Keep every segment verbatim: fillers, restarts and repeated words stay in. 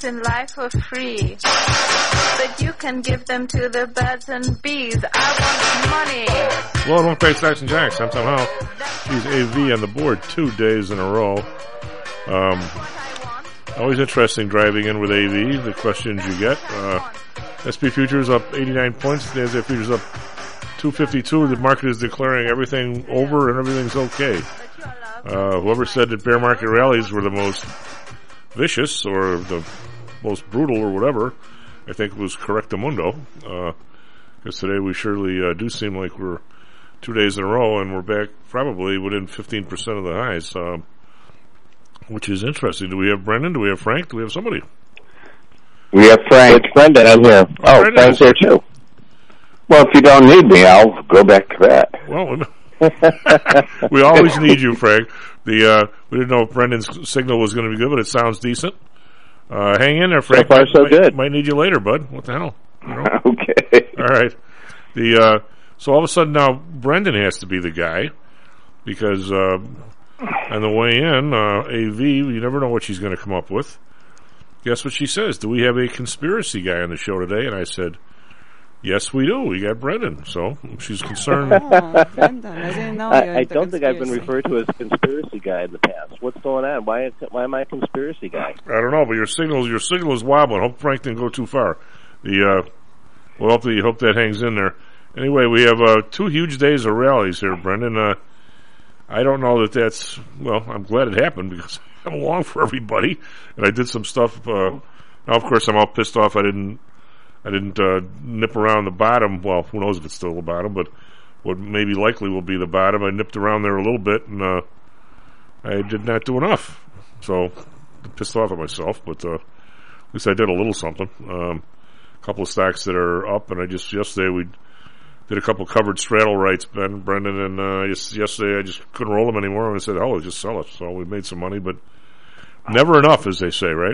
in life for free. But you can give them to the birds and bees. I want money. Well, don't pay Saxon Jax. I'm somehow he's A V on the board two days in a row. Um, always interesting driving in with A V, the questions you get. Uh, S P Futures up eighty-nine points. NASDAQ Futures up two fifty-two. The market is declaring everything over and everything's okay. Uh, whoever said that bear market rallies were the most vicious or the most brutal or whatever, I think was correctamundo. Uh, because today we surely uh, do seem like we're two days in a row and we're back probably within fifteen percent of the highs, uh, which is interesting. Do we have Brendan? Do we have Frank? Do we have somebody? We have Frank. It's Brendan. I'm here. Oh, Brendan. Frank's here too. Well, if you don't need me, I'll go back to that. Well, we always need you, Frank. The uh, we didn't know if Brendan's signal was going to be good, but it sounds decent. Uh, hang in there, Frank. So far, so might, good. Might need you later, bud. What the hell? You know? Okay. All right. The uh, so all of a sudden now Brendan has to be the guy because uh, on the way in, uh, A V, you never know what she's going to come up with. Guess what she says? Do we have a conspiracy guy on the show today? And I said, yes, we do. We got Brendan. So she's concerned. Oh, Brendan. I didn't know. I, you're I into don't think I've been conspiracy. referred to as a conspiracy guy in the past. What's going on? Why why am I a conspiracy guy? I don't know, but your signal your signal is wobbling. Hope Frank didn't go too far. The uh, we'll hope that, hope that hangs in there. Anyway, we have uh, two huge days of rallies here, Brendan. Uh, I don't know that that's well. I'm glad it happened because I'm along for everybody, and I did some stuff. Uh, now, of course, I'm all pissed off. I didn't I didn't uh, nip around the bottom. Well, who knows if it's still the bottom, but what maybe likely will be the bottom. I nipped around there a little bit, and uh, I did not do enough. So I'm pissed off at myself, but uh, at least I did a little something. Um, a couple of stocks that are up, and I just yesterday we did a couple covered straddle rights, Ben, Brendan, and uh, just, yesterday I just couldn't roll them anymore, and I said, "Oh, just sell it." So we made some money, but never enough, as they say, right?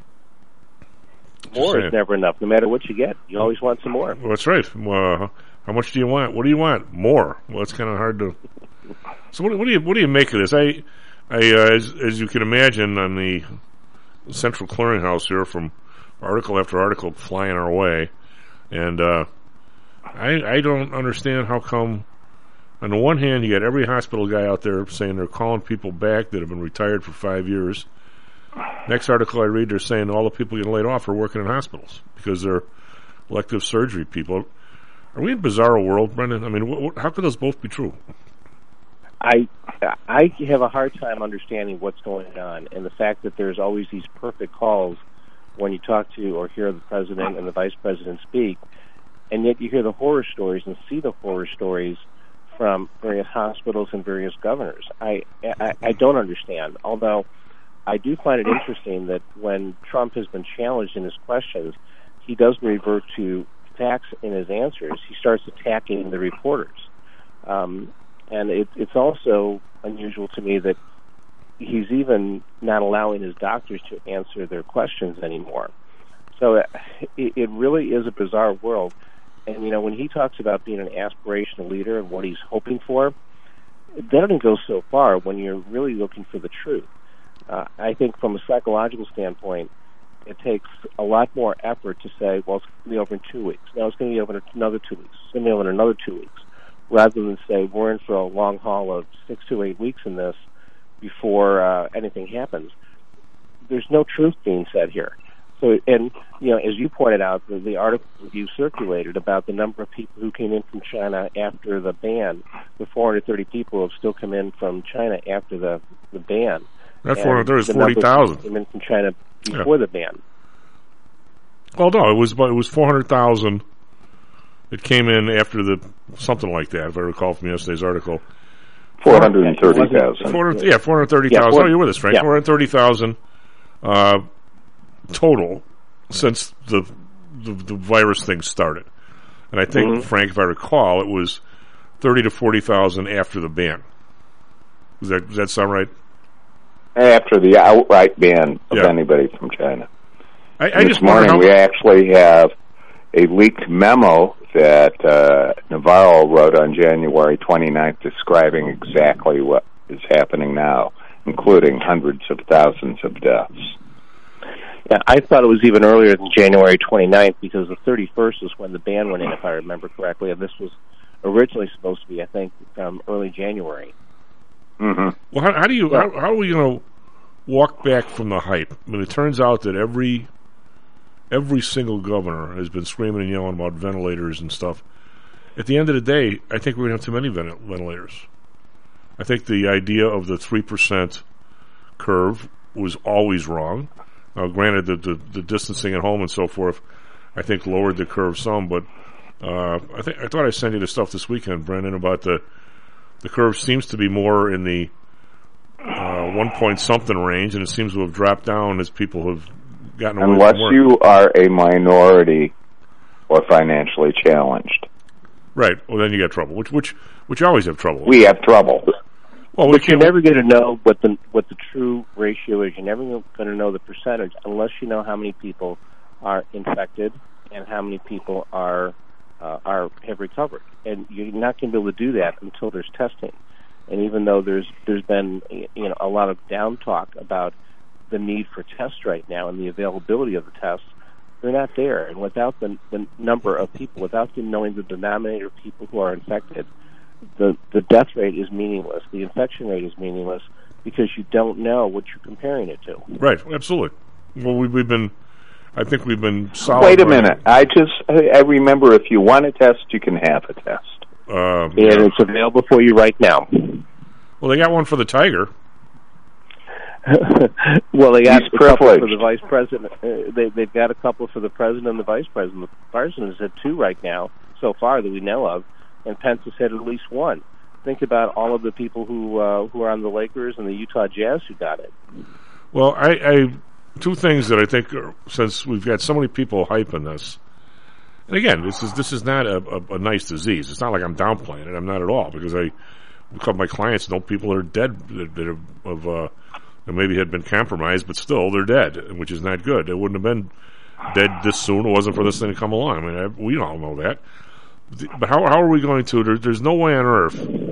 More is never enough. No matter what you get, you always want some more. Well, that's right. Uh, how much do you want? What do you want? More. Well, it's kind of hard to. So what, what do you what do you make of this? I, I uh, as as you can imagine, on the Central Clearinghouse here, from article after article flying our way, and uh, I I don't understand how come. On the one hand, you got every hospital guy out there saying they're calling people back that have been retired for five years. Next article I read, they're saying all the people getting laid off are working in hospitals because they're elective surgery people. Are we in a bizarre world, Brendan? I mean, wh- wh- how could those both be true? I I have a hard time understanding what's going on, and the fact that there's always these perfect calls when you talk to or hear the president and the vice president speak, and yet you hear the horror stories and see the horror stories from various hospitals and various governors. I I, I don't understand, although I do find it interesting that when Trump has been challenged in his questions, he doesn't revert to facts in his answers. He starts attacking the reporters. Um, and it, it's also unusual to me that he's even not allowing his doctors to answer their questions anymore. So it, it really is a bizarre world. And, you know, when he talks about being an aspirational leader and what he's hoping for, that doesn't go so far when you're really looking for the truth. Uh, I think from a psychological standpoint, it takes a lot more effort to say, well, it's going to be over in two weeks. Now it's going to be over in another two weeks. It's going to be over in another two weeks. Rather than say, we're in for a long haul of six to eight weeks in this before uh, anything happens. There's no truth being said here. So, and, you know, as you pointed out, the, the article you circulated about the number of people who came in from China after the ban, the four hundred thirty people have still come in from China after the, the ban. That four hundred thirty is forty thousand. Came in from China before yeah. the ban. Well, no, it was it was four hundred thousand. It came in after the something like that, if I recall from yesterday's article. Four hundred and thirty thousand. Four hundred, yeah, four hundred thirty thousand. Yeah, oh, you're with us, Frank. Yeah. Four hundred thirty thousand uh, total since the, the the virus thing started, and I think, mm-hmm. Frank, if I recall, it was thirty to forty thousand after the ban. Does that does that sound right? After the outright ban of yeah. anybody from China. I, I this just morning how... we actually have a leaked memo that uh, Navarro wrote on January twenty-ninth describing exactly what is happening now, including hundreds of thousands of deaths. Yeah, I thought it was even earlier than January twenty-ninth because the thirty-first is when the ban went in, if I remember correctly, and this was originally supposed to be, I think, um, early January. Mm-hmm. Well, how, how do you? How, how are we going to walk back from the hype? I mean, it turns out that every every single governor has been screaming and yelling about ventilators and stuff. At the end of the day, I think we're going to have too many vent- ventilators. I think the idea of the three percent curve was always wrong. Now, granted, the, the the distancing at home and so forth, I think lowered the curve some. But uh, I think I thought I sent you the stuff this weekend, Brendan, about the the curve seems to be more in the uh, one point something range, and it seems to have dropped down as people have gotten away Unless from work. you are a minority or financially challenged. Right. Well, then you get trouble, which which which you always have trouble with. We have trouble. Well, we But you're can't- never going to know what the what the true ratio is. You're never going to know the percentage unless you know how many people are infected and how many people are uh, are have recovered. And you're not going to be able to do that until there's testing. And even though there's there's been you know a lot of down talk about the need for tests right now and the availability of the tests, they're not there. And without the the number of people, without them knowing the denominator of people who are infected, the the death rate is meaningless. The infection rate is meaningless because you don't know what you're comparing it to. Right. Absolutely. Well, we, we've been. I think we've been solid. Wait a right- minute. I just, I remember if you want a test, you can have a test. Uh, And it's available for you right now. well, they got one for the Tiger. Well, they got He's a couple privileged. for the vice president. Uh, they, they've got a couple for the president and the vice president. The president has had two right now, so far that we know of, and Pence has had at least one. Think about all of the people who uh, who are on the Lakers and the Utah Jazz who got it. Well, I, I two things that I think are, since we've got so many people hyping this, and again, this is this is not a, a, a nice disease. It's not like I'm downplaying it. I'm not at all because I, because my clients know people that are dead that, that have, have uh, that maybe had been compromised, but still they're dead, which is not good. They wouldn't have been dead this soon. It wasn't for this thing to come along. I mean, I, we all know that. But how how are we going to? There, there's no way on earth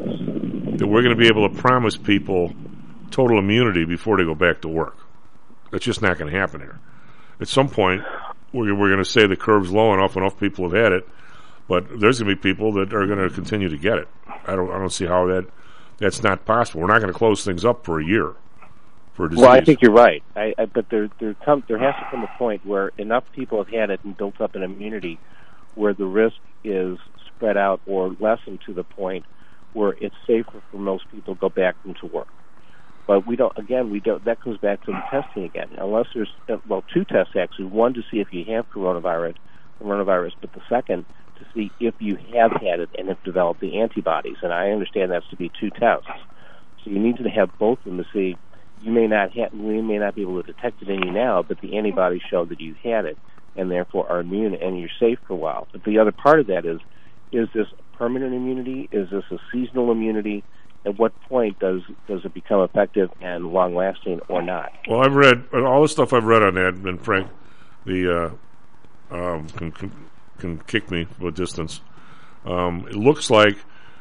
that we're going to be able to promise people total immunity before they go back to work. That's just not going to happen here. At some point, we're, we're going to say the curve's low enough, enough people have had it, but there's going to be people that are going to continue to get it. I don't I don't see how that that's not possible. We're not going to close things up for a year for a disease. Well, I think you're right. I, I, but there there come there has to come a point where enough people have had it and built up an immunity where the risk is spread out or lessened to the point where it's safer for most people to go back into work. But we don't. Again, we don't. That goes back to the testing again. Unless there's well, two tests actually. One to see if you have coronavirus, coronavirus, but the second to see if you have had it and have developed the antibodies. And I understand that's to be two tests. So you need to have both of them to see. You may not have. We may not be able to detect it in you now, but the antibodies show that you had it, and therefore are immune and you're safe for a while. But the other part of that is, is this permanent immunity? Is this a seasonal immunity? At what point does does it become effective and long-lasting or not? Well, I've read all the stuff I've read on that, and Frank, the uh, um, can, can can kick me from a distance. Um, it looks like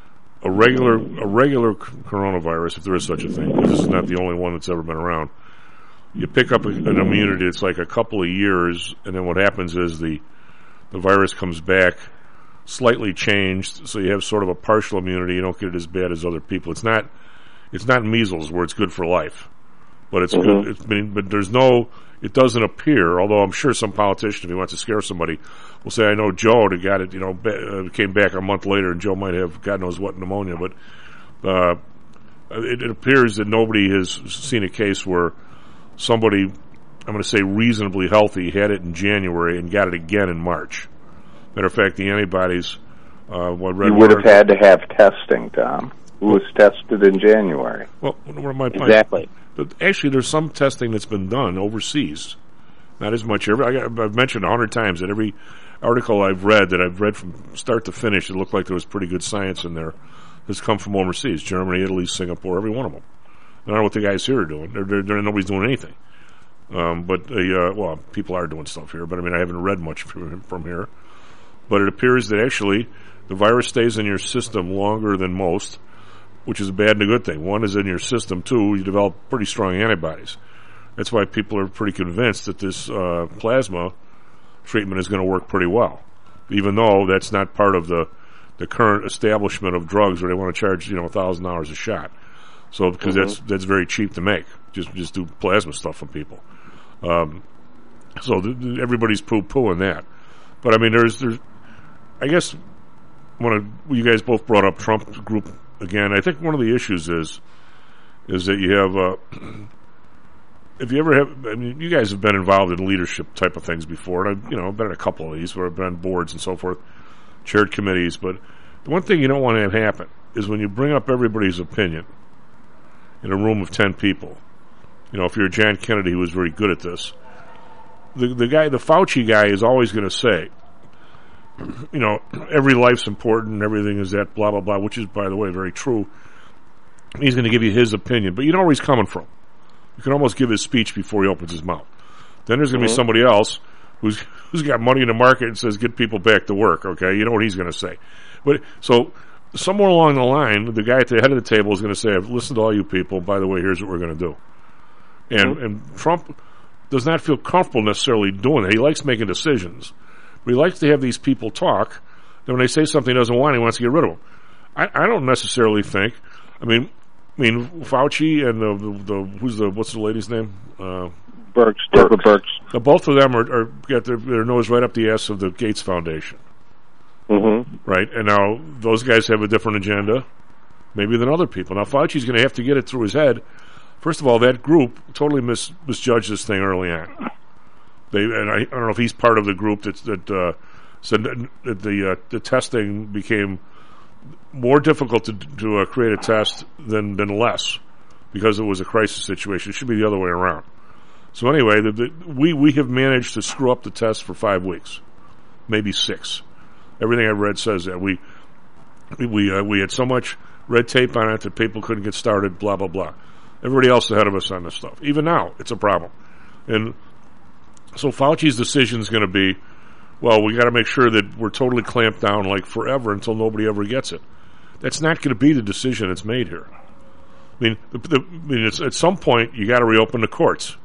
a regular a regular c- coronavirus, if there is such a thing, because this is not the only one that's ever been around. You pick up a, an immunity; it's like a couple of years, and then what happens is the the virus comes back slightly changed, so you have sort of a partial immunity. You don't get it as bad as other people. It's not it's not measles where it's good for life, but it's Mm-hmm. good. It's been, but there's no. It doesn't appear. Although I'm sure some politician, if he wants to scare somebody, will say, "I know Joe that got it. You know, ba- uh, came back a month later, and Joe might have God knows what pneumonia." But uh, it, it appears that nobody has seen a case where somebody, I'm going to say reasonably healthy, had it in January and got it again in March. Matter of fact, the antibodies. Uh, what Red You would have Water- had to have testing, Tom. Who was tested in January? Well, one of my points. Exactly. But actually, there's some testing that's been done overseas. Not as much. Every, I got, I've mentioned a hundred times that every article I've read, that I've read from start to finish, it looked like there was pretty good science in there, has come from overseas. Germany, Italy, Singapore, every one of them. I don't know what the guys here are doing. They're, they're, they're, nobody's doing anything. Um, but, uh, well, people are doing stuff here, but I mean, I haven't read much from, from here. But it appears that actually the virus stays in your system longer than most, which is a bad and a good thing. One is in your system. Two, you develop pretty strong antibodies. That's why people are pretty convinced that this uh, plasma treatment is going to work pretty well, even though that's not part of the the current establishment of drugs where they want to charge, you know, a thousand dollars a shot. So because mm-hmm. that's that's very cheap to make, just just do plasma stuff from people. Um, so th- th- everybody's poo-pooing that. But I mean, there's there's, I guess, when you guys both brought up Trump group again, I think one of the issues is is that you have, uh, if you ever have, I mean, you guys have been involved in leadership type of things before, and I've, you know, I've been in a couple of these where I've been on boards and so forth, chaired committees, but the one thing you don't want to have happen is when you bring up everybody's opinion in a room of ten people, you know, if you're John Kennedy, who was very good at this, the the guy, the Fauci guy is always going to say, you know, every life's important, everything is that, blah, blah, blah, which is, by the way, very true. He's going to give you his opinion, but you know where he's coming from. You can almost give his speech before he opens his mouth. Then there's going to mm-hmm. be somebody else who's who's got money in the market and says, get people back to work, okay? You know what he's going to say. But so somewhere along the line, the guy at the head of the table is going to say, I've listened to all you people, by the way, here's what we're going to do. And, mm-hmm. and Trump does not feel comfortable necessarily doing that. He likes making decisions. But he likes to have these people talk. Then when they say something he doesn't want, he wants to get rid of them. I, I don't necessarily think, I mean, I mean, Fauci and the, the, the who's the, what's the lady's name? Uh, Birx, Deborah Birx. The both of them are, are got their, their nose right up the ass of the Gates Foundation. Mm-hmm. Right? And now those guys have a different agenda, maybe than other people. Now Fauci's going to have to get it through his head. First of all, that group totally mis, misjudged this thing early on. They, and I, I don't know if he's part of the group that, that uh, said that the, uh, the testing became more difficult to, to uh, create a test than, than less because it was a crisis situation. It should be the other way around. So anyway, the, the, we, we have managed to screw up the test for five weeks, maybe six. Everything I've read says that. We we we, uh, we had so much red tape on it that people couldn't get started, blah, blah, blah. Everybody else ahead of us on this stuff. Even now, it's a problem. And so Fauci's decision is going to be, well, we got to make sure that we're totally clamped down like forever until nobody ever gets it. That's not going to be the decision that's made here. I mean, the, the, I mean, it's, at some point you got to reopen the courts,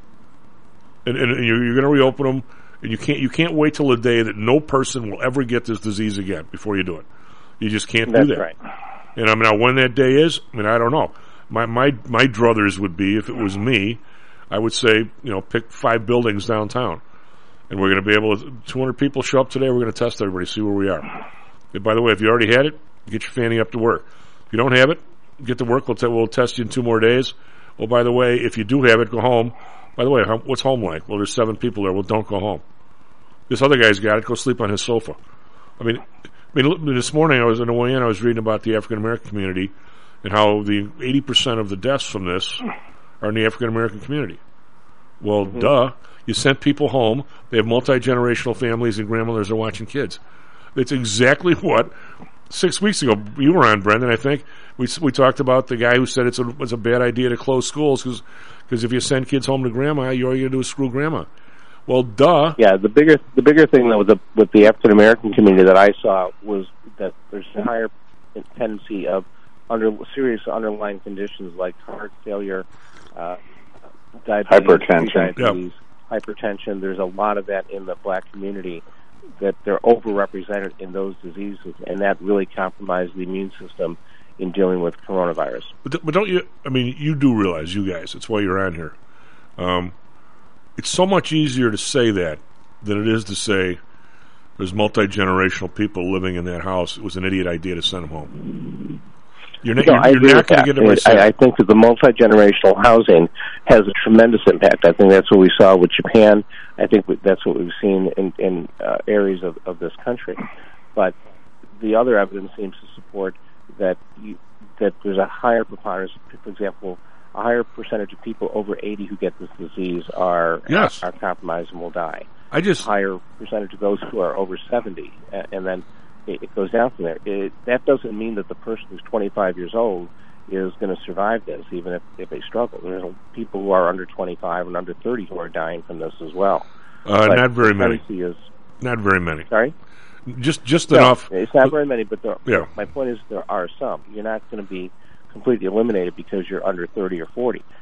and, and, and you're, you're going to reopen them, and you can't you can't wait till the day that no person will ever get this disease again before you do it. You just can't That's do that. Right. And I mean, now when that day is, I mean, I don't know. My my my druthers would be, if it was me, I would say, you know, pick five buildings downtown, and we're going to be able to. two hundred people show up today. We're going to test everybody, see where we are. And by the way, if you already had it, get your fanny up to work. If you don't have it, get to work. We'll, t- we'll test you in two more days. Well, by the way, if you do have it, go home. By the way, how, what's home like? Well, there's seven people there. Well, don't go home. This other guy's got it. Go sleep on his sofa. I mean, I mean, this morning I was on the way in. I was reading about the African American community and how the eighty percent of the deaths from this are in the African American community. Well, mm-hmm. duh. You sent people home. They have multi-generational families and grandmothers are watching kids. It's exactly what six weeks ago you were on, Brendan. I think we we talked about the guy who said it's a, it's a bad idea to close schools because because if you send kids home to grandma, you all you're going to do is screw grandma. Well, duh. Yeah, the bigger the bigger thing though with the with the African American community that I saw was that there's a higher tendency of under serious underlying conditions like heart failure, uh, diabetes, hypertension, diabetes, yep. hypertension. There's a lot of that in the black community, that they're overrepresented in those diseases, and that really compromised the immune system in dealing with coronavirus. But, but don't you, I mean, you do realize, you guys, it's why you're on here. Um, it's so much easier to say that than it is to say there's multi-generational people living in that house. It was an idiot idea to send them home. You're, no, you're, you're not going to get it by saying. I, I think that the multi-generational housing has a tremendous impact. I think that's what we saw with Japan. I think that's what we've seen in, in uh, areas of, of this country. But the other evidence seems to support that you, that there's a higher preponderance. For example, a higher percentage of people over eighty who get this disease are yes. are, are compromised and will die. I just a higher percentage of those who are over seventy, and, and then it, it goes down from there. It, that doesn't mean that the person who's twenty-five years old is going to survive this, even if, if they struggle. There's people who are under twenty-five and under thirty who are dying from this as well. Uh, not very many. Is, not very many. Sorry? Just just no, enough. It's not very many, but there, yeah. my point is there are some. You're not going to be completely eliminated because you're under thirty or forty.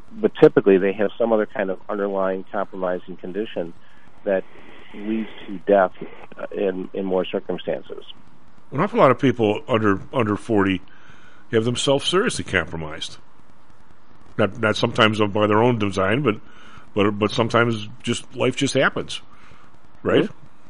but typically they have some other kind of underlying compromising condition that leads to death uh, in in more circumstances. An awful lot of people under under forty have themselves seriously compromised. Not not sometimes by their own design, but but but sometimes just life just happens, right?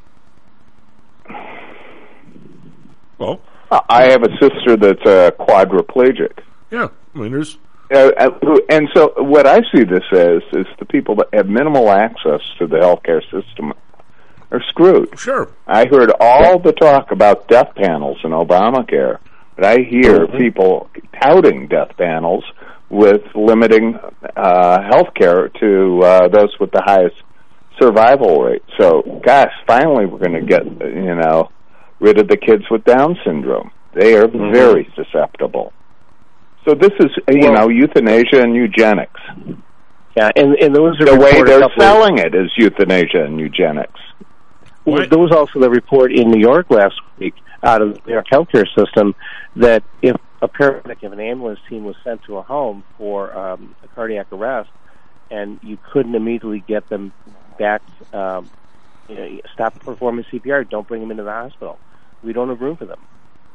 Mm-hmm. Well, I have a sister that's uh, quadriplegic. Yeah, I mean, there's. Uh, and so what I see this as is the people that have minimal access to the healthcare system are screwed. Sure. I heard all the talk about death panels in Obamacare, but I hear mm-hmm. people touting death panels with limiting uh, health care to uh, those with the highest survival rate. So, gosh, finally we're going to get, you know, rid of the kids with Down syndrome. They are mm-hmm. very susceptible. So this is, you well, know, euthanasia and eugenics. Yeah, and, and those are the way they're selling it is euthanasia and eugenics. Well, there was also the report in New York last week out of the New York healthcare system that if a paramedic, if an ambulance team was sent to a home for um, a cardiac arrest, and you couldn't immediately get them back, um, you know, stop performing C P R, don't bring them into the hospital. We don't have room for them.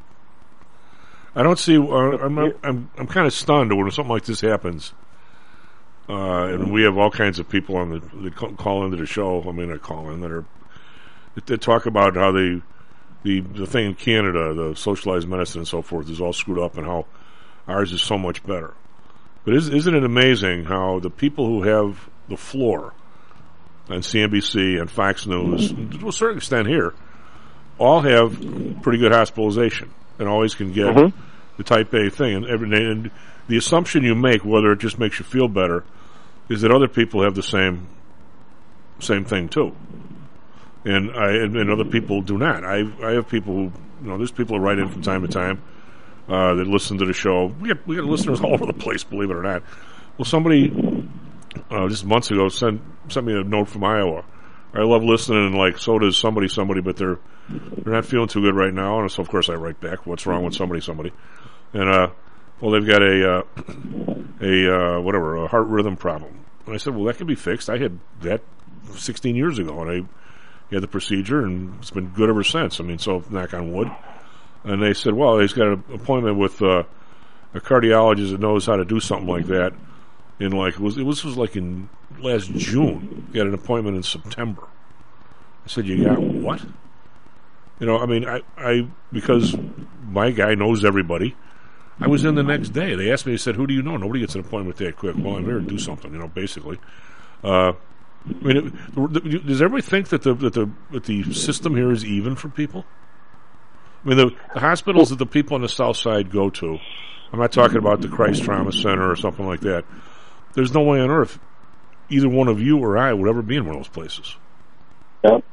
I don't see. Uh, I'm, I'm I'm I'm kind of stunned when something like this happens, uh, and we have all kinds of people on the that call into the show. I mean, I call in that are that talk about how they the the thing in Canada, the socialized medicine and so forth, is all screwed up, and how ours is so much better. But is, isn't it amazing how the people who have the floor on C N B C and Fox News, to a certain extent here, all have pretty good hospitalization and always can get mm-hmm. the type A thing. And, every, and the assumption you make, whether it just makes you feel better, is that other people have the same same thing too. And I and, and other people do not. I I have people who, you know, there's people who write in from time to time uh, that listen to the show. We got we got listeners all over the place, believe it or not. Well, somebody uh, just months ago sent sent me a note from Iowa. I love listening, and like so does somebody somebody, but they're they're not feeling too good right now. And so of course I write back, what's wrong with somebody somebody? And uh, well, they've got a uh, a uh, whatever a heart rhythm problem. And I said, well, that can be fixed. I had that sixteen years ago, and I had the procedure, and it's been good ever since. I mean, so knock on wood. And they said, well, he's got an appointment with uh, a cardiologist that knows how to do something like that. In like it was it was, was like in last June. He had an appointment in September. I said, you got what? You know, I mean, I, I because my guy knows everybody. I was in the next day. They asked me. They said, "Who do you know?" Nobody gets an appointment that quick. Well, I'm here to do something. You know, basically. Uh, I mean, it, does everybody think that the that the that the system here is even for people? I mean, the, the hospitals that the people on the South Side go to. I'm not talking about the Christ Trauma Center or something like that. There's no way on earth either one of you or I would ever be in one of those places. Yep.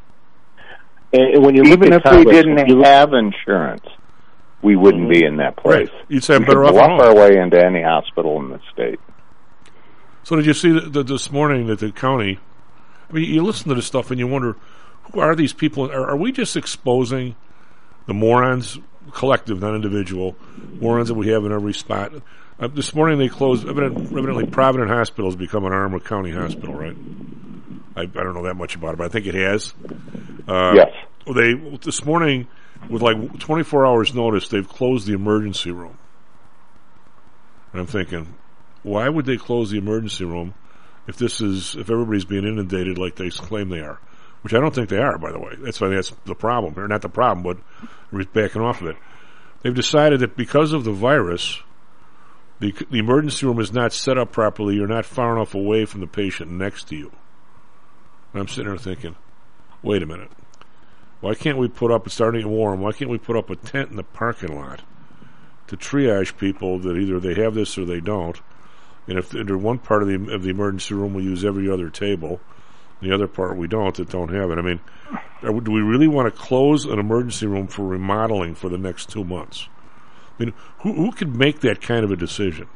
And when you even look if at we Congress, didn't you have insurance, we wouldn't mm-hmm. be in that place. Right. You'd say I'm we better off bluff at home. our way into any hospital in the state. So did you see that, that this morning that the county? I mean, you listen to this stuff and you wonder, who are these people? Are, are we just exposing the morons, collective, not individual, morons that we have in every spot? Uh, this morning they closed, evident, evidently Provident Hospital has become an arm of County Hospital, right? I, I don't know that much about it, but I think it has. Uh, yes. They this morning, with like twenty-four hours notice, they've closed the emergency room. And I'm thinking, why would they close the emergency room if this is, if everybody's being inundated like they claim they are? Which I don't think they are, by the way. That's why that's the problem. Or not the problem, but we're backing off of it. They've decided that because of the virus, the, the emergency room is not set up properly. You're not far enough away from the patient next to you. And I'm sitting there thinking, wait a minute. Why can't we put up, it's starting to get warm, why can't we put up a tent in the parking lot to triage people that either they have this or they don't? And if under one part of the of the emergency room we use every other table, the other part we don't, that don't have it. I mean, are, do we really want to close an emergency room for remodeling for the next two months? I mean, who who could make that kind of a decision?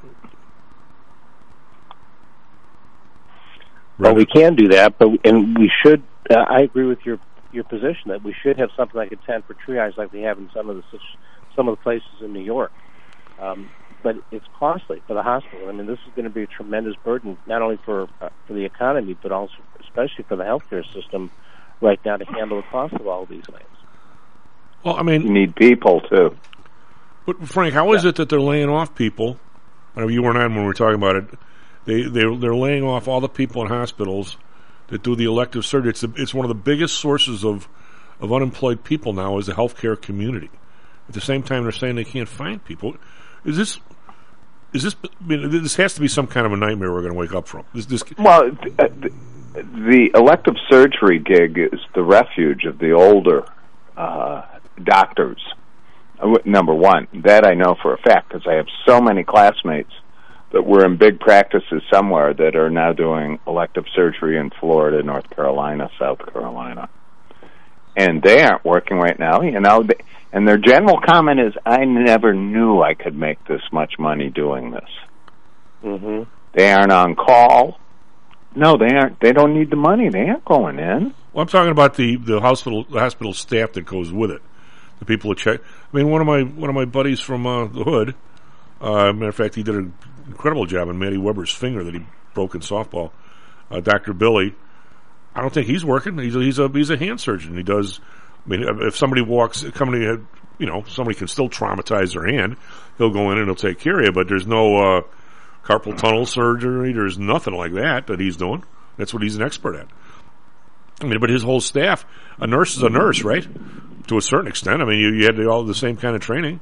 Well, we can do that, but and we should. Uh, I agree with your your position that we should have something like a tent for triage, like they have in some of the some of the places in New York. Um, but it's costly for the hospital. I mean, this is going to be a tremendous burden, not only for uh, for the economy, but also especially for the healthcare system right now to handle the cost of all of these things. Well, I mean, You need people, too. but Frank, how is it that they're laying off people? I know you weren't on when we were talking about it. They they they're laying off all the people in hospitals that do the elective surgery. It's the, it's one of the biggest sources of of unemployed people now is the healthcare community. At the same time, they're saying they can't find people. Is this is this? I mean, this has to be some kind of a nightmare we're going to wake up from. This, this Well, th- uh, th- the elective surgery gig is the refuge of the older uh, doctors. Uh, w- Number one, that I know for a fact because I have so many classmates that were in big practices somewhere that are now doing elective surgery in Florida, North Carolina, South Carolina. And they aren't working right now, you know. They, and their general comment is, I never knew I could make this much money doing this. Mm-hmm. They aren't on call. No, they aren't. They don't need the money. They aren't going in. well, I'm talking about the, the hospital the hospital staff that goes with it. The people who check. I mean, one of my one of my buddies from uh, the hood. Uh, matter of fact, he did an incredible job on Matty Weber's finger that he broke in softball. Uh, Doctor Billy. I don't think he's working. He's a, he's a he's a hand surgeon. He does. I mean, if somebody walks, somebody had, you know, somebody can still traumatize their hand. He'll go in and he'll take care of you. But there's no uh, carpal tunnel surgery. There's nothing like that that he's doing. That's what he's an expert at. I mean, but his whole staff, a nurse is a nurse, right? To a certain extent. I mean, you, you had all the same kind of training.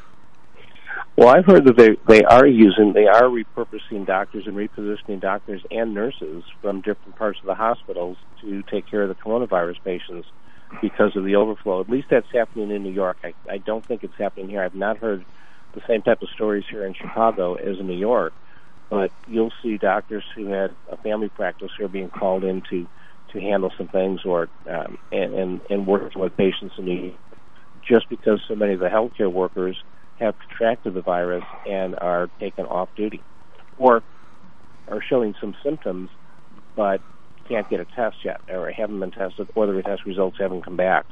Well, I've heard that they they are using, they are repurposing doctors and repositioning doctors and nurses from different parts of the hospitals to take care of the coronavirus patients because of the overflow. At least that's happening in New York. I, I don't think it's happening here. I've not heard the same type of stories here in Chicago as in New York, but you'll see doctors who had a family practice who are being called in to, to handle some things or um, and, and, and working with patients in need just because so many of the healthcare workers have contracted the virus and are taken off duty or are showing some symptoms but can't get a test yet or haven't been tested or the test results haven't come back.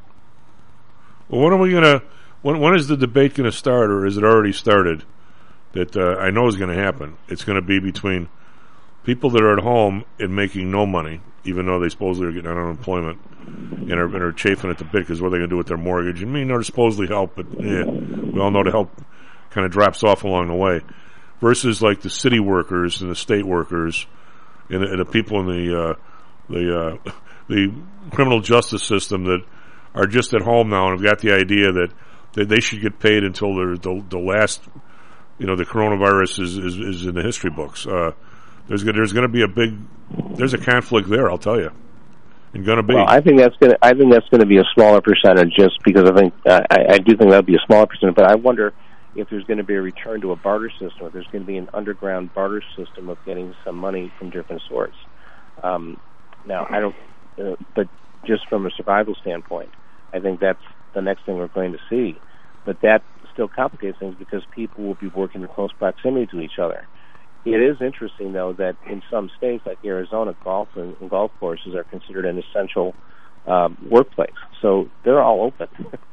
Well, when are we going to, when, when is the debate going to start, or is it already started, that uh, I know is going to happen? It's going to be between people that are at home and making no money, even though they supposedly are getting unemployment, and are, and are chafing at the bit because what are they going to do with their mortgage? I mean, they're supposedly help, but yeah, we all know the help kind of drops off along the way. Versus like the city workers and the state workers and the, and the people in the uh, the uh, the criminal justice system that are just at home now and have got the idea that, that they should get paid until they're the, the last, you know, the coronavirus is, is, is in the history books. Uh, there's there's going to be a big there's a conflict there, I'll tell you. And going to be. Well, I think that's going to I think that's going to be a smaller percentage, just because I think uh, I, I do think that'll be a smaller percentage. But I wonder if there's going to be a return to a barter system, if there's going to be an underground barter system of getting some money from different sources. Um, now, I don't, uh, but just from a survival standpoint, I think that's the next thing we're going to see. But that still complicates things because people will be working in close proximity to each other. It is interesting, though, that in some states like Arizona, golf and, and golf courses are considered an essential um, workplace. So they're all open.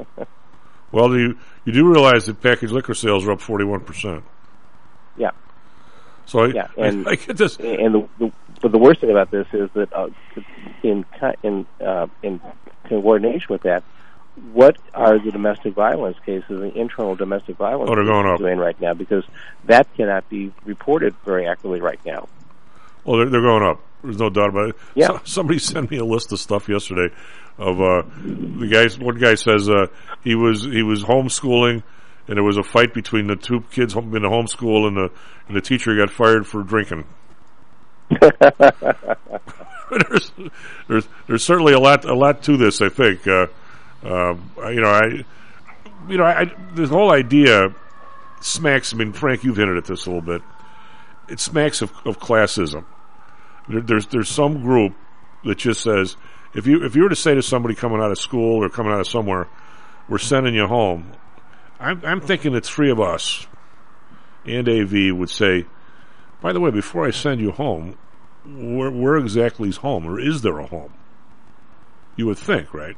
Well, you you do realize that packaged liquor sales are up forty-one percent. Yeah. So I, yeah, and I, I get this. And the, the but the worst thing about this is that uh, in in uh, in coordination with that, what are the domestic violence cases, the internal domestic violence oh, they're going up. doing right now? Because that cannot be reported very accurately right now. Well, they're, they're going up. There's no doubt about it. Yeah. So, somebody sent me a list of stuff yesterday of uh, the guys. One guy says uh, he was he was homeschooling, and there was a fight between the two kids in the homeschool, and the and the teacher got fired for drinking. there's, there's there's certainly a lot a lot to this. I think uh, uh, you know I you know I this whole idea smacks. I mean, Frank, you've hinted at this a little bit. It smacks of, of classism. There, there's there's some group that just says if you if you were to say to somebody coming out of school or coming out of somewhere, we're sending you home. I'm I'm thinking the three of us and A V would say, by the way, before I send you home, where, where exactly is home, or is there a home? You would think, right?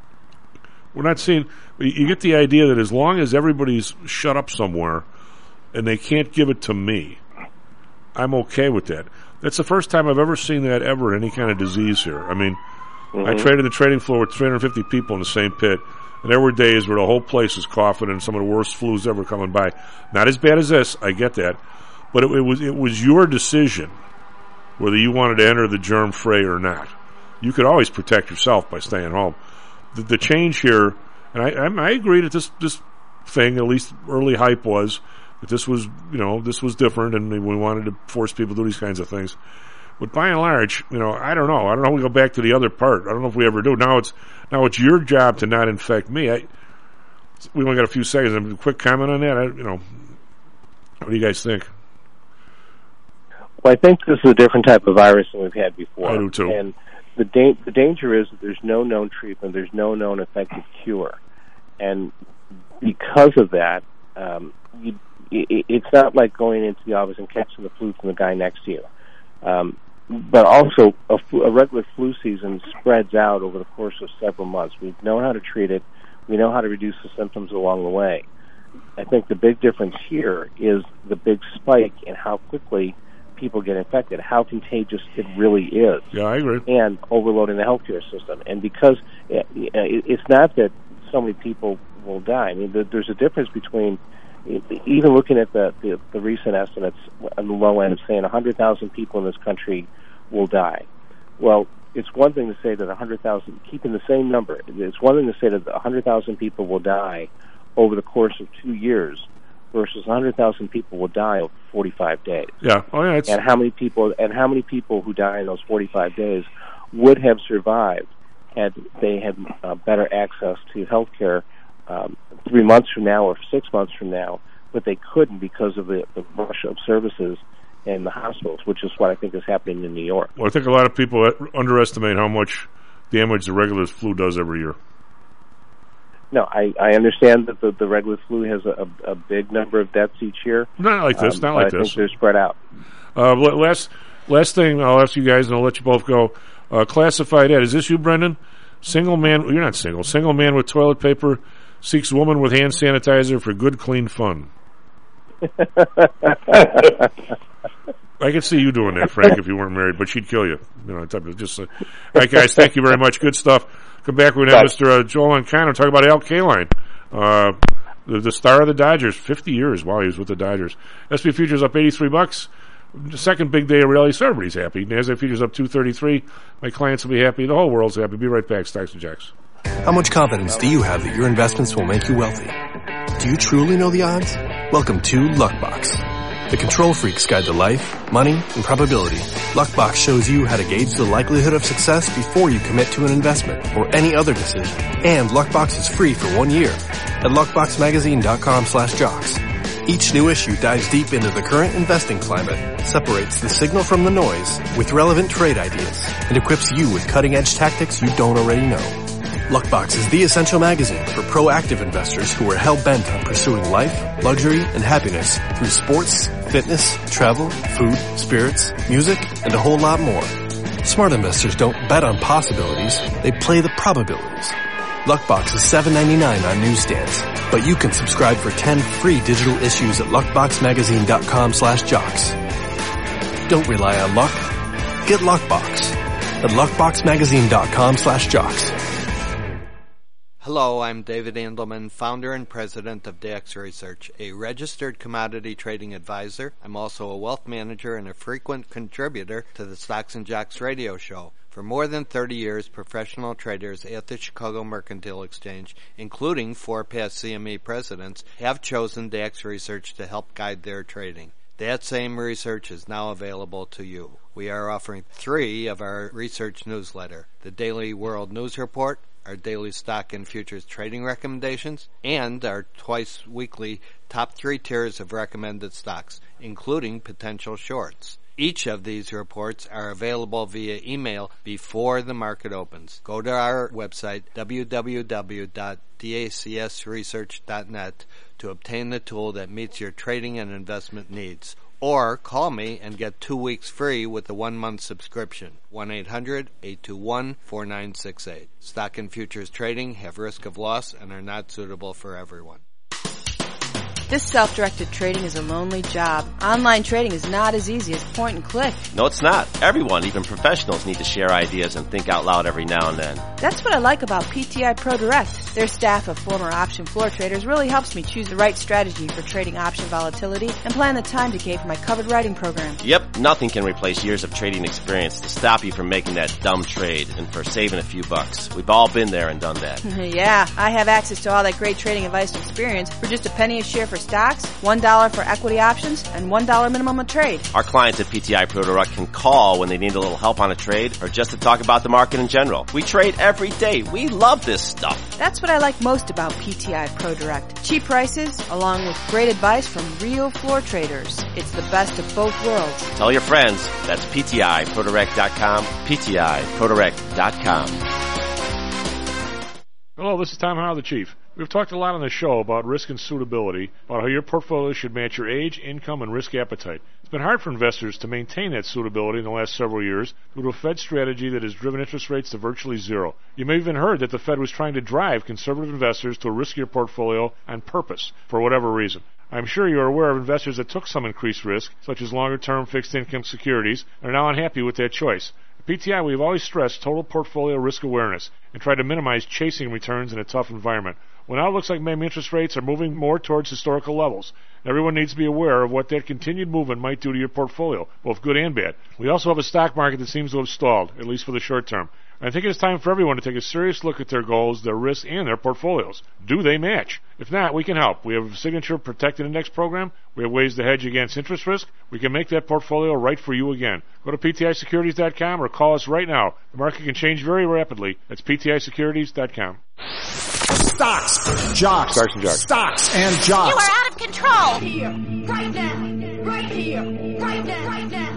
We're not seeing. You get the idea that as long as everybody's shut up somewhere, and they can't give it to me, I'm okay with that. That's the first time I've ever seen that ever in any kind of disease here. I mean, mm-hmm. I traded the trading floor with three hundred fifty people in the same pit, and there were days where the whole place was coughing and some of the worst flus ever coming by. Not as bad as this, I get that, but it, it was it was your decision whether you wanted to enter the germ fray or not. You could always protect yourself by staying home. The, the change here, and I, I, I agree that this this thing, at least early hype was, that this was, you know, this was different, and we wanted to force people to do these kinds of things. But by and large, you know, I don't know. I don't know if we go back to the other part. I don't know if we ever do. Now it's now it's your job to not infect me. I, we only got a few seconds. A quick comment on that. I, you know, what do you guys think? Well, I think this is a different type of virus than we've had before. I do too. And the da- the danger is that there's no known treatment. There's no known effective cure, and because of that, um, you, it, it's not like going into the office and catching the flu from the guy next to you. Um, but also, a, flu, a regular flu season spreads out over the course of several months. We know how to treat it. We know how to reduce the symptoms along the way. I think the big difference here is the big spike in how quickly people get infected, how contagious it really is. Yeah, I agree. And overloading the healthcare system. And because it, it's not that so many people will die. I mean, there's a difference between even looking at the, the, the recent estimates on the low end of saying one hundred thousand people in this country will die. Well, it's one thing to say that one hundred thousand, keeping the same number, it's one thing to say that one hundred thousand people will die over the course of two years versus one hundred thousand people will die over forty-five days. Yeah. Oh, yeah. It's... And how many people and how many people who die in those forty-five days would have survived had they had uh, better access to health care um, three months from now or six months from now, but they couldn't because of the, the rush of services in the hospitals, which is what I think is happening in New York. Well, I think a lot of people underestimate how much damage the regular flu does every year. No, I, I understand that the, the regular flu has a, a, a big number of deaths each year. Not like this, um, not like I this. I think they're spread out. Uh, last last thing I'll ask you guys, and I'll let you both go. Uh, classified ad, is this you, Brendan? Single man, you're not single. Single man with toilet paper seeks woman with hand sanitizer for good, clean fun. I could see you doing that, Frank, if you weren't married, but she'd kill you. You know, type of just. Uh, all right, guys, thank you very much. Good stuff. Come back. We're going to have Mister Uh, Joel Ancona talk about Al Kaline, uh, the, the star of the Dodgers. Fifty years. Wow, he was with the Dodgers. S and P futures up eighty-three bucks. The second big day of rally, so everybody's happy. NASDAQ futures up two thirty-three. My clients will be happy. The whole world's happy. Be right back. Stocks and Jacks. How much confidence do you have that your investments will make you wealthy? Do you truly know the odds? Welcome to Luckbox, the control freak's guide to life, money, and probability. Luckbox shows you how to gauge the likelihood of success before you commit to an investment or any other decision. And Luckbox is free for one year at luckboxmagazine.com slash jocks. Each new issue dives deep into the current investing climate, separates the signal from the noise with relevant trade ideas, and equips you with cutting-edge tactics you don't already know. Luckbox is the essential magazine for proactive investors who are hell-bent on pursuing life, luxury, and happiness through sports, fitness, travel, food, spirits, music, and a whole lot more. Smart investors don't bet on possibilities, they play the probabilities. Luckbox is seven ninety-nine on newsstands, but you can subscribe for ten free digital issues at luckboxmagazine.com slash jocks. Don't rely on luck. Get Luckbox at luckboxmagazine.com slash jocks. Hello, I'm David Andelman, founder and president of D X Research, a registered commodity trading advisor. I'm also a wealth manager and a frequent contributor to the Stocks and Jocks radio show. For more than thirty years, professional traders at the Chicago Mercantile Exchange, including four past C M E presidents, have chosen D X Research to help guide their trading. That same research is now available to you. We are offering three of our research newsletter, the Daily World News Report, our daily stock and futures trading recommendations, and our twice-weekly top three tiers of recommended stocks, including potential shorts. Each of these reports are available via email before the market opens. Go to our website, w w w dot dacs research dot net, to obtain the tool that meets your trading and investment needs. Or call me and get two weeks free with a one-month subscription. one eight hundred eight two one four nine six eight. Stock and futures trading have risk of loss and are not suitable for everyone. This self-directed trading is a lonely job. Online trading is not as easy as point and click. No, it's not. Everyone, even professionals, need to share ideas and think out loud every now and then. That's what I like about P T I Pro Direct. Their staff of former option floor traders really helps me choose the right strategy for trading option volatility and plan the time decay for my covered writing program. Yep, nothing can replace years of trading experience to stop you from making that dumb trade and for saving a few bucks. We've all been there and done that. Yeah, I have access to all that great trading advice and experience for just a penny a share for stocks, one dollar for equity options, and one dollar minimum a trade. Our clients at P T I Pro Direct can call when they need a little help on a trade or just to talk about the market in general. We trade every day. We love this stuff. That's what I like most about P T I Pro Direct. Cheap prices, along with great advice from real floor traders. It's the best of both worlds. Tell your friends. That's P T I Pro Direct dot com, P T I Pro Direct dot com. Hello, this is Tom Howell, the Chief. We've talked a lot on the show about risk and suitability, about how your portfolio should match your age, income, and risk appetite. It's been hard for investors to maintain that suitability in the last several years due to a Fed strategy that has driven interest rates to virtually zero. You may have even heard that the Fed was trying to drive conservative investors to a riskier portfolio on purpose, for whatever reason. I'm sure you're aware of investors that took some increased risk, such as longer-term fixed-income securities, and are now unhappy with that choice. At P T I, we've always stressed total portfolio risk awareness and tried to minimize chasing returns in a tough environment. Well, now it looks like maybe interest rates are moving more towards historical levels. Everyone needs to be aware of what that continued movement might do to your portfolio, both good and bad. We also have a stock market that seems to have stalled, at least for the short term. I think it's time for everyone to take a serious look at their goals, their risks, and their portfolios. Do they match? If not, we can help. We have a Signature Protected Index program. We have ways to hedge against interest risk. We can make that portfolio right for you again. Go to P T I securities dot com or call us right now. The market can change very rapidly. That's P T I securities dot com. Stocks, jocks, Stocks and jocks. Stocks and jocks. You are out of control. Here, right now, right here, right now, right now.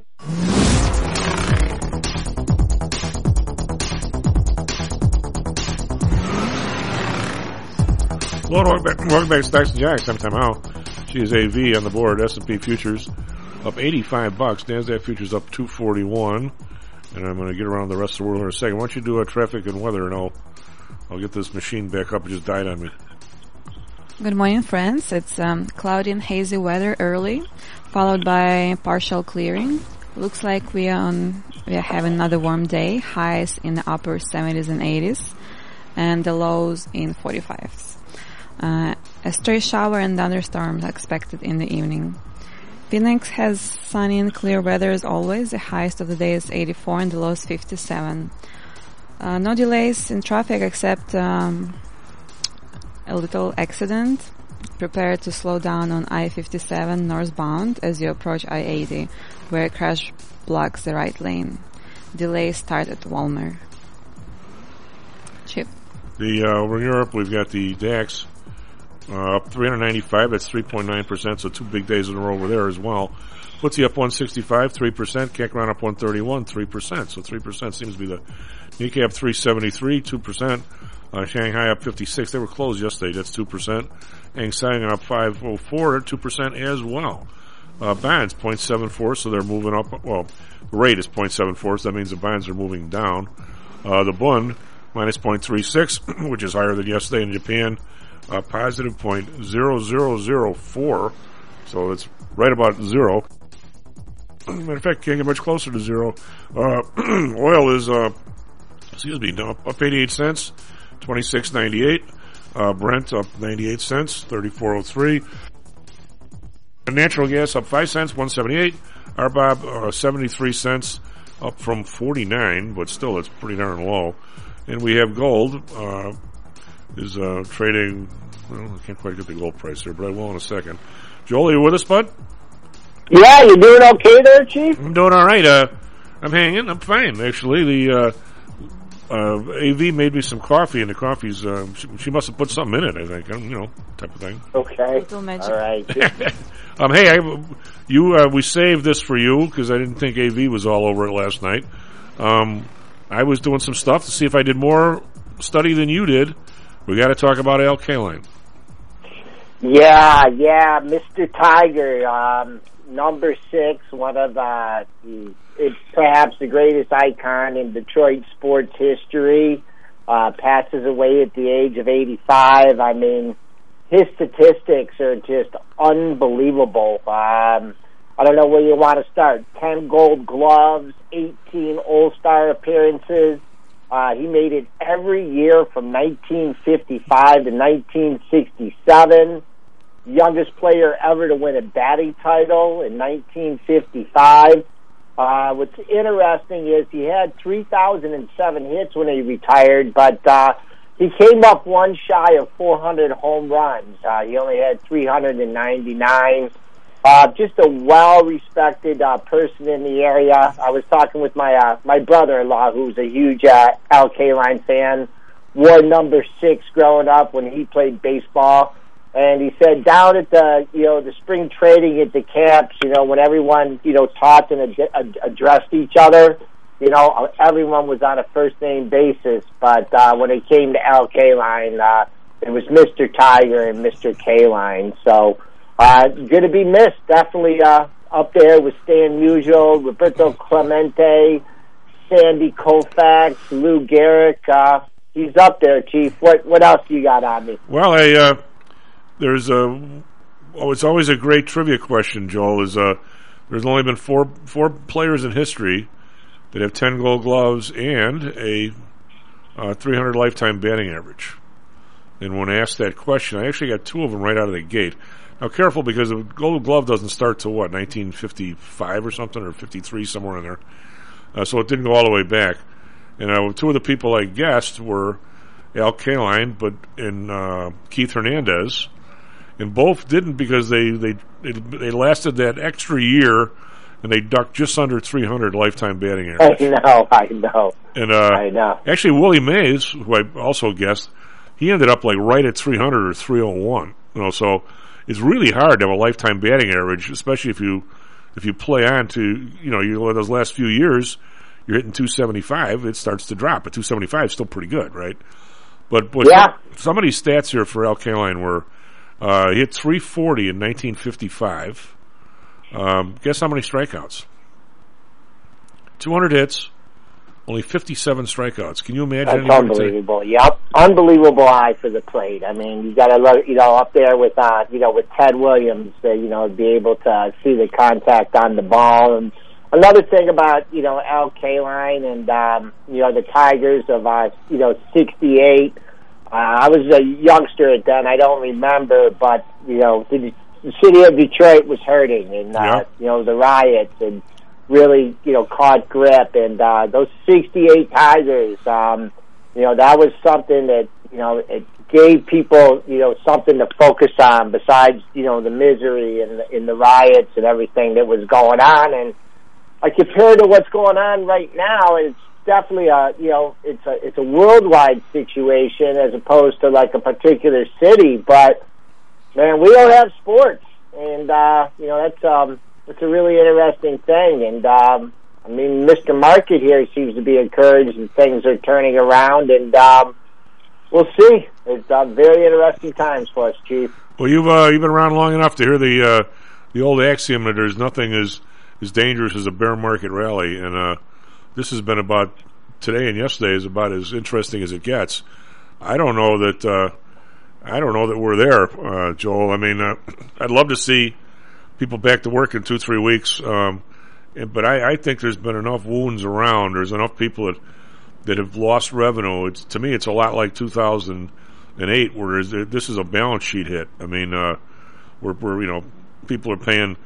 Hello, welcome back, welcome back to Stocks and Jocks. I'm Tom Howell. She is A V on the board. S and P futures up eighty-five bucks. NASDAQ futures up two forty-one. And I'm going to get around the rest of the world in a second. Why don't you do a traffic and weather, and I'll I'll get this machine back up. It just died on me. Good morning, friends. It's um, cloudy and hazy weather early, followed by partial clearing. Looks like we are on we are having another warm day. Highs in the upper seventies and eighties, and the lows in forty-fives. Uh, a stray shower and thunderstorms expected in the evening. Phoenix has sunny and clear weather as always. The highest of the day is eighty-four and the low is fifty-seven. Uh, no delays in traffic except um, a little accident. Prepare to slow down on I fifty-seven northbound as you approach I eighty, where a crash blocks the right lane. Delays start at Walmer. Chip. The uh, over in Europe, we've got the DAX uh, up three ninety-five. That's three point nine percent. So two big days in a row over there as well. F T S E up one sixty-five, three percent. C A C up one thirty-one, three percent. So three percent seems to be the Nikkei up three seventy-three, two percent. Uh, Shanghai up fifty-six. They were closed yesterday. That's two percent. Hang Seng up five oh four, two percent as well. Uh, bonds zero point seven four, so they're moving up. Well, the rate is zero point seven four, so that means the bonds are moving down. Uh, the Bund minus zero point three six, which is higher than yesterday in Japan. Uh, positive zero point zero zero zero four, so it's right about zero. Matter of fact, can't get much closer to zero. Uh, oil is, uh, excuse me, up, up eighty-eight cents, twenty-six ninety-eight. Uh, Brent up ninety-eight cents, thirty-four oh three. Natural gas up five cents, one seventy-eight. R B O B uh, seventy-three cents, up from forty-nine, but still it's pretty darn low. And we have gold, uh, is uh, trading, well, I can't quite get the gold price here, but I will in a second. Joel, are you with us, bud? Yeah, you doing okay there, Chief? I'm doing all right. Uh, I'm hanging. I'm fine, actually. The uh, uh, A V made me some coffee, and the coffee's, uh, she, she must have put something in it, I think, you know, type of thing. Okay. All right. um, hey, I, you, uh, we saved this for you because I didn't think A V was all over it last night. Um, I was doing some stuff to see if I did more study than you did. We got to talk about Al Kaline. Yeah, yeah, Mister Tiger, um, number six, one of uh, it's perhaps the greatest icon in Detroit sports history. Uh, passes away at the age of eighty-five. I mean, his statistics are just unbelievable. Um, I don't know where you want to start. ten gold gloves, eighteen All-Star appearances. Uh, he made it every year from nineteen fifty-five to nineteen sixty-seven. Youngest player ever to win a batting title in nineteen fifty-five. Uh, what's interesting is he had three thousand seven hits when he retired, but uh, he came up one shy of four hundred home runs. Uh, he only had three hundred ninety-nine. Uh, just a well-respected uh, person in the area. I was talking with my uh, my brother-in-law, who's a huge uh, Al Kaline fan, wore number six growing up when he played baseball. And he said down at the, you know, the spring training at the camps, you know, when everyone, you know, talked and ad- ad- addressed each other, you know, everyone was on a first-name basis. But uh, when it came to Al Kaline, uh, it was Mister Tiger and Mister Kaline. So, uh, good to be missed. Definitely uh, up there with Stan Musial, Roberto Clemente, Sandy Koufax, Lou Gehrig. Uh, he's up there, Chief. What what else you got on me? Well, I, uh, there's a. Oh, it's always a great trivia question, Joel. Is uh, there's only been four four players in history that have ten Gold Gloves and a uh, three hundred lifetime batting average. And when asked that question, I actually got two of them right out of the gate. Now, careful, because the Gold Glove doesn't start till what, nineteen fifty-five or something, or fifty-three, somewhere in there. Uh, so it didn't go all the way back. And uh, two of the people I guessed were Al Kaline, but and uh, Keith Hernandez, and both didn't because they they they lasted that extra year, and they ducked just under three hundred lifetime batting average. I know, I know, and uh, I know. Actually, Willie Mays, who I also guessed, he ended up like right at three hundred or three oh one. You know, so it's really hard to have a lifetime batting average, especially if you if you play on to, you know, you those last few years, you're hitting two seventy-five, it starts to drop. But two seventy-five is still pretty good, right? But, but yeah. some, some of these stats here for Al Kaline were uh, he hit three forty in nineteen fifty-five. Um, guess how many strikeouts? two hundred hits. Only fifty-seven strikeouts. Can you imagine? That's unbelievable. To... Yep, unbelievable eye for the plate. I mean, you got to look, you know, up there with, uh, you know, with Ted Williams, uh, you know, be able to see the contact on the ball. And another thing about, you know, Al Kaline and, um, you know, the Tigers of, uh, you know, sixty-eight. Uh, I was a youngster then. I don't remember, but you know, the, the city of Detroit was hurting, and uh, yeah. you know, the riots and. Really, you know, caught grip, and uh, those sixty-eight Tigers, um, you know, that was something that, you know, it gave people, you know, something to focus on besides, you know, the misery and the, and the riots and everything that was going on. And I compare to what's going on right now, it's definitely a, you know, it's a it's a worldwide situation as opposed to like a particular city. But man, we don't have sports, and uh, you know, that's um. It's a really interesting thing, and um, I mean, Mister Market here seems to be encouraged, and things are turning around, and um, we'll see. It's uh, very interesting times for us, Chief. Well, you've uh, you've been around long enough to hear the uh, the old axiom that there's nothing as as dangerous as a bear market rally, and uh, this has been about today and yesterday is about as interesting as it gets. I don't know that uh, I don't know that we're there, uh, Joel. I mean, uh, I'd love to see people back to work in two, three weeks. Um, and, but I, I think there's been enough wounds around. There's enough people that that have lost revenue. It's, to me, it's a lot like two thousand eight, where this is a balance sheet hit. I mean, uh, we're, we're, you know, people are paying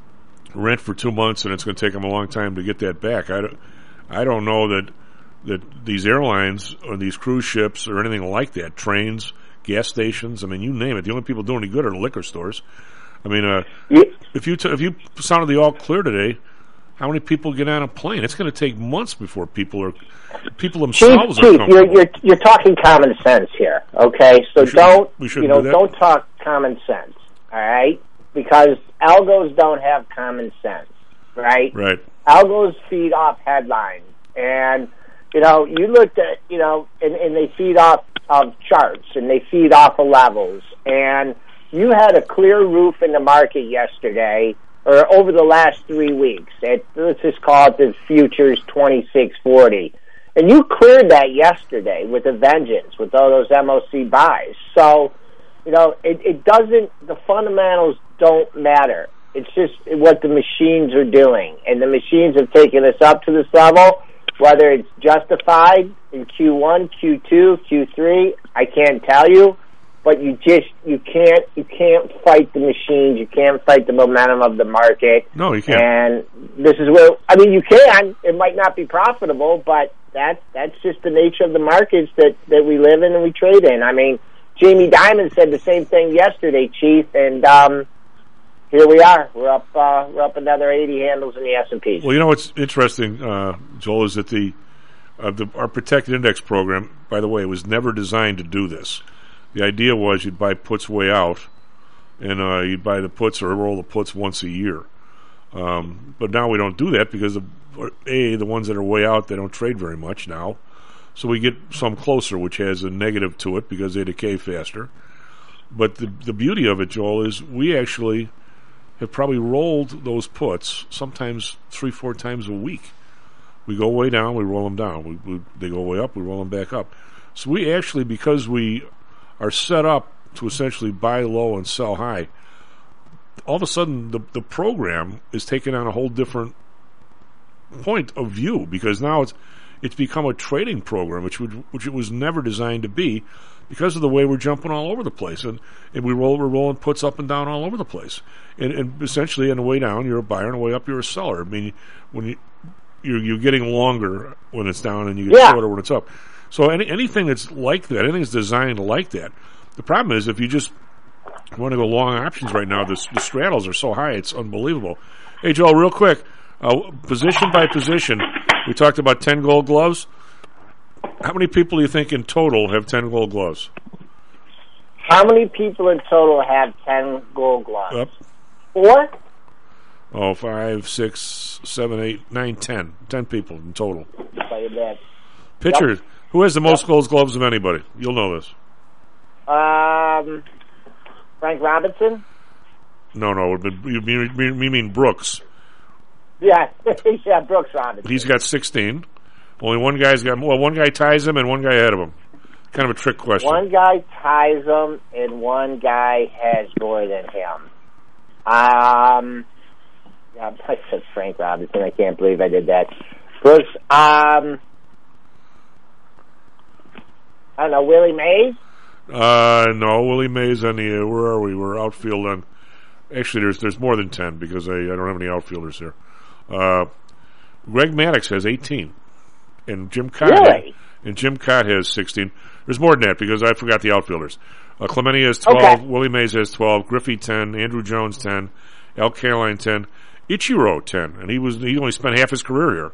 rent for two months, and it's going to take them a long time to get that back. I don't, I don't know that that these airlines or these cruise ships or anything like that, trains, gas stations, I mean, you name it. The only people doing any good are the liquor stores. I mean, uh, yeah. if you t- if you sounded the all clear today, how many people get on a plane? It's going to take months before people are people themselves Chief, are Chief, comfortable. You're, you're you're talking common sense here, okay? So we should, don't we you know do don't talk common sense, all right? Because algos don't have common sense, right? Right. Algos feed off headlines, and you know you looked at you know and, and they feed off of charts, and they feed off of levels, and you had a clear roof in the market yesterday, or over the last three weeks. At, let's just call it the futures twenty-six forty. And you cleared that yesterday with a vengeance, with all those M O C buys. So You know, it, it doesn't, the fundamentals don't matter. It's just what the machines are doing. And the machines have taken us up to this level, whether it's justified in Q one, Q two, Q three, I can't tell you. But you just, you can't, you can't fight the machines. You can't fight the momentum of the market. No, you can't. And this is where, I mean, you can. It might not be profitable, but that's, that's just the nature of the markets that, that we live in and we trade in. I mean, Jamie Dimon said the same thing yesterday, Chief, and, um, here we are. We're up, uh, we're up another eighty handles in the S and P. Well, you know what's interesting, uh, Joel, is that the, uh, the, our protected index program, by the way, was never designed to do this. The idea was you'd buy puts way out, and uh, you'd buy the puts or roll the puts once a year. Um, but now we don't do that because, of, A, the ones that are way out, they don't trade very much now. So we get some closer, which has a negative to it because they decay faster. But the, the beauty of it, Joel, is we actually have probably rolled those puts sometimes three, four times a week. We go way down, we roll them down. We, we, they go way up, we roll them back up. So we actually, because we are set up to essentially buy low and sell high, all of a sudden the the program is taking on a whole different point of view because now it's it's become a trading program, which would, which it was never designed to be because of the way we're jumping all over the place. And, and we roll, we're rolling puts up and down all over the place. And, and essentially on the way down, you're a buyer, and the way up, you're a seller. I mean, when you, you're, you're getting longer when it's down and you get yeah. shorter when it's up. So any, anything that's like that, anything that's designed like that. The problem is if you just want to go long options right now, the, the straddles are so high, it's unbelievable. Hey, Joel, real quick, uh, position by position, we talked about ten gold gloves. How many people do you think in total have ten gold gloves? How many people in total have ten gold gloves? Yep. Four? Oh, five, six, seven, eight, nine, ten. Ten people in total. Play that. Pitcher, Yep. who has the most Yep. gold gloves of anybody? You'll know this. Um, Frank Robinson? No, no, you mean, you mean Brooks. Yeah, yeah, Brooks Robinson. He's got sixteen. Only one guy's got, well, one guy ties him and one guy ahead of him. Kind of a trick question. One guy ties him and one guy has more than him. Um, yeah, I said Frank Robinson. I can't believe I did that. Brooks, um, I don't know, Willie Mays? Uh, no, Willie Mays on the, uh, where are we? We're outfield on, actually there's there's more than ten because I, I don't have any outfielders here. Uh, Greg Maddux has eighteen. And Jim Cott really? and Jim Cott has sixteen. There's more than that because I forgot the outfielders. Uh, Clemente has twelve, okay. Willie Mays has twelve, Griffey ten, Andrew Jones ten, Al Kaline ten, Ichiro ten, and he was he only spent half his career here.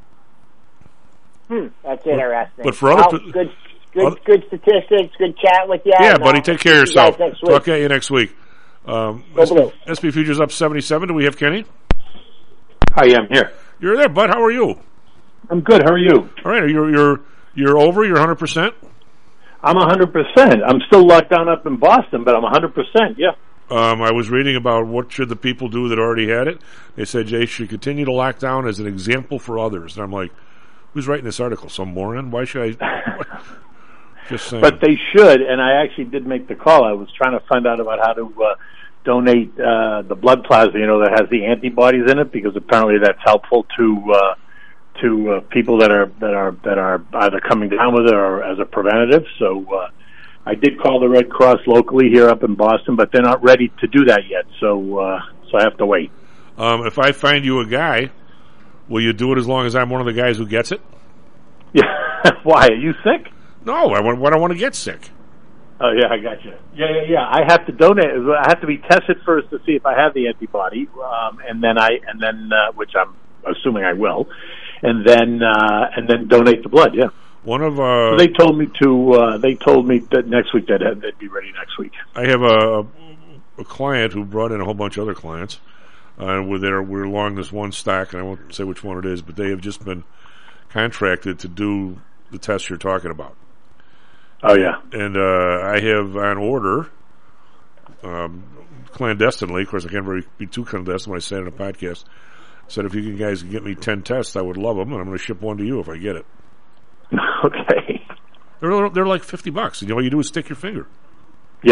Hmm, that's interesting. But for other, well, good, good, good statistics. Good chat with you. Yeah, and, buddy, uh, take care of yourself. Talk at you next week. Um, S P, S P Futures up seventy-seven. Do we have Kenny? I am here. You're there, bud. How are you? I'm good. How are you? All right. You're you're you're over. You're one hundred percent. I'm one hundred percent. I'm still locked down up in Boston, but I'm one hundred percent. Yeah. Um, I was reading about what should the people do that already had it. They said they should continue to lock down as an example for others. And I'm like, who's writing this article? Some moron? Why should I? Just saying. But they should. And I actually did make the call. I was trying to find out about how to uh, donate uh, the blood plasma, you know, that has the antibodies in it, because apparently that's helpful to uh, to uh, people that are that are that are either coming down with it or as a preventative. So uh, I did call the Red Cross locally here up in Boston, but they're not ready to do that yet. So uh, so I have to wait. Um, if I find you a guy, will you do it as long as I'm one of the guys who gets it? Yeah. Why? Are you sick? No, I want. I don't want to get sick. Oh yeah, I got you. Yeah, yeah, yeah. I have to donate. I have to be tested first to see if I have the antibody, um, and then I and then uh, which I'm assuming I will, and then uh, and then donate the blood. Yeah. One of uh, so they told me to. Uh, they told me that next week that they'd be ready next week. I have a, a client who brought in a whole bunch of other clients. Uh, we're there. We're along this one stack, and I won't say which one it is, but they have just been contracted to do the test you're talking about. Oh yeah, and uh, I have on order, um, clandestinely. Of course, I can't very be too clandestine when I say it in a podcast. Said if you guys can get me ten tests, I would love them, and I'm going to ship one to you if I get it. Okay. They're they're like fifty bucks, and all you do is stick your finger. Yeah.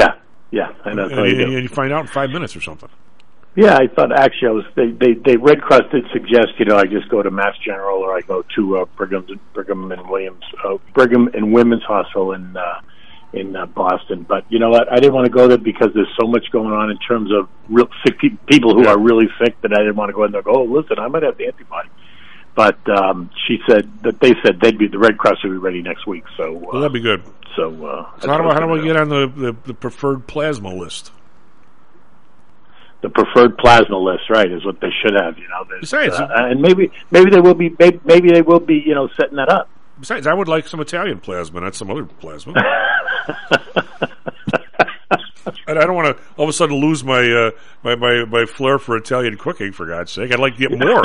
Yeah, I know. And, That's how you and, do. and you find out in five minutes or something. Yeah, I thought actually I was. They, they, they Red Cross did suggest, you know, I just go to Mass General or I go to uh, Brigham Brigham and Williams uh, Brigham and Women's Hospital in uh, in uh, Boston. But you know what? I didn't want to go there because there's so much going on in terms of real sick pe- people who yeah. are really sick that I didn't want to go in there and go, oh, listen, I might have the antibody. But um, she said that they said they'd be the Red Cross would be ready next week. So uh, well, that'd be good. So, uh, so how do I, how do I get on the, the, the preferred plasma list? The preferred plasma list, right, is what they should have. You know, Besides, uh, and maybe maybe they will be maybe, maybe they will be you know setting that up. Besides, I would like some Italian plasma, not some other plasma. And I don't want to all of a sudden lose my, uh, my my my flair for Italian cooking. For God's sake, I'd like to get more.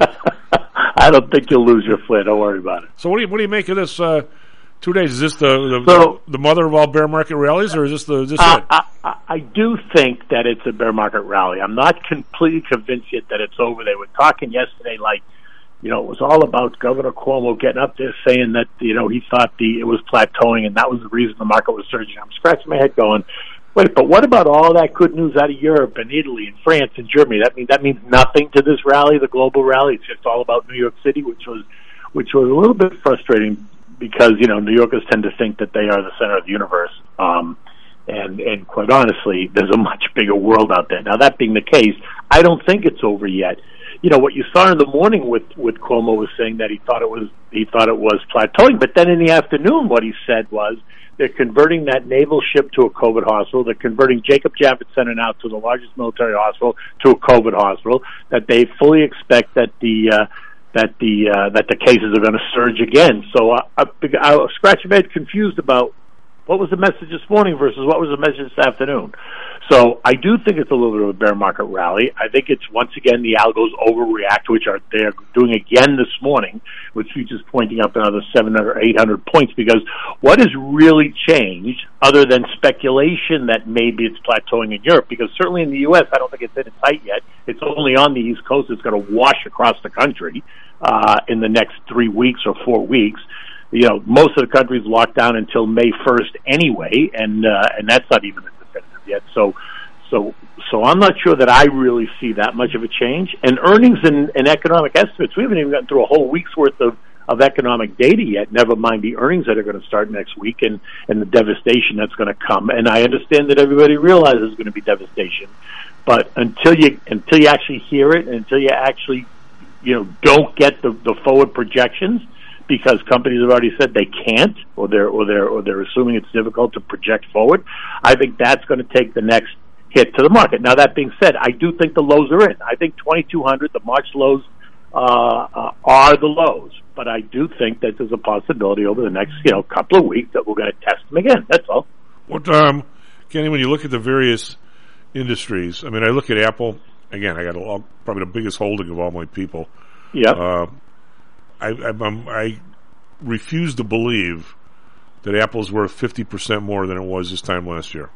I don't think you'll lose your flair. Don't worry about it. So what do you what do you make of this? Uh, two days is this the the, so, the mother of all bear market rallies, or is this the is this uh, it? I, I, I do think that it's a bear market rally. I'm not completely convinced yet that it's over. They were talking yesterday like, you know, it was all about Governor Cuomo getting up there saying that, you know, he thought the it was plateauing and that was the reason the market was surging. I'm scratching my head going, wait, but what about all that good news out of Europe and Italy and France and Germany? That means that means nothing to this rally, the global rally. It's just all about New York City, which was which was a little bit frustrating because, you know, New Yorkers tend to think that they are the center of the universe. Um, and and quite honestly, there's a much bigger world out there. Now, that being the case, I don't think it's over yet. You know, what you saw in the morning with, with Cuomo was saying that he thought it was he thought it was plateauing, but then in the afternoon what he said was they're converting that naval ship to a COVID hospital. They're converting Jacob Javits Center now to the largest military hospital to a COVID hospital. That they fully expect that the uh, that the uh, that the cases are going to surge again. So uh, I, I was scratching my head, confused about what was the message this morning versus what was the message this afternoon. So I do think it's a little bit of a bear market rally. I think it's, once again, the algos overreact, which are they're doing again this morning, with futures pointing up another seven hundred or eight hundred points, because what has really changed, other than speculation that maybe it's plateauing in Europe, because certainly in the U S, I don't think it's in its height yet. It's only on the East Coast. It's going to wash across the country uh, in the next three weeks or four weeks. You know, most of the country's locked down until May first anyway, and uh, and that's not even definitive yet. So, so, so I'm not sure that I really see that much of a change. And earnings and, and economic estimates, we haven't even gotten through a whole week's worth of, of economic data yet, never mind the earnings that are going to start next week and, and the devastation that's going to come. And I understand that everybody realizes there's going to be devastation. But until you until you actually hear it, and until you actually, you know, don't get the, the forward projections, because companies have already said they can't, or they're or they're or they're assuming it's difficult to project forward, I think that's going to take the next hit to the market. Now, that being said, I do think the lows are in. I think twenty-two hundred, the March lows, uh, uh, are the lows. But I do think that there's a possibility over the next, you know, couple of weeks that we're going to test them again. That's all. What, um, Kenny, when you look at the various industries, I mean, I look at Apple again. I got a, probably the biggest holding of all my people. Yeah. Uh, I, I, I refuse to believe that Apple's worth fifty percent more than it was this time last year.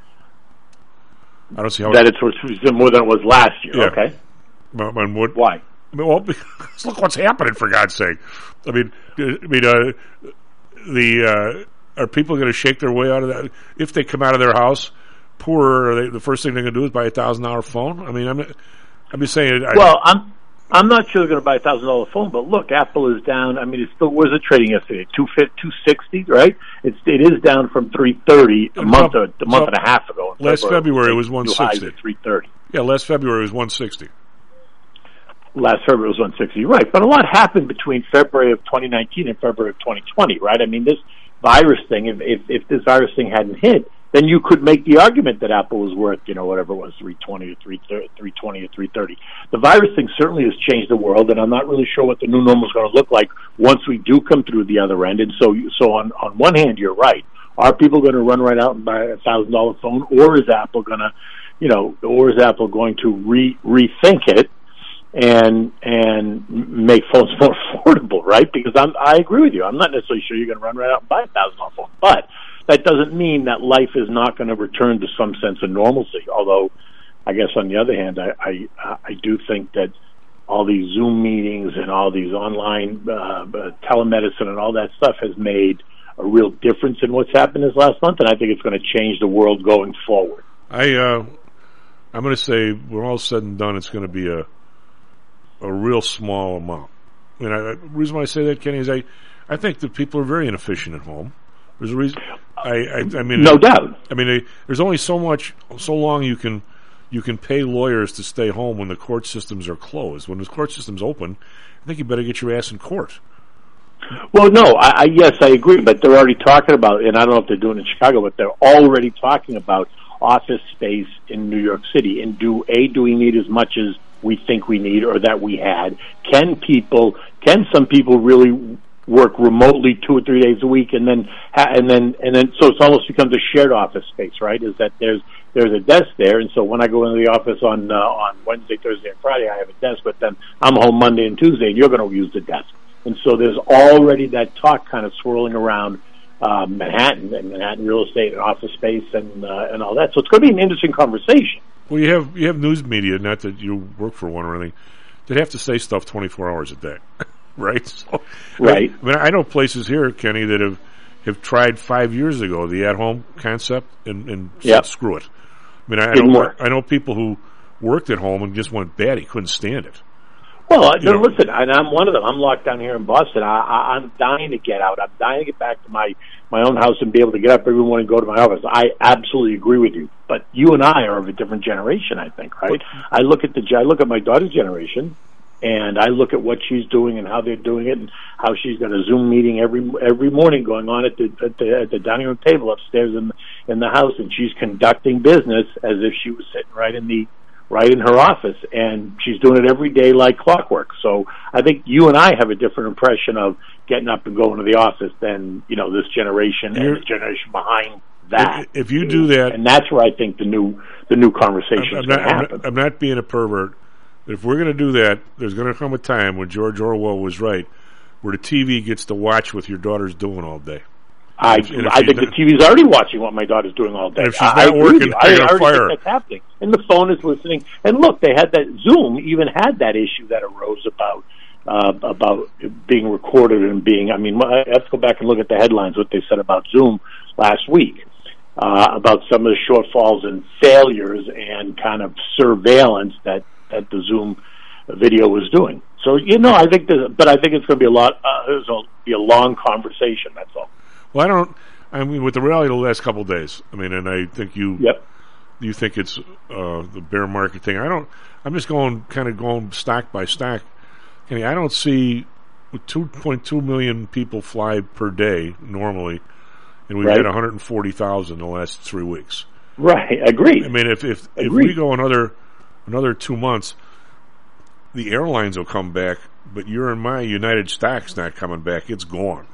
I don't see how that it's worth more than it was last year. Yeah. Okay. But, but what, Why? I mean, well, because look what's happening, for God's sake. I mean, I mean, uh, the uh, are people going to shake their way out of that if they come out of their house poorer? Are they, the first thing they're going to do is buy a thousand dollar phone? I mean, I'm I'm just saying. I, well, I'm. I'm not sure they're going to buy a thousand dollar phone, but look, Apple is down. I mean, it still was it trading yesterday, two two sixty, right? It's it is down from three thirty a month a, a month and a half ago. Last February, February it was one sixty. Three thirty. Yeah, last February it was one sixty. Last February it was one sixty, right? But a lot happened between February of twenty nineteen and February of twenty twenty, right? I mean, this virus thing. If if, if this virus thing hadn't hit, then you could make the argument that Apple was worth, you know, whatever it was, three twenty or three twenty or three thirty. The virus thing certainly has changed the world, and I'm not really sure what the new normal is going to look like once we do come through the other end. And so, so on, on one hand, you're right. Are people going to run right out and buy a thousand dollar phone, or is Apple going to, you know, or is Apple going to re rethink it and and make phones more affordable, right? Because I'm, I agree with you. I'm not necessarily sure you're going to run right out and buy a thousand dollar phone, but that doesn't mean that life is not going to return to some sense of normalcy. Although, I guess on the other hand, I I, I do think that all these Zoom meetings and all these online uh, telemedicine and all that stuff has made a real difference in what's happened this last month, and I think it's going to change the world going forward. I, uh, I'm going to say, when all said and done, it's going to be a a real small amount. I mean, I, the reason why I say that, Kenny, is I, I think that people are very inefficient at home. There's a reason. I, I, I mean, no doubt. I mean, I, there's only so much, so long you can you can pay lawyers to stay home when the court systems are closed. When the court system's open, I think you better get your ass in court. Well, no, I, I yes, I agree, but they're already talking about, and I don't know if they're doing it in Chicago, but they're already talking about office space in New York City. And do a do we need as much as we think we need or that we had? Can people? Can some people really work remotely two or three days a week, and then ha- and then and then so it almost becomes a shared office space, right? Is that there's there's a desk there, and so when I go into the office on uh, on Wednesday, Thursday, and Friday, I have a desk, but then I'm home Monday and Tuesday, and you're going to use the desk, and so there's already that talk kind of swirling around uh, Manhattan and Manhattan real estate and office space and uh, and all that. So it's going to be an interesting conversation. Well, you have you have news media, not that you work for one or anything, that have to say stuff twenty-four hours a day. Right, so, right. I, I mean, I know places here, Kenny, that have, have tried five years ago the at-home concept and, and yep. said, screw it. I mean, I, I know I know people who worked at home and just went batty, couldn't stand it. Well, you know, listen, and I'm one of them. I'm locked down here in Boston. I, I, I'm dying to get out. I'm dying to get back to my my own house and be able to get up every morning and go to my office. I absolutely agree with you. But you and I are of a different generation, I think, right? I look at the I look at my daughter's generation. And I look at what she's doing and how they're doing it, and how she's got a Zoom meeting every every morning going on at the at the, at the dining room table upstairs in in the house, and she's conducting business as if she was sitting right in the right in her office, and she's doing it every day like clockwork. So I think you and I have a different impression of getting up and going to the office than you know this generation You're, and the generation behind that. If, if you do that, and that's where I think the new the new conversation I'm, is I'm going to not, happen. I'm not, I'm not being a pervert. If we're going to do that, there's going to come a time when George Orwell was right, where the T V gets to watch what your daughter's doing all day. I if, if I think not, the T V's already watching what my daughter's doing all day. If she's I, not I working, I, I already fire. think that's happening. And the phone is listening. And look, they had that Zoom even had that issue that arose about uh, about being recorded and being. I mean, I have to go back and look at the headlines what they said about Zoom last week. Uh, about some of the shortfalls and failures and kind of surveillance that, that the Zoom video was doing. So, you know, I think there's, but I think it's going to be a lot, uh, there's going to be a long conversation, that's all. Well, I don't, I mean, with the rally the last couple of days, I mean, and I think you, yep. you think it's, uh, the bear market thing. I don't, I'm just going, kind of going stock by stock. I mean, I don't see two point two million people fly per day normally, and we've right. had one hundred forty thousand in the last three weeks. Right, agreed. I mean, if, if, if we go another, another two months, the airlines will come back, but your and my United stock's not coming back. It's gone.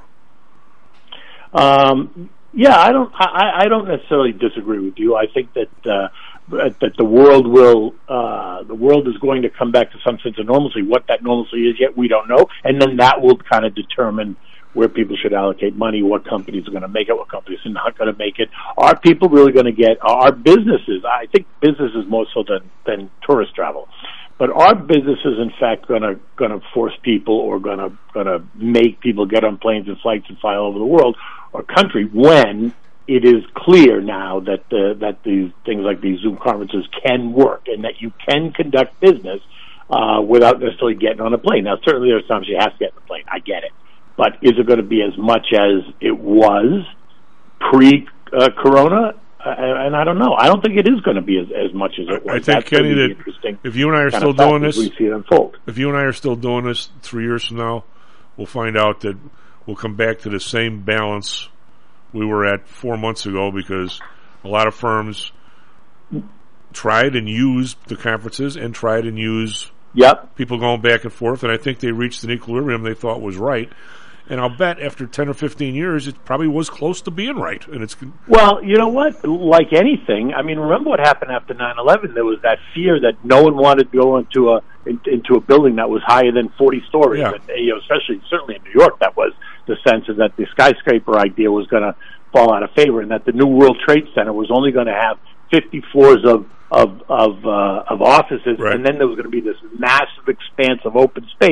Um, yeah, I don't. I, I don't necessarily disagree with you. I think that uh, that the world will. Uh, the world is going to come back to some sense of normalcy. What that normalcy is yet, we don't know, and then that will kind of determine where people should allocate money, what companies are going to make it, what companies are not going to make it. Are people really going to get? Are businesses? I think businesses more so than than tourist travel. But are businesses, in fact, going to going to force people or going to going to make people get on planes and flights and fly all over the world or country when it is clear now that the, that these things like these Zoom conferences can work and that you can conduct business uh, without necessarily getting on a plane? Now, certainly there's times you have to get on a plane. I get it, but is it going to be as much as it was pre-corona? Uh, and I don't know. I don't think it is going to be as, as much as it was. I think, That's Kenny, that interesting if you and I are still fact doing this, we see it unfold. If you and I are still doing this three years from now, we'll find out that we'll come back to the same balance we were at four months ago because a lot of firms tried and used the conferences and tried and used yep. people going back and forth, and I think they reached an equilibrium they thought was right. And I'll bet after ten or fifteen years, it probably was close to being right. And it's well, you know what? Like anything, I mean, remember what happened after nine eleven? There was that fear that no one wanted to go into a into a building that was higher than forty stories. Yeah. And, you know, especially certainly in New York, that was the sense of that the skyscraper idea was going to fall out of favor, and that the new World Trade Center was only going to have fifty floors of of of, uh, of offices, right. and then there was going to be this massive expanse of open space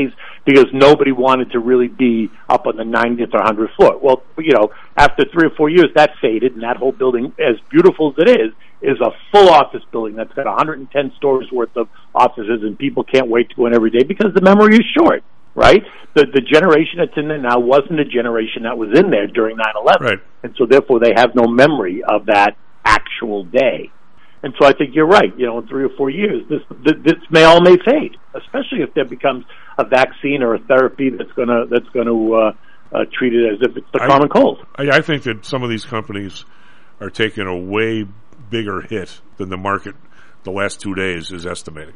because nobody wanted to really be up on the ninetieth or hundredth floor. Well, you know, after three or four years, that faded, and that whole building, as beautiful as it is, is a full office building that's got one hundred ten stories worth of offices, and people can't wait to go in every day because the memory is short, right? The the generation that's in there now wasn't a generation that was in there during nine eleven, right. And so therefore they have no memory of that actual day. And so I think you're right. You know, in three or four years, this this may all may fade, especially if there becomes a vaccine or a therapy that's gonna that's gonna uh, uh, treat it as if it's the I, common cold. I, I think that some of these companies are taking a way bigger hit than the market the last two days is estimating.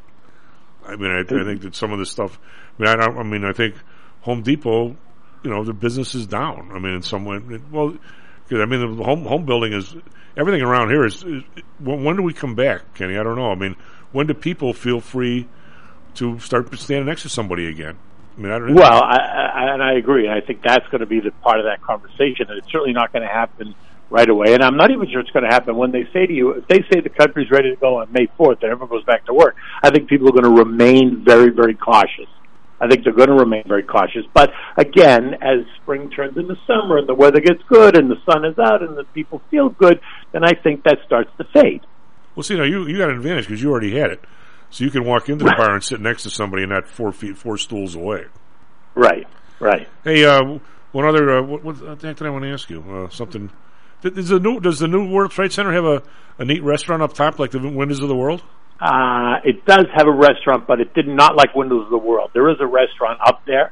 I mean, I, I think that some of this stuff. I mean, I, don't, I mean, I think Home Depot, you know, the business is down. I mean, in some way, well, I mean, the home home building is everything around here is, is. When do we come back, Kenny? I don't know. I mean, when do people feel free to start standing next to somebody again? I mean, I don't know. Well, I, I, and I agree. I think that's going to be the part of that conversation, and it's certainly not going to happen right away. And I'm not even sure it's going to happen when they say to you, if they say the country's ready to go on May fourth and everyone goes back to work, I think people are going to remain very, very cautious. I think they're going to remain very cautious. But again, as spring turns into summer and the weather gets good and the sun is out and the people feel good, then I think that starts to fade. Well, see, now you, you got an advantage because you already had it. So you can walk into the bar and sit next to somebody and not four feet, four stools away. Right, right. Hey, uh, one other, uh, what, what the heck did I want to ask you? Uh, something, does the new, does the new World Trade Center have a, a neat restaurant up top like the Windows of the World? Uh, it does have a restaurant, but it did not like Windows of the World. There is a restaurant up there,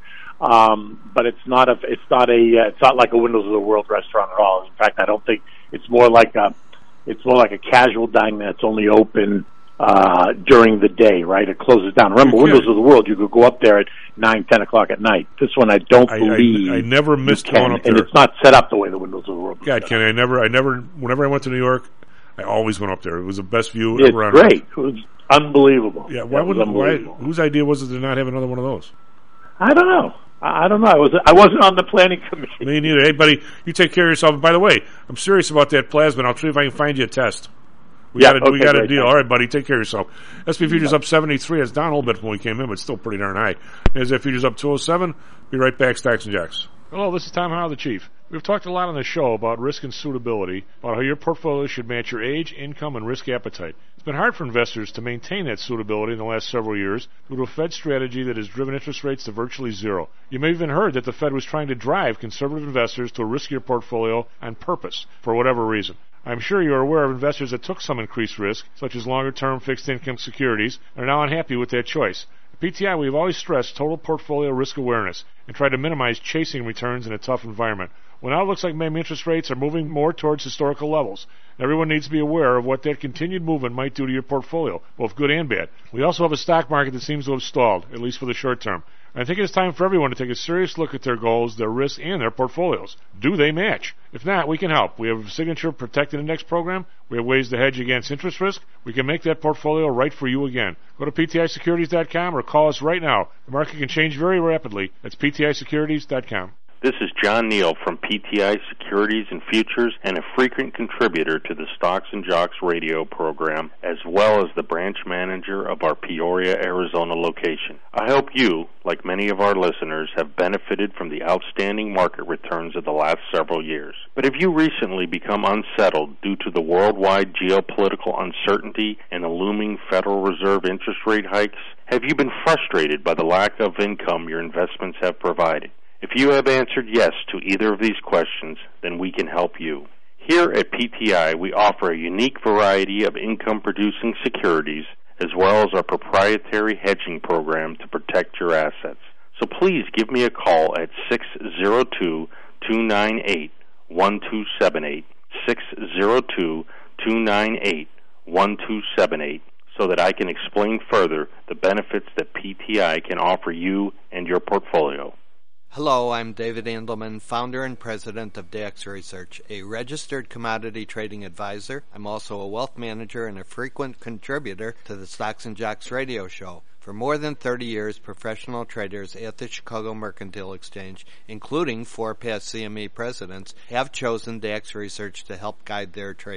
um, but it's not a, it's not a, uh, it's not like a Windows of the World restaurant at all. In fact, I don't think it's more like a, it's more like a casual dining that's only open uh, during the day, right? It closes down. Remember, Windows of the World, you could go up there at nine, ten o'clock at night. This one, I don't I, believe. I, I never missed can, one up and there. it's not set up the way the Windows of the World. God, Kenny, I never, I never, whenever I went to New York, I always went up there. It was the best view It's ever on great. It was unbelievable. Yeah, why it would why? Whose idea was it to not have another one of those? I don't know. I don't know. I was I wasn't on the planning committee. Me neither. Hey, buddy, you take care of yourself. And by the way, I'm serious about that plasma. And I'll see if I can find you a test. We yeah, got a, okay, we got great, a deal. thanks. All right, buddy, take care of yourself. S and P futures up seventy-three. It's down a little bit from when we came in, but still pretty darn high. As F futures up two oh seven. Be right back. Stocks and Jacks. Hello, this is Tom Howell, the Chief. We've talked a lot on the show about risk and suitability, about how your portfolio should match your age, income, and risk appetite. It's been hard for investors to maintain that suitability in the last several years due to a Fed strategy that has driven interest rates to virtually zero. You may have even heard that the Fed was trying to drive conservative investors to a riskier portfolio on purpose, for whatever reason. I'm sure you're aware of investors that took some increased risk, such as longer-term fixed-income securities, and are now unhappy with that choice. At P T I, we've always stressed total portfolio risk awareness and tried to minimize chasing returns in a tough environment. Well, now it looks like maybe interest rates are moving more towards historical levels. Everyone needs to be aware of what that continued movement might do to your portfolio, both good and bad. We also have a stock market that seems to have stalled, at least for the short term. And I think it's time for everyone to take a serious look at their goals, their risks, and their portfolios. Do they match? If not, we can help. We have a Signature Protected Index program. We have ways to hedge against interest risk. We can make that portfolio right for you again. Go to P T I securities dot com or call us right now. The market can change very rapidly. That's P T I securities dot com. This is John Neal from P T I Securities and Futures and a frequent contributor to the Stocks and Jocks radio program, as well as the branch manager of our Peoria, Arizona location. I hope you, like many of our listeners, have benefited from the outstanding market returns of the last several years. But have you recently become unsettled due to the worldwide geopolitical uncertainty and the looming Federal Reserve interest rate hikes? Have you been frustrated by the lack of income your investments have provided? If you have answered yes to either of these questions, then we can help you. Here at P T I, we offer a unique variety of income-producing securities, as well as our proprietary hedging program to protect your assets. So please give me a call at six oh two, two nine eight, one two seven eight, six oh two, two nine eight, one two seven eight, so that I can explain further the benefits that P T I can offer you and your portfolio. Hello, I'm David Andelman, founder and president of D X Research, a registered commodity trading advisor. I'm also a wealth manager and a frequent contributor to the Stocks and Jocks radio show. For more than thirty years, professional traders at the Chicago Mercantile Exchange, including four past C M E presidents, have chosen D X Research to help guide their trading.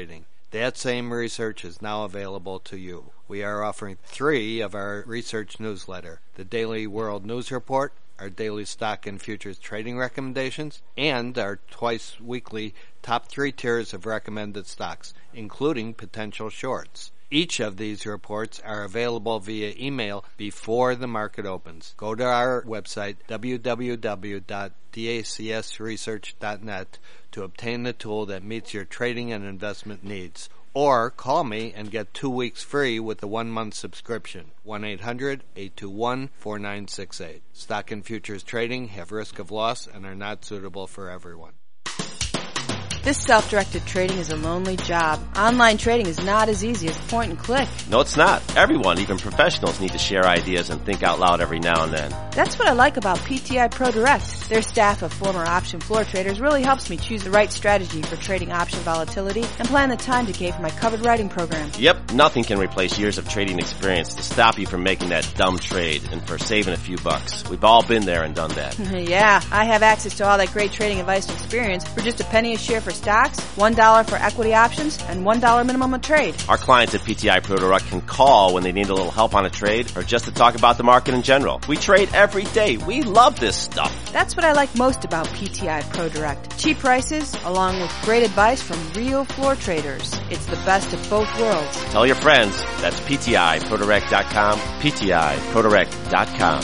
That same research is now available to you. We are offering three of our research newsletter: the Daily World News Report, our daily stock and futures trading recommendations, and our twice weekly top three tiers of recommended stocks, including potential shorts. Each of these reports are available via email before the market opens. Go to our website, w w w dot dacs research dot net, to obtain the tool that meets your trading and investment needs. Or call me and get two weeks free with a one-month subscription. one eight hundred eight two one four nine six eight. Stock and futures trading have risk of loss and are not suitable for everyone. This self-directed trading is a lonely job. Online trading is not as easy as point and click. No, it's not. Everyone, even professionals, need to share ideas and think out loud every now and then. That's what I like about P T I Pro Direct. Their staff of former option floor traders really helps me choose the right strategy for trading option volatility and plan the time decay for my covered writing program. Yep, nothing can replace years of trading experience to stop you from making that dumb trade and for saving a few bucks. We've all been there and done that. Yeah, I have access to all that great trading advice and experience for just a penny a share for stocks, one dollar for equity options, and one dollar minimum a trade. Our clients at P T I Pro Direct can call when they need a little help on a trade or just to talk about the market in general. We trade every day. We love this stuff. That's what I like most about P T I Pro Direct. Cheap prices, along with great advice from real floor traders. It's the best of both worlds. Tell your friends. That's P T I Pro Direct dot com, P T I Pro Direct dot com.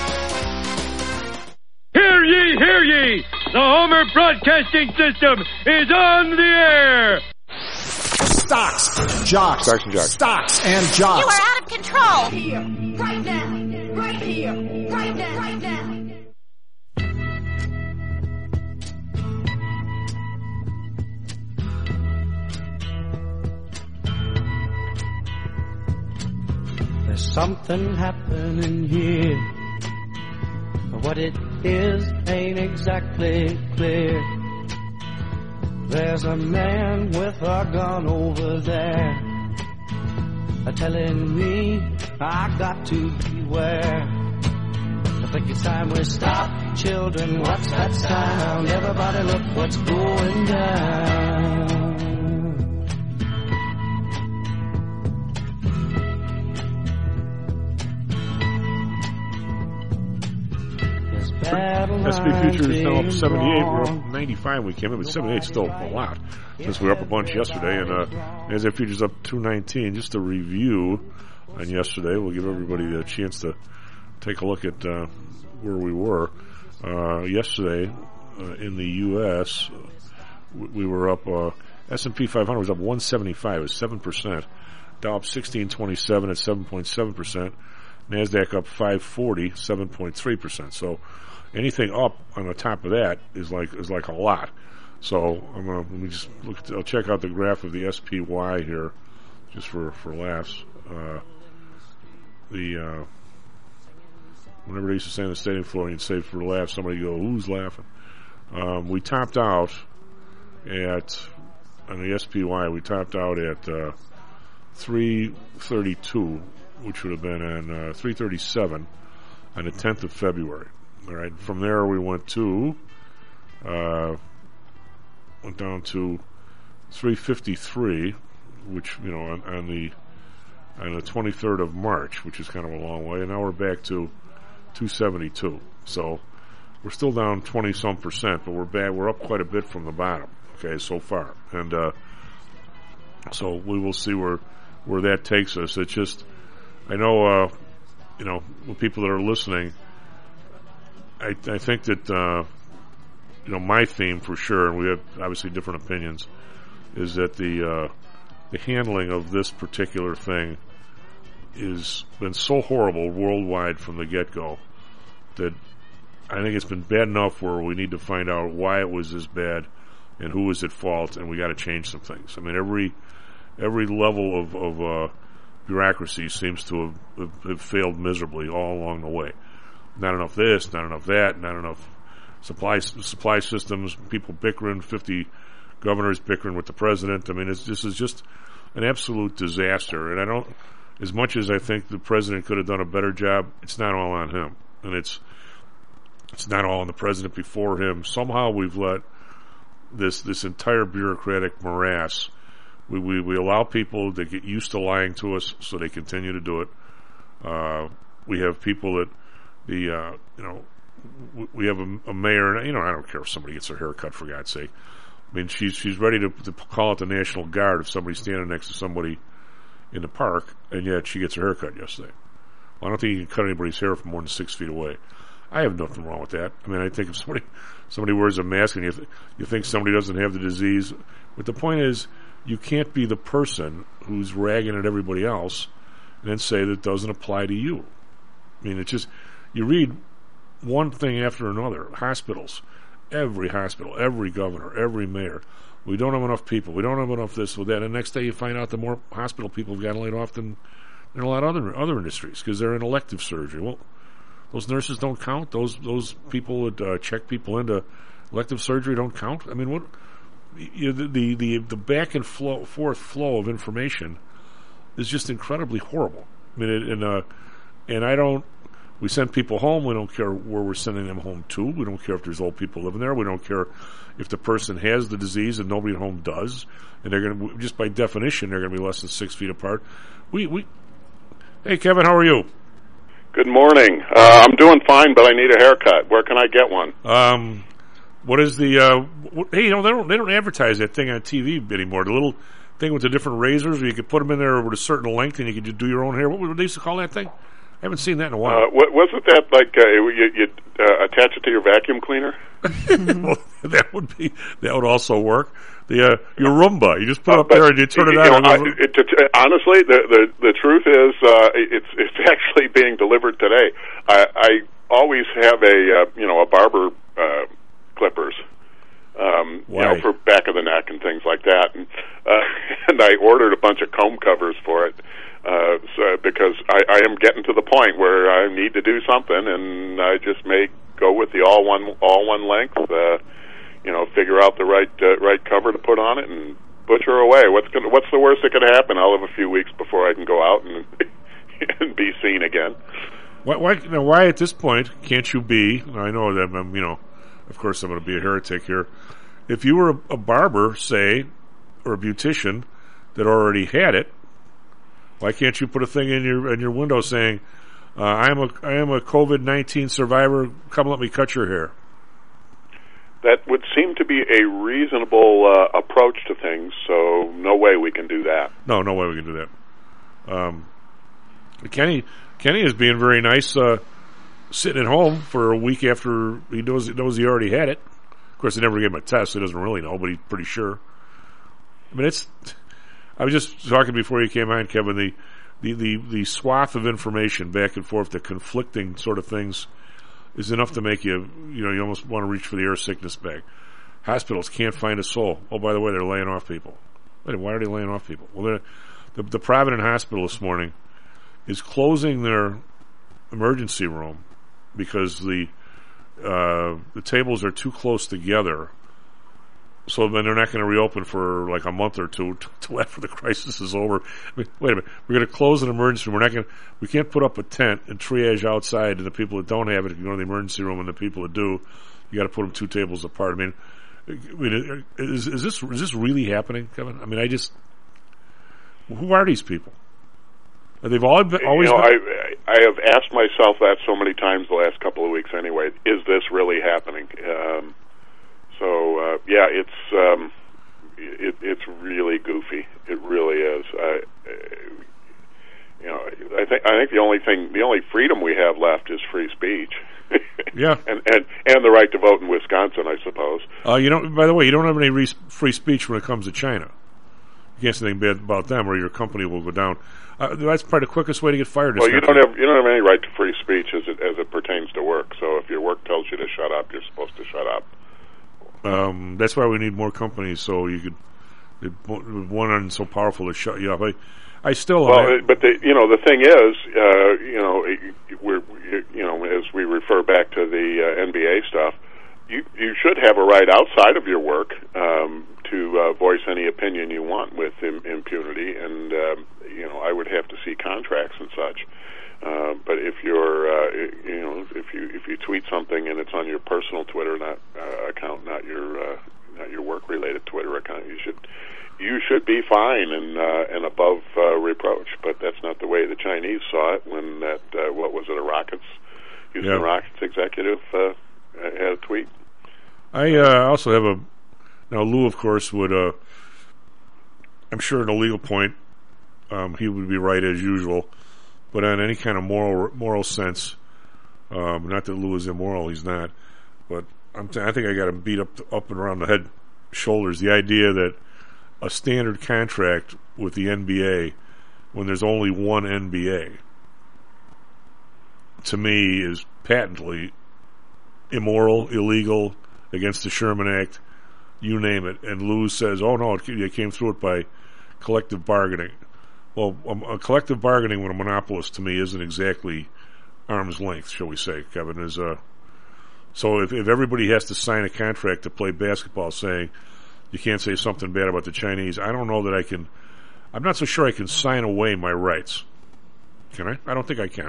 Hear ye, hear ye! The Homer Broadcasting System is on the air! Stocks, jocks, Stocks and jocks. Stocks and jocks. You are out of control! Here, right now, right here, right now, right now. There's something happening here. What it is ain't exactly clear. There's a man with a gun over there, telling me I got to beware. I think it's time we stop, children. What's that sound? Everybody look what's going down. S and P futures now up seventy-eight. We're up ninety-five. We came in, but seventy-eight is still a lot since we were up a bunch yesterday. And uh, N A S D A Q futures up two nineteen. Just a review on yesterday. We'll give everybody a chance to take a look at uh, where we were uh, yesterday uh, in the U S. We were up. Uh, S and P five hundred was up one seventy-five. It was seven percent. Dow up sixteen twenty-seven at seven point seven percent. NASDAQ up five forty, seven point three percent. So anything up on the top of that is like is like a lot. So I'm gonna let me just look. At, I'll check out the graph of the S P Y here, just for for laughs. Uh, the uh, whenever they used to say on the stadium floor, you'd say for laughs, somebody go, "Who's laughing?" Um, we topped out at on the S P Y. We topped out at uh, three thirty-two. Which would have been on uh, three thirty-seven on the tenth of February. All right. From there, we went to uh, went down to three fifty-three, which you know on, on the on the twenty-third of March, which is kind of a long way. And now we're back to two seventy-two. So we're still down twenty some percent, but we're back. We're up quite a bit from the bottom. Okay, so far, and uh, so we will see where where that takes us. It's just. I know, uh, you know, with people that are listening, I, I think that, uh, you know, my theme for sure, and we have obviously different opinions, is that the uh, the handling of this particular thing has been so horrible worldwide from the get-go that I think it's been bad enough where we need to find out why it was this bad and who was at fault, and we got to change some things. I mean, every every level of, of uh, bureaucracy seems to have, have, have failed miserably all along the way. Not enough this, not enough that, not enough supply supply systems, people bickering, fifty governors bickering with the president. I mean, it's, this is just an absolute disaster. And I don't, as much as I think the president could have done a better job, it's not all on him. And it's it's not all on the president before him. Somehow we've let this this entire bureaucratic morass We, we we allow people to get used to lying to us, so they continue to do it. Uh, we have people that the uh, you know w- we have a, a mayor. You know, I don't care if somebody gets their hair cut, for God's sake. I mean, she's she's ready to, to call out the National Guard if somebody's standing next to somebody in the park, and yet she gets her hair cut yesterday. Well, I don't think you can cut anybody's hair from more than six feet away. I have nothing wrong with that. I mean, I think if somebody somebody wears a mask and you th- you think somebody doesn't have the disease, but the point is, you can't be the person who's ragging at everybody else and then say that it doesn't apply to you. I mean, it's just, you read one thing after another. Hospitals, every hospital, every governor, every mayor. We don't have enough people. We don't have enough this or that. And the next day you find out that more hospital people have gotten laid off than in a lot of other other industries because they're in elective surgery. Well, those nurses don't count. Those those people that uh, check people into elective surgery don't count. I mean, what you know, the the the back and flow, forth flow of information is just incredibly horrible. I mean, it, and uh, and I don't. We send people home. We don't care where we're sending them home to. We don't care if there's old people living there. We don't care if the person has the disease and nobody at home does. And they're going to, just by definition, they're going to be less than six feet apart. We we. Hey, Kevin, how are you? Good morning. Uh, I'm doing fine, but I need a haircut. Where can I get one? Um, what is the? Uh, what, hey, you know they don't they don't advertise that thing on T V anymore. The little thing with the different razors, where you could put them in there with a certain length, and you could just do your own hair. What would they used to call that thing? I haven't seen that in a while. Uh, wasn't that like uh, you, you uh, attach it to your vacuum cleaner? Well, that would be that would also work. The uh, your Roomba, you just put it uh, up there and you turn it you on. Know, I, it, it, honestly, the, the the truth is, uh, it's it's actually being delivered today. I, I always have a uh, you know a barber uh, clippers, um, you know, for back of the neck and things like that, and uh, and I ordered a bunch of comb covers for it. Uh, so because I, I am getting to the point where I need to do something, and I just may go with the all one all one length. Uh, you know, figure out the right uh, right cover to put on it and butcher away. What's gonna, what's the worst that could happen? I'll have a few weeks before I can go out and and be seen again. Why, why, you know, why at this point can't you be? I know that I'm, you know, of course I'm going to be a heretic here. If you were a, a barber, say, or a beautician that already had it, why can't you put a thing in your in your window saying, uh, "I am a I am a COVID nineteen survivor. Come, let me cut your hair." That would seem to be a reasonable uh, approach to things. So no way we can do that. No, no way we can do that. Um, Kenny Kenny is being very nice, uh, sitting at home for a week after he knows knows he already had it. Of course, they never gave him a test. So he doesn't really know, but he's pretty sure. I mean, it's. I was just talking before you came on, Kevin, the, the, the, the swath of information back and forth, the conflicting sort of things is enough to make you, you know, you almost want to reach for the air sickness bag. Hospitals can't find a soul. Oh, by the way, they're laying off people. Wait, why are they laying off people? Well, the, the Provident Hospital this morning is closing their emergency room because the, uh, the tables are too close together. So then they're not going to reopen for like a month or two until after the crisis is over. I mean, wait a minute, we're going to close an emergency room. We're not going. We can't put up a tent and triage outside, and the people that don't have it can go to the emergency room, and the people that do, you got to put them two tables apart. I mean, I mean is, is this is this really happening, Kevin? I mean, I just who are these people? They've all been, always. You know, been, I I have asked myself that so many times the last couple of weeks. Anyway, is this really happening? Um, So uh, yeah, it's um, it, it's really goofy. It really is. I, you know, I think I think the only thing, the only freedom we have left is free speech. Yeah, and, and and the right to vote in Wisconsin, I suppose. Uh, you don't. By the way, you don't have any re- free speech when it comes to China. You can't say anything bad about them, or your company will go down. Uh, that's probably the quickest way to get fired. Well, you don't have you don't have any right to free speech as it as it pertains to work. So if your work tells you to shut up, you're supposed to shut up. Um, that's why we need more companies, so you could one and so powerful to shut you up. I, I still. Well, I, but the, you know, the thing is, uh, you know, we're you know, as we refer back to the uh, N B A stuff, you you should have a right outside of your work um, to uh, voice any opinion you want with im- impunity, and um, you know, I would have to see contracts and such. Uh, but if you're, uh, you know, if you if you tweet something and it's on your personal Twitter not, uh, account, not your uh, uh, your work-related Twitter account, you should you should be fine and uh, and above uh, reproach. But that's not the way the Chinese saw it when that uh, what was it, a Rockets Houston Yeah. Rockets executive uh, had a tweet. I uh, also have a now Lou, of course, would uh, I'm sure at a legal point um, he would be right as usual, but on any kind of moral moral sense, um, not that Lou is immoral, he's not, but I'm t- I think I got him beat up up and around the head, shoulders. The idea that a standard contract with the N B A when there's only one N B A to me is patently immoral, illegal, against the Sherman Act, you name it. And Lou says, oh no, it, it came through it by collective bargaining. Well, a, a collective bargaining with a monopolist to me isn't exactly arm's length, shall we say, Kevin. Is uh, So if, if everybody has to sign a contract to play basketball saying you can't say something bad about the Chinese, I don't know that I can, I'm not so sure I can sign away my rights. Can I? I don't think I can.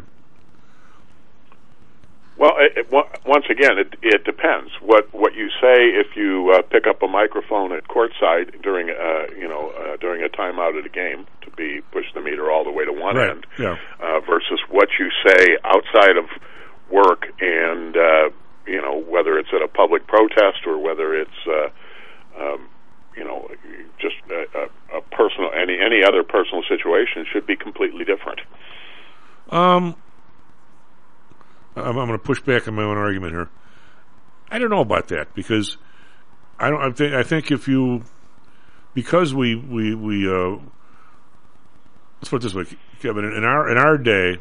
Well, it, it, once again, it, it depends. What what you say if you uh, pick up a microphone at courtside during uh, you know uh, during a timeout of the game to be push the meter all the way to one Right. end, Yeah. uh, versus what you say outside of work and uh, you know whether it's at a public protest or whether it's uh, um, you know just a, a, a personal any any other personal situation should be completely different. Um. I'm, I'm going to push back on my own argument here. I don't know about that because I don't. I think. I think if you, because we we we uh, let's put it this way, Kevin. In our in our day,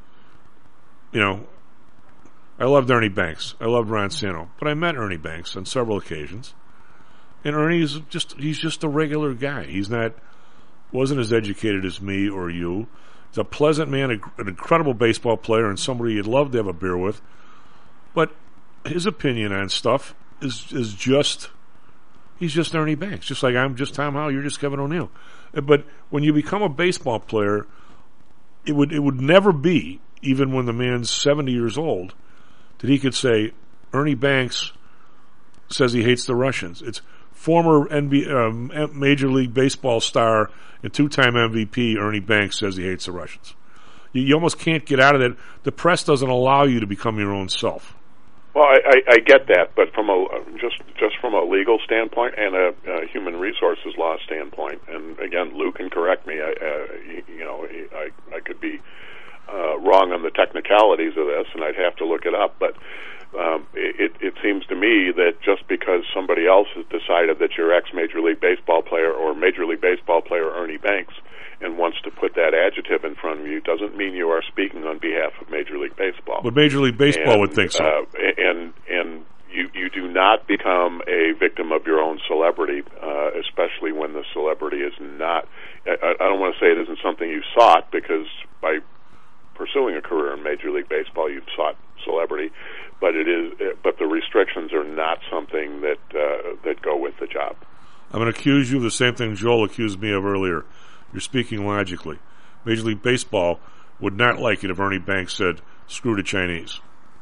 you know, I loved Ernie Banks. I loved Ron Santo, but I met Ernie Banks on several occasions, and Ernie's just he's just a regular guy. He's not wasn't as educated as me or you. He's a pleasant man, a, an incredible baseball player, and somebody you'd love to have a beer with. But his opinion on stuff is is just, he's just Ernie Banks. Just like I'm just Tom Howell, you're just Kevin O'Neill. But when you become a baseball player, it would it would never be, even when the man's seventy years old, that he could say, Ernie Banks says he hates the Russians. It's former N B A, um, Major League Baseball star and two-time M V P Ernie Banks says he hates the Russians. You, you almost can't get out of that. The press doesn't allow you to become your own self. Well, I, I, I get that, but from a just just from a legal standpoint and a, a human resources law standpoint, and again, Lou can correct me. I, uh, you, you know, I I could be uh, wrong on the technicalities of this, and I'd have to look it up, but. Um, it, it seems to me that just because somebody else has decided that you're ex-Major League Baseball player or Major League Baseball player Ernie Banks and wants to put that adjective in front of you doesn't mean you are speaking on behalf of Major League Baseball. But Major League Baseball and, would think so. Uh, and and you, you do not become a victim of your own celebrity, uh, especially when the celebrity is not... I, I don't want to say it isn't something you sought, because by pursuing a career in Major League Baseball, you've sought celebrity, but it is, but the restrictions are not something that uh, that go with the job. I'm going to accuse you of the same thing Joel accused me of earlier. You're speaking logically. Major League Baseball would not like it if Ernie Banks said, screw the Chinese.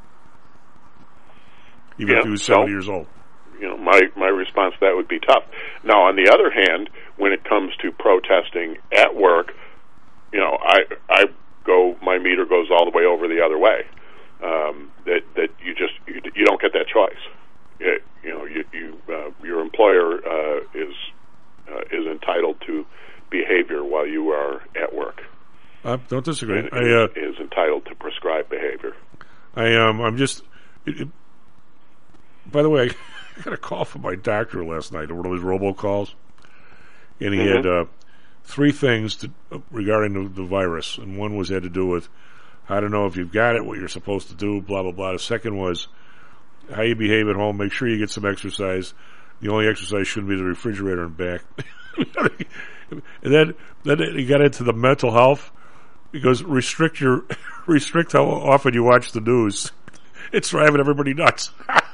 Even yeah, if he was seventy so, years old. You know, my, my response to that would be tough. Now, on the other hand, when it comes to protesting at work, you know, I I go, my meter goes all the way over the other way. Um, that that you just you, you don't get that choice. It, you know, you, you uh, your employer uh, is uh, is entitled to behavior while you are at work. I don't disagree. And I, uh, is entitled to prescribed behavior. I um I'm just. It, it, by the way, I got a call from my doctor last night, one of those robocalls, and he Mm-hmm. had uh, three things to, uh, regarding the, the virus, and one was had to do with how to know if you've got it, what you're supposed to do, blah, blah, blah. The second was how you behave at home. Make sure you get some exercise. The only exercise shouldn't be the refrigerator and back. And then, then he got into the mental health. He goes, restrict your, restrict how often you watch the news. It's driving everybody nuts.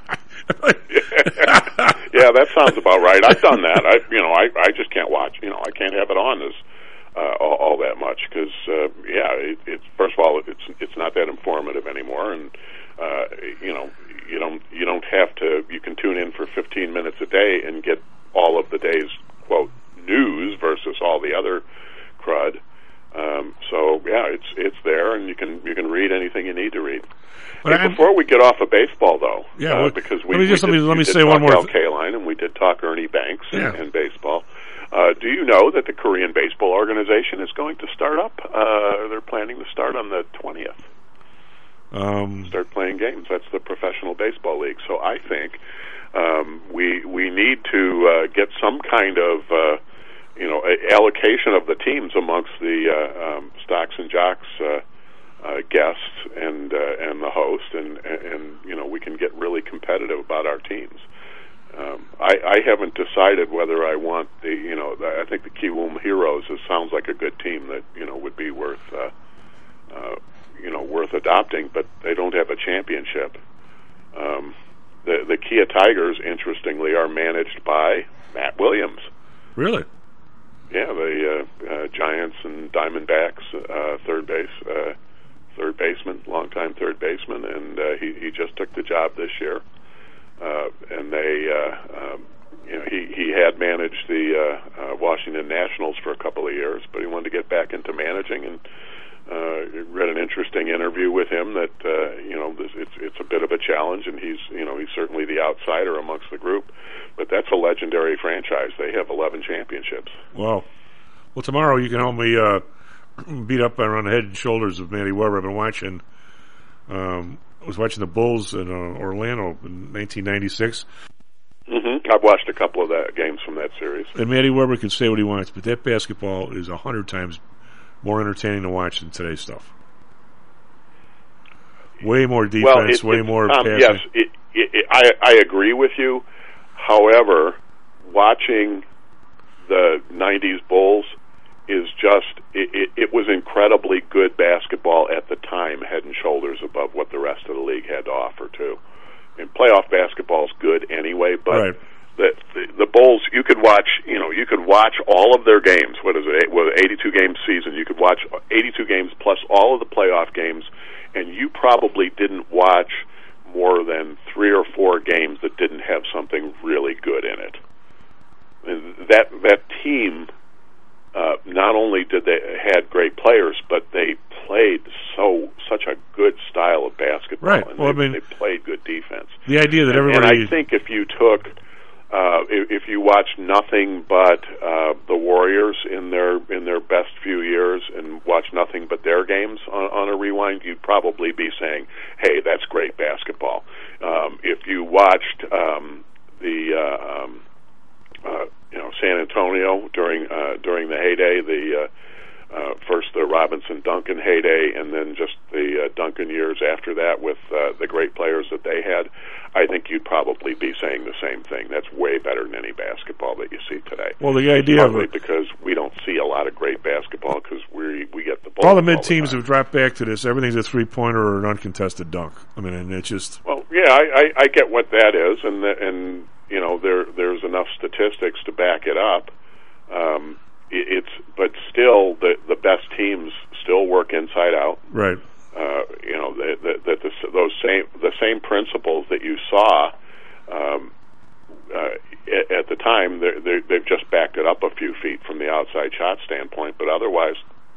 Yeah, that sounds about right. I've done that. I, you know, I, I just can't watch. You know, I can't have it on as uh, all, all that much because, uh, yeah, it, it's first of all, it's it's not that informative anymore, and uh, you know, you don't you don't have to. You can tune in for fifteen minutes at day and get all of the day's, quote, news versus all the other crud. Um, so yeah, it's it's there, and you can you can read anything you need to read. But hey, before we get off of baseball, though, yeah, uh, well, because we, let me just we let me, did, let me did say talk one more. Al Kaline, and we did talk Ernie Banks and, yeah. and baseball. Uh, do you know that the Korean Baseball Organization is going to start up? Uh, they're planning to start on the twentieth. Um, start playing games. That's the Professional Baseball League. So I think um, we we need to uh, get some kind of uh, you know a allocation of the teams amongst the uh, um, Stocks and Jocks uh, uh, guests and uh, and the host, and, and and you know we can get really competitive about our teams. Um, I, I haven't decided whether I want the you know the, I think the Kiwoom Heroes is, sounds like a good team that you know would be worth uh, uh, you know worth adopting, but they don't have a championship. Um, the the Kia Tigers, interestingly, are managed by Matt Williams. Really? Yeah, the uh, uh, Giants and Diamondbacks uh, third base uh, third baseman, longtime third baseman, and uh, he he just took the job this year. Uh, and they, uh, um, you know, he, he had managed the uh, uh, Washington Nationals for a couple of years, but he wanted to get back into managing. And uh, read an interesting interview with him that uh, you know this, it's it's a bit of a challenge, and he's you know he's certainly the outsider amongst the group. But that's a legendary franchise. They have eleven championships. Wow. Well, tomorrow you can help me uh, beat up around the head and shoulders of Matty Weber. I've been watching. Um, I was watching the Bulls in uh, Orlando in nineteen ninety-six. Mm-hmm. I've watched a couple of that games from that series. And Matty Weber can say what he wants, but that basketball is a hundred times more entertaining to watch than today's stuff. Way more defense, well, it, way it, more um, passing. Yes, it, it, it, I, I agree with you. However, watching the nineties Bulls is just, it, it, it was incredibly good basketball at the time, head and shoulders above what the rest of the league had to offer, too. And playoff basketball is good anyway, but right. the, the the Bulls, you could watch, you know, you could watch all of their games. What is it? Well, eighty-two game season. You could watch eighty-two games plus all of the playoff games, and you probably didn't watch more than three or four games that didn't have something really good in it. And that that team. Uh, not only did they had great players, but they played so such a good style of basketball, right. and well, they, I mean, they played good defense. The idea that and, everybody, and I think if you took, uh, if, if you watched nothing but uh, the Warriors in their in their best few years, and watched nothing but their games on, on a rewind, you'd probably be saying, "Hey, that's great basketball." Um, if you watched um, the uh, um, uh, you know, San Antonio during uh, during the heyday, the uh, uh, first the Robinson Duncan heyday, and then just the uh, Duncan years after that with uh, the great players that they had, I think you'd probably be saying the same thing. That's way better than any basketball that you see today. Well, the idea Partly of it, because we don't see a lot of great basketball because we we get the ball. All the mid teams have dropped back to this. Everything's a three pointer or an uncontested dunk. I mean, and it's just well, yeah, I, I, I get what that is, and the, and. You know, there there's enough statistics to back it up. Um, it, it's but still the the best teams still work inside out. Right. Uh, you know that the, the, the, those same the same principles that you saw um, uh, at, at the time, they're, they're, they've just backed it up a few feet from the outside shot standpoint. But otherwise,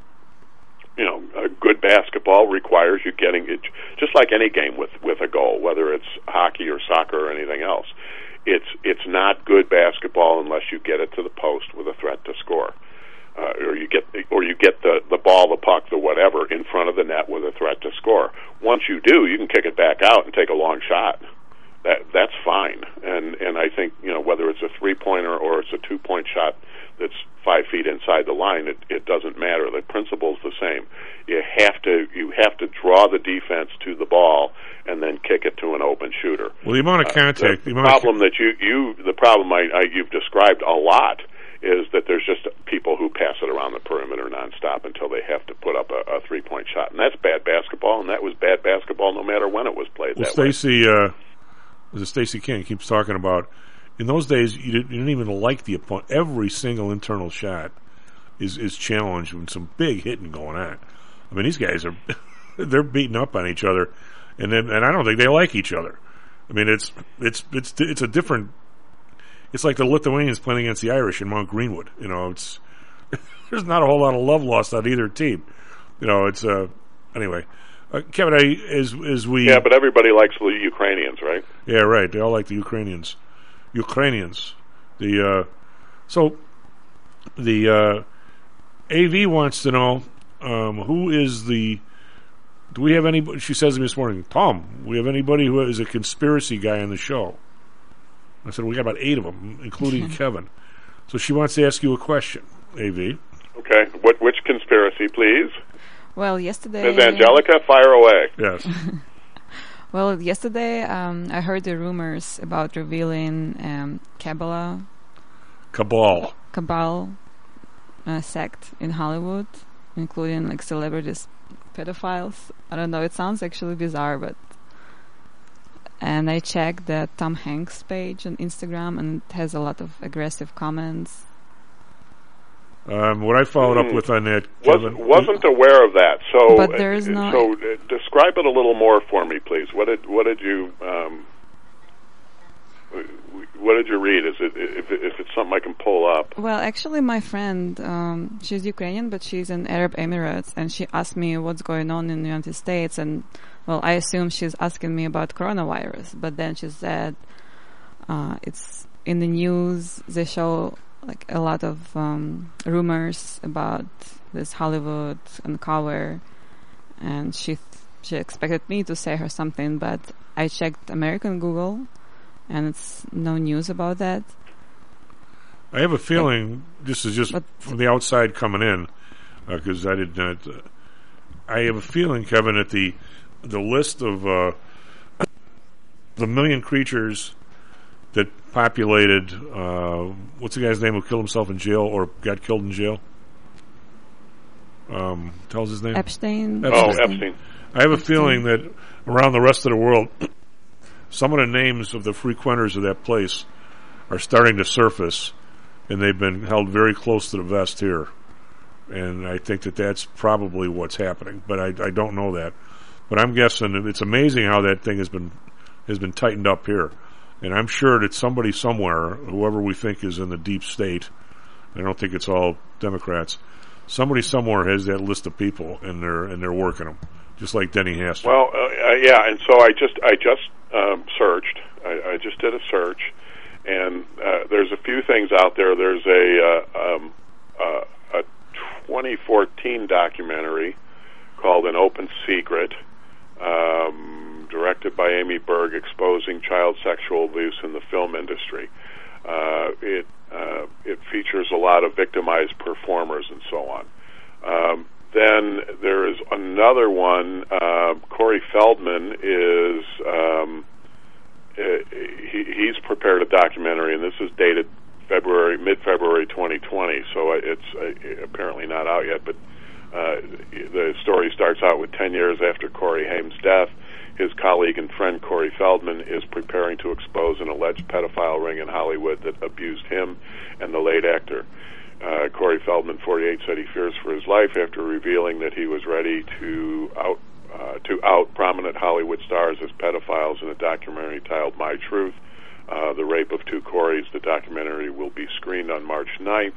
you know, a good basketball requires you getting it, just like any game with with a goal, whether it's hockey or soccer or anything else. It's it's not good basketball unless you get it to the post with a threat to score, uh, or you get or you get the the ball, the puck, the whatever in front of the net with a threat to score. Once you do, you can kick it back out and take a long shot. That that's fine. And and I think you know whether it's a three pointer or it's a two point shot that's five feet inside the line, it, it doesn't matter. The principle's the same. You have to you have to draw the defense to the ball and then kick it to an open shooter. Well, the amount of contact. Uh, the, the the amount problem of, that you you the problem I, I you've described a lot is that there's just people who pass it around the perimeter nonstop until they have to put up a, a three point shot, and that's bad basketball. And that was bad basketball no matter when it was played. Well, that way. Stacey, uh, was it Stacey King keeps talking about? In those days, you didn't, you didn't even like the opponent. Every single internal shot is is challenged with some big hitting going on. I mean, these guys are they're beating up on each other, and then and I don't think they like each other. I mean, it's it's it's it's a different it's like the Lithuanians playing against the Irish in Mount Greenwood. You know, it's there's not a whole lot of love lost on either team. You know, it's uh, anyway. Uh, Kevin, I, as as we yeah, but everybody likes the Ukrainians, right? Yeah, right. They all like the Ukrainians. Ukrainians. The uh, so the uh, A V wants to know um, who is the. Do we have anybody? She says to me this morning, Tom, we have anybody who is a conspiracy guy on the show? I said, we got about eight of them, including Kevin. So she wants to ask you a question, A V. Okay. What? Which conspiracy, please? Well, yesterday... Ms. Angelica, fire away. Yes. Well, yesterday um, I heard the rumors about revealing um, Kabbalah... Cabal. Cabal uh, sect in Hollywood, including like celebrities, pedophiles. I don't know, it sounds actually bizarre, but... And I checked the Tom Hanks page on Instagram, and it has a lot of aggressive comments. Um, what I followed mm. up with on that, Kevin, wasn't, wasn't aware of that. So, but there's uh, no. So, uh, describe it a little more for me, please. What did what did you um, what did you read? Is it if, if it's something I can pull up? Well, actually, my friend, um, she's Ukrainian, but she's in Arab Emirates, and she asked me what's going on in the United States, and well, I assume she's asking me about coronavirus, but then she said uh, it's in the news. They show like a lot of um, rumors about this Hollywood uncover, and she th- she expected me to say her something, but I checked American Google, and it's no news about that. I have a feeling like, this is just from the outside coming in, because uh, I did not. Uh, I have a feeling, Kevin, that the the list of uh, the million creatures that populated, uh, what's the guy's name who killed himself in jail or got killed in jail? Um, tells his name? Epstein. Epstein. Oh, Epstein. I have a feeling that around the rest of the world, some of the names of the frequenters of that place are starting to surface, and they've been held very close to the vest here. And I think that that's probably what's happening, but I, I don't know that. But I'm guessing it's amazing how that thing has been has been tightened up here. And I'm sure that somebody somewhere, whoever we think is in the deep state, I don't think it's all Democrats, somebody somewhere has that list of people, and they're and they're working them, just like Denny Hastert. Well, uh, yeah, and so I just I just um, searched. I, I just did a search, and uh, there's a few things out there. There's a uh, um, uh, a twenty fourteen documentary called An Open Secret, um, directed by Amy Berg, exposing child sexual abuse in the film industry. Uh, it uh, it features a lot of victimized performers and so on. Um, then there is another one. Uh, Corey Feldman is um, he, he's prepared a documentary, and this is dated February, mid-February twenty twenty. So it's uh, apparently not out yet, but uh, the story starts out with ten years after Corey Haim's death. His colleague and friend Corey Feldman is preparing to expose an alleged pedophile ring in Hollywood that abused him and the late actor. Uh, Corey Feldman, forty-eight, said he fears for his life after revealing that he was ready to out uh, to out prominent Hollywood stars as pedophiles in a documentary titled My Truth, uh, The Rape of Two Coreys. The documentary will be screened on March ninth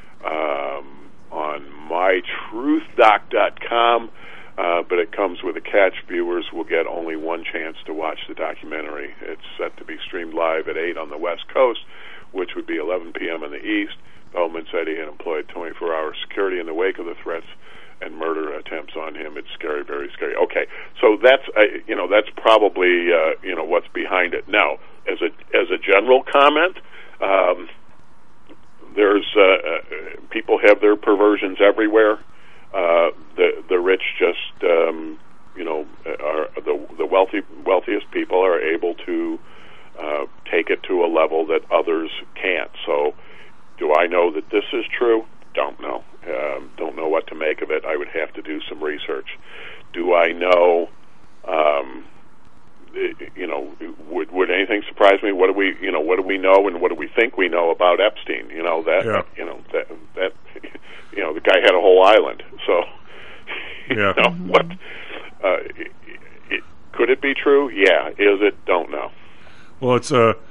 um, on my truth doc dot com. Uh, but it comes with a catch. Viewers will get only one chance to watch the documentary. It's set to be streamed live at eight on the West Coast, which would be eleven p.m. in the East. Feldman said he had employed twenty-four hour security in the wake of the threats and murder attempts on him. It's scary, very scary. Okay, so that's uh, you know that's probably uh, you know what's behind it. Now, as a as a general comment, um, there's uh, uh, people have their perversions everywhere. Uh, the the rich just um, you know are the the wealthy wealthiest people are able to uh, take it to a level that others can't. So, do I know that this is true? Don't know. Um, don't know what to make of it. I would have to do some research. Do I know? Um, you know, would would anything surprise me? What do we you know What do we know, and what do we think we know about Epstein? You know that yeah. you know that that. You know, the guy had a whole island. So, you yeah. know, what uh, it, it, could it be true? Yeah. Is it? Don't know. Well, it's uh,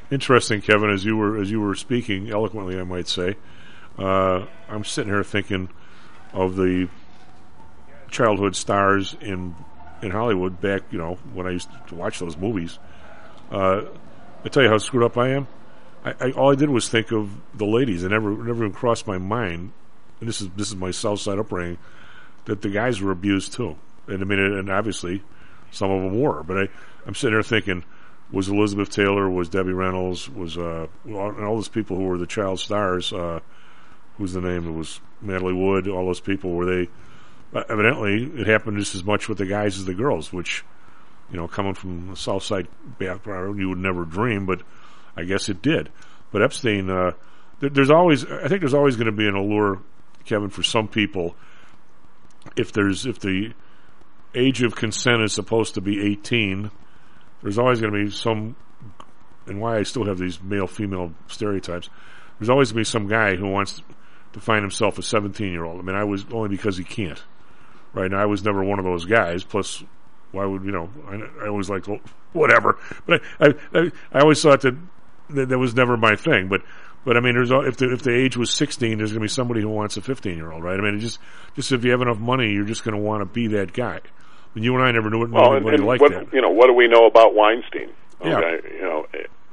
interesting, Kevin, as you were as you were speaking eloquently, I might say. Uh, I'm sitting here thinking of the childhood stars in in Hollywood back, you know, when I used to watch those movies. Uh, I tell you how screwed up I am. I, I, all I did was think of the ladies. It never never even crossed my mind. And this is this is my South Side upbringing, that the guys were abused too. And I mean, and obviously, some of them were. But I, I'm sitting there thinking, was Elizabeth Taylor, was Debbie Reynolds, was uh, and all those people who were the child stars. Uh, who's the name? It was Natalie Wood. All those people, were they? Uh, evidently, it happened just as much with the guys as the girls. Which, you know, coming from the South Side background, you would never dream, but I guess it did. But Epstein, uh, there, there's always, I think there's always going to be an allure, Kevin, for some people. If there's, if the age of consent is supposed to be eighteen, there's always going to be some, and why I still have these male-female stereotypes, there's always going to be some guy who wants to find himself a seventeen-year-old. I mean, I was, only because he can't. Right now, I was never one of those guys, plus, why would, you know, I, I always liked, well, whatever. But I, I, I, I always thought that, that that was never my thing. But, but I mean, there's, if the, if the age was sixteen, there's going to be somebody who wants a fifteen-year-old, right? I mean, it just, just if you have enough money, you're just going to want to be that guy. And you and I never knew it, well, anybody and, and like what, that. You know, what do we know about Weinstein? Yeah. Okay, you know,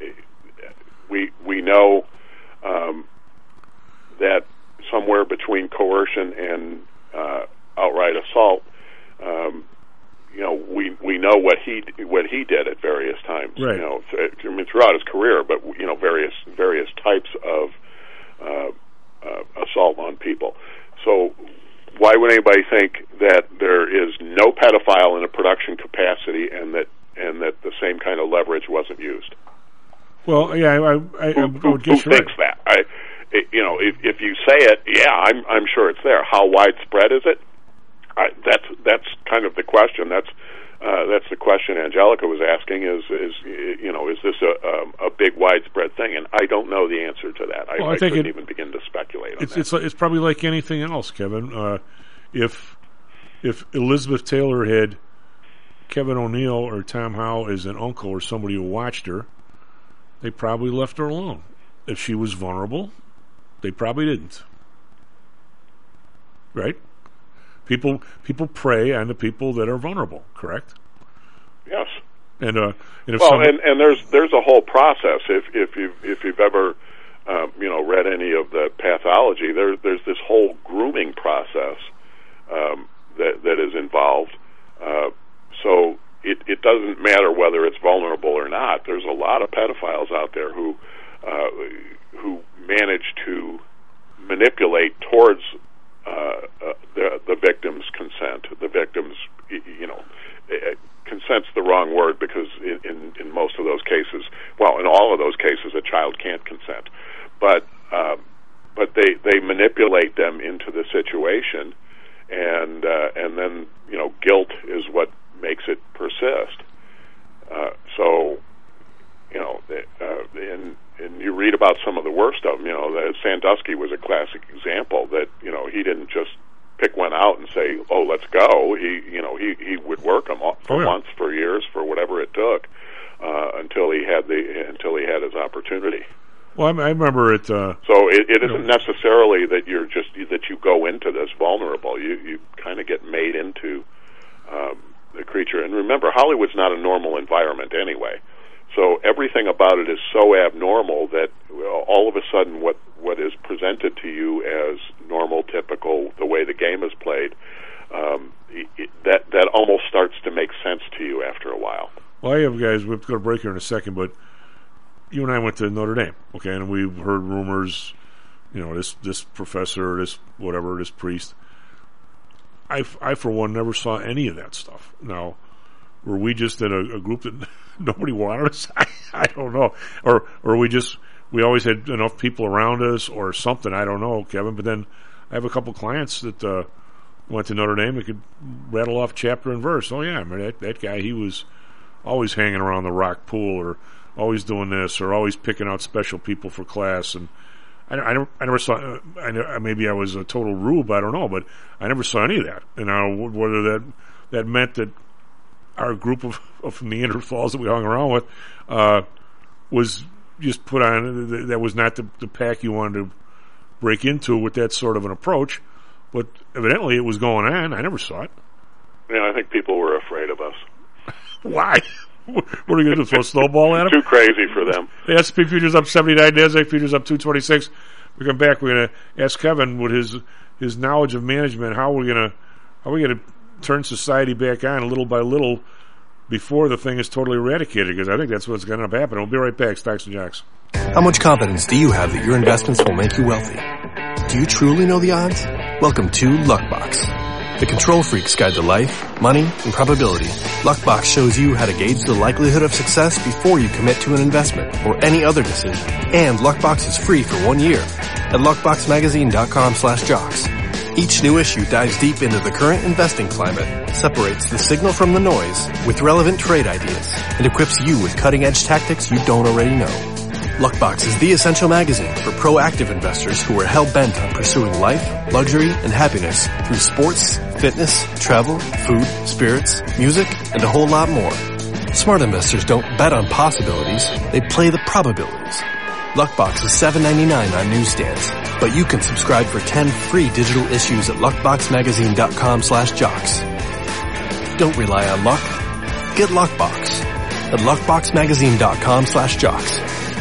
we, we know, um, that somewhere between coercion and, uh, outright assault, um, you know, we we know what he what he did at various times. Right. You know, I mean, throughout his career, but you know, various various types of uh, uh, assault on people. So, why would anybody think that there is no pedophile in a production capacity, and that and that the same kind of leverage wasn't used? Well, yeah, I, I, I, who, I would who, guess who you're thinks right. that? I, it, you know, if if you say it, yeah, I'm I'm sure it's there. How widespread is it? I, that's that's kind of the question. That's uh, that's the question Angelica was asking. Is is you know is this a um, a big widespread thing? And I don't know the answer to that. I, Well, I I think couldn't it- even begin to speculate on It's that. it's it's probably like anything else, Kevin. Uh, if if Elizabeth Taylor had Kevin O'Neill or Tom Howe as an uncle or somebody who watched her, they probably left her alone. If she was vulnerable, they probably didn't. Right? People people prey on the people that are vulnerable. Correct? Yes. And uh, and if well, some, and, and there's there's a whole process. If if you if you've ever um, you know read any of the pathology, there there's this whole grooming process um, that that is involved. Uh, so it it doesn't matter whether it's vulnerable or not. There's a lot of pedophiles out there who uh, who manage to manipulate towards uh, uh, the the victim's consent. The victim's y- you know. Uh, consent's the wrong word because in, in, in most of those cases, well, in all of those cases, a child can't consent. But uh, but they they manipulate them into the situation, and uh, and then you know guilt is what makes it persist. Uh, so you know, uh, and and you read about some of the worst of them. You know, the Sandusky was a classic example that you know he didn't just pick one out and say, "Oh, let's go." He, you know, he, he would work them for Oh, yeah. months, for years, for whatever it took, uh, until he had the until he had his opportunity. well, I, I remember it. Uh, So it, it isn't necessarily that you're just that you go into this vulnerable. You you kind of get made into um, the creature. And remember, Hollywood's not a normal environment anyway. So everything about it is so abnormal that well, all of a sudden what, what is presented to you as normal, typical, the way the game is played, um, it, that that almost starts to make sense to you after a while. Well, I have guys. We're going to break here in a second, but you and I went to Notre Dame, okay, and we've heard rumors. You know, this this professor, this whatever, this priest. I, I for one never saw any of that stuff. Now, were we just in a, a group that nobody wanted us? I, I don't know, or or we just we always had enough people around us, or something. I don't know, Kevin. But then I have a couple clients that uh, went to Notre Dame and could rattle off chapter and verse. Oh yeah, I mean, that that guy, he was always hanging around the rock pool, or always doing this, or always picking out special people for class. And I, I, never, I never saw. Uh, I ne- maybe I was a total rube. I don't know, but I never saw any of that. And now whether that that meant that our group of, of Neanderthals that we hung around with uh, was just put on, that was not the, the pack you wanted to break into with that sort of an approach. But evidently it was going on. I never saw it. Yeah, I think people were afraid of us. Why? What are we going to do, throw a snowball at them? Too crazy for them. The S and P futures up seventy-nine, NASDAQ futures up two twenty-six. We come back, we're going to ask Kevin with his his knowledge of management, how we're going to how we going to turn society back on little by little before the thing is totally eradicated, because I think that's what's going to happen. We'll be right back, Stocks and Jocks. How much confidence do you have that your investments will make you wealthy? Do you truly know the odds? Welcome to Luckbox, the control freak's guide to life, money, and probability. Luckbox shows you how to gauge the likelihood of success before you commit to an investment or any other decision. And Luckbox is free for one year at luckboxmagazine.com slash jocks. Each new issue dives deep into the current investing climate, separates the signal from the noise with relevant trade ideas, and equips you with cutting-edge tactics you don't already know. Luckbox is the essential magazine for proactive investors who are hell-bent on pursuing life, luxury, and happiness through sports, fitness, travel, food, spirits, music, and a whole lot more. Smart investors don't bet on possibilities, they play the probabilities. Luckbox is seven ninety-nine on newsstands, but you can subscribe for ten free digital issues at luckboxmagazine.com slash jocks. Don't rely on luck. Get Luckbox at luckboxmagazine.com slash jocks.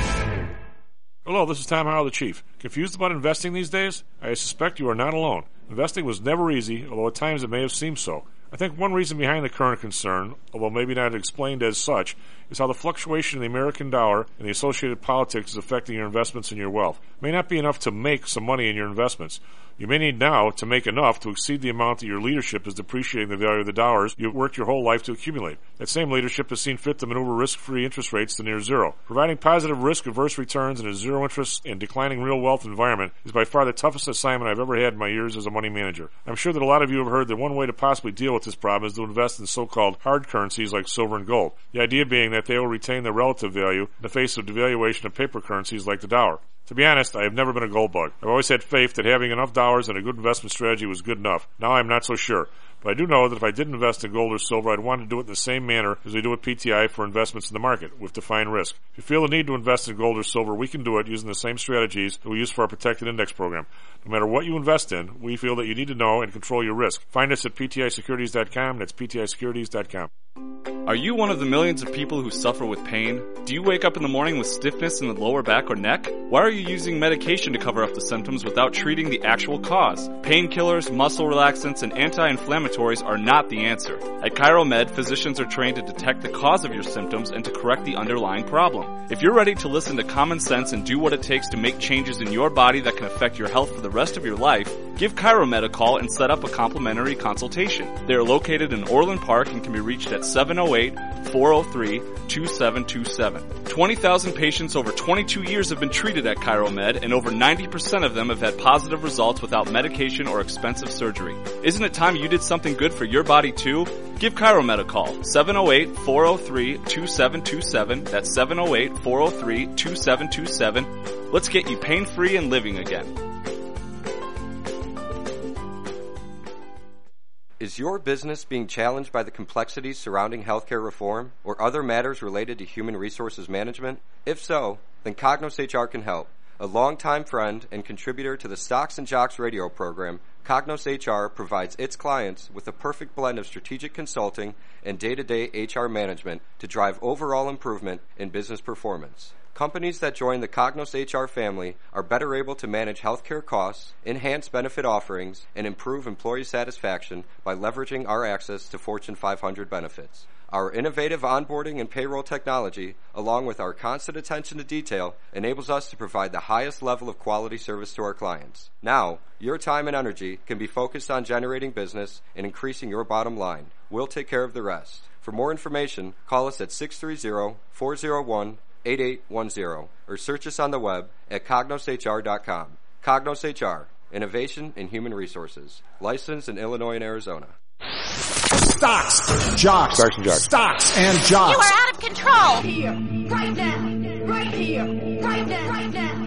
Hello, this is Tom Howell, the Chief. Confused about investing these days? I suspect you are not alone. Investing was never easy, although at times it may have seemed so. I think one reason behind the current concern, although maybe not explained as such, is how the fluctuation in the American dollar and the associated politics is affecting your investments and your wealth. It may not be enough to make some money in your investments. You may need now to make enough to exceed the amount that your leadership is depreciating the value of the dollars you've worked your whole life to accumulate. That same leadership has seen fit to maneuver risk-free interest rates to near zero. Providing positive risk-averse returns in a zero-interest and declining real wealth environment is by far the toughest assignment I've ever had in my years as a money manager. I'm sure that a lot of you have heard that one way to possibly deal with this problem is to invest in so-called hard currencies like silver and gold. The idea being that they will retain their relative value in the face of devaluation of paper currencies like the dollar. To be honest, I have never been a gold bug. I've always had faith that having enough dollars and a good investment strategy was good enough. Now I'm not so sure. But I do know that if I did invest in gold or silver, I'd want to do it in the same manner as we do with P T I for investments in the market, with defined risk. If you feel the need to invest in gold or silver, we can do it using the same strategies that we use for our protected index program. No matter what you invest in, we feel that you need to know and control your risk. Find us at P T I securities dot com. That's P T I securities dot com. Are you one of the millions of people who suffer with pain? Do you wake up in the morning with stiffness in the lower back or neck? Why are you using medication to cover up the symptoms without treating the actual cause? Painkillers, muscle relaxants, and anti-inflammatories are not the answer. At ChiroMed, physicians are trained to detect the cause of your symptoms and to correct the underlying problem. If you're ready to listen to common sense and do what it takes to make changes in your body that can affect your health for the rest of your life, give ChiroMed a call and set up a complimentary consultation. They are located in Orland Park and can be reached at seven oh eight, four oh three, two seven two seven. twenty thousand patients over twenty-two years have been treated at ChiroMed, and over ninety percent of them have had positive results without medication or expensive surgery. Isn't it time you did something good for your body too? Give ChiroMed a call, seven oh eight, four oh three, two seven two seven. That's seven oh eight, four oh three, two seven two seven. Let's get you pain-free and living again. Is your business being challenged by the complexities surrounding healthcare reform or other matters related to human resources management? If so, then Cognos H R can help. A longtime friend and contributor to the Stocks and Jocks radio program, Cognos H R provides its clients with a perfect blend of strategic consulting and day-to-day H R management to drive overall improvement in business performance. Companies that join the Cognos H R family are better able to manage healthcare costs, enhance benefit offerings, and improve employee satisfaction by leveraging our access to Fortune five hundred benefits. Our innovative onboarding and payroll technology, along with our constant attention to detail, enables us to provide the highest level of quality service to our clients. Now, your time and energy can be focused on generating business and increasing your bottom line. We'll take care of the rest. For more information, call us at six three zero, four zero one, eight eight one zero or search us on the web at cognos H R dot com. Cognos H R, innovation in human resources. Licensed in Illinois and Arizona. Stocks, jocks, Stocks and jocks. Stocks and jocks. You are out of control. Right here, right now, right here, right now, right now.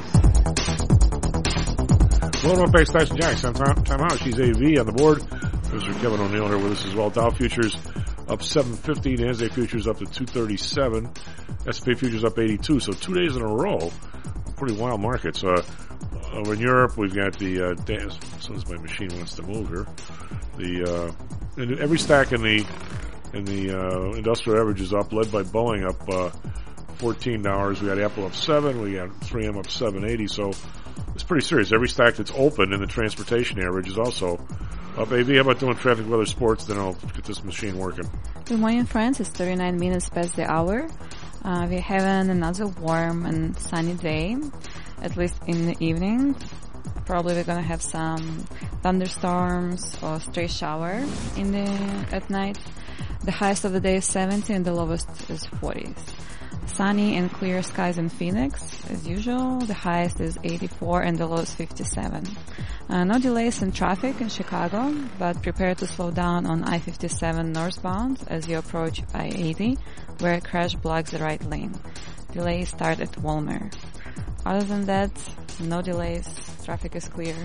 Welcome back, Stocks and Jocks. I'm Tom, Tom Howell. She's A V on the board. Mister Kevin O'Neill here with us as well. Dow futures up seven fifty. NASDAQ futures up to two thirty-seven. S and P futures up eighty-two. So two days in a row, pretty wild markets. Uh, over in Europe, we've got the, uh, as soon as my machine wants to move here, the, uh, and every stack in the, in the, uh, industrial average is up, led by Boeing up, uh, fourteen dollars. We got Apple up seven. We got three M up seven eighty. So it's pretty serious. Every stack that's open in the transportation average is also up. A V, how about doing traffic, weather, sports? Then I'll get this machine working. Good morning, friends. It's thirty-nine minutes past the hour. Uh, we're having another warm and sunny day, at least in the evening. Probably we're gonna have some thunderstorms or stray shower in the at night. The highest of the day is seventy and the lowest is forty. Sunny and clear skies in Phoenix, as usual. The highest is eighty-four and the lowest fifty-seven. Uh, no delays in traffic in Chicago, but prepare to slow down on I fifty-seven northbound as you approach I eighty, where a crash blocks the right lane. Delays start at Walmer. Other than that, no delays. Traffic is clear.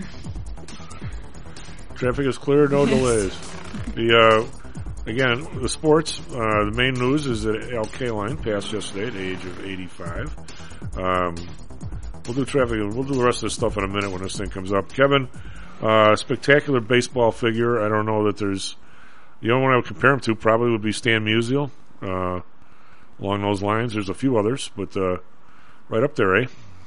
Traffic is clear, no Yes. delays. The, uh, Again, the sports, uh, the main news is that Al Kaline passed yesterday at the age of eighty-five. Um, we'll do traffic, we'll do the rest of this stuff in a minute when this thing comes up. Kevin, uh, spectacular baseball figure. I don't know that there's, the only one I would compare him to probably would be Stan Musial. Uh, along those lines, there's a few others, but, uh, right up there, eh?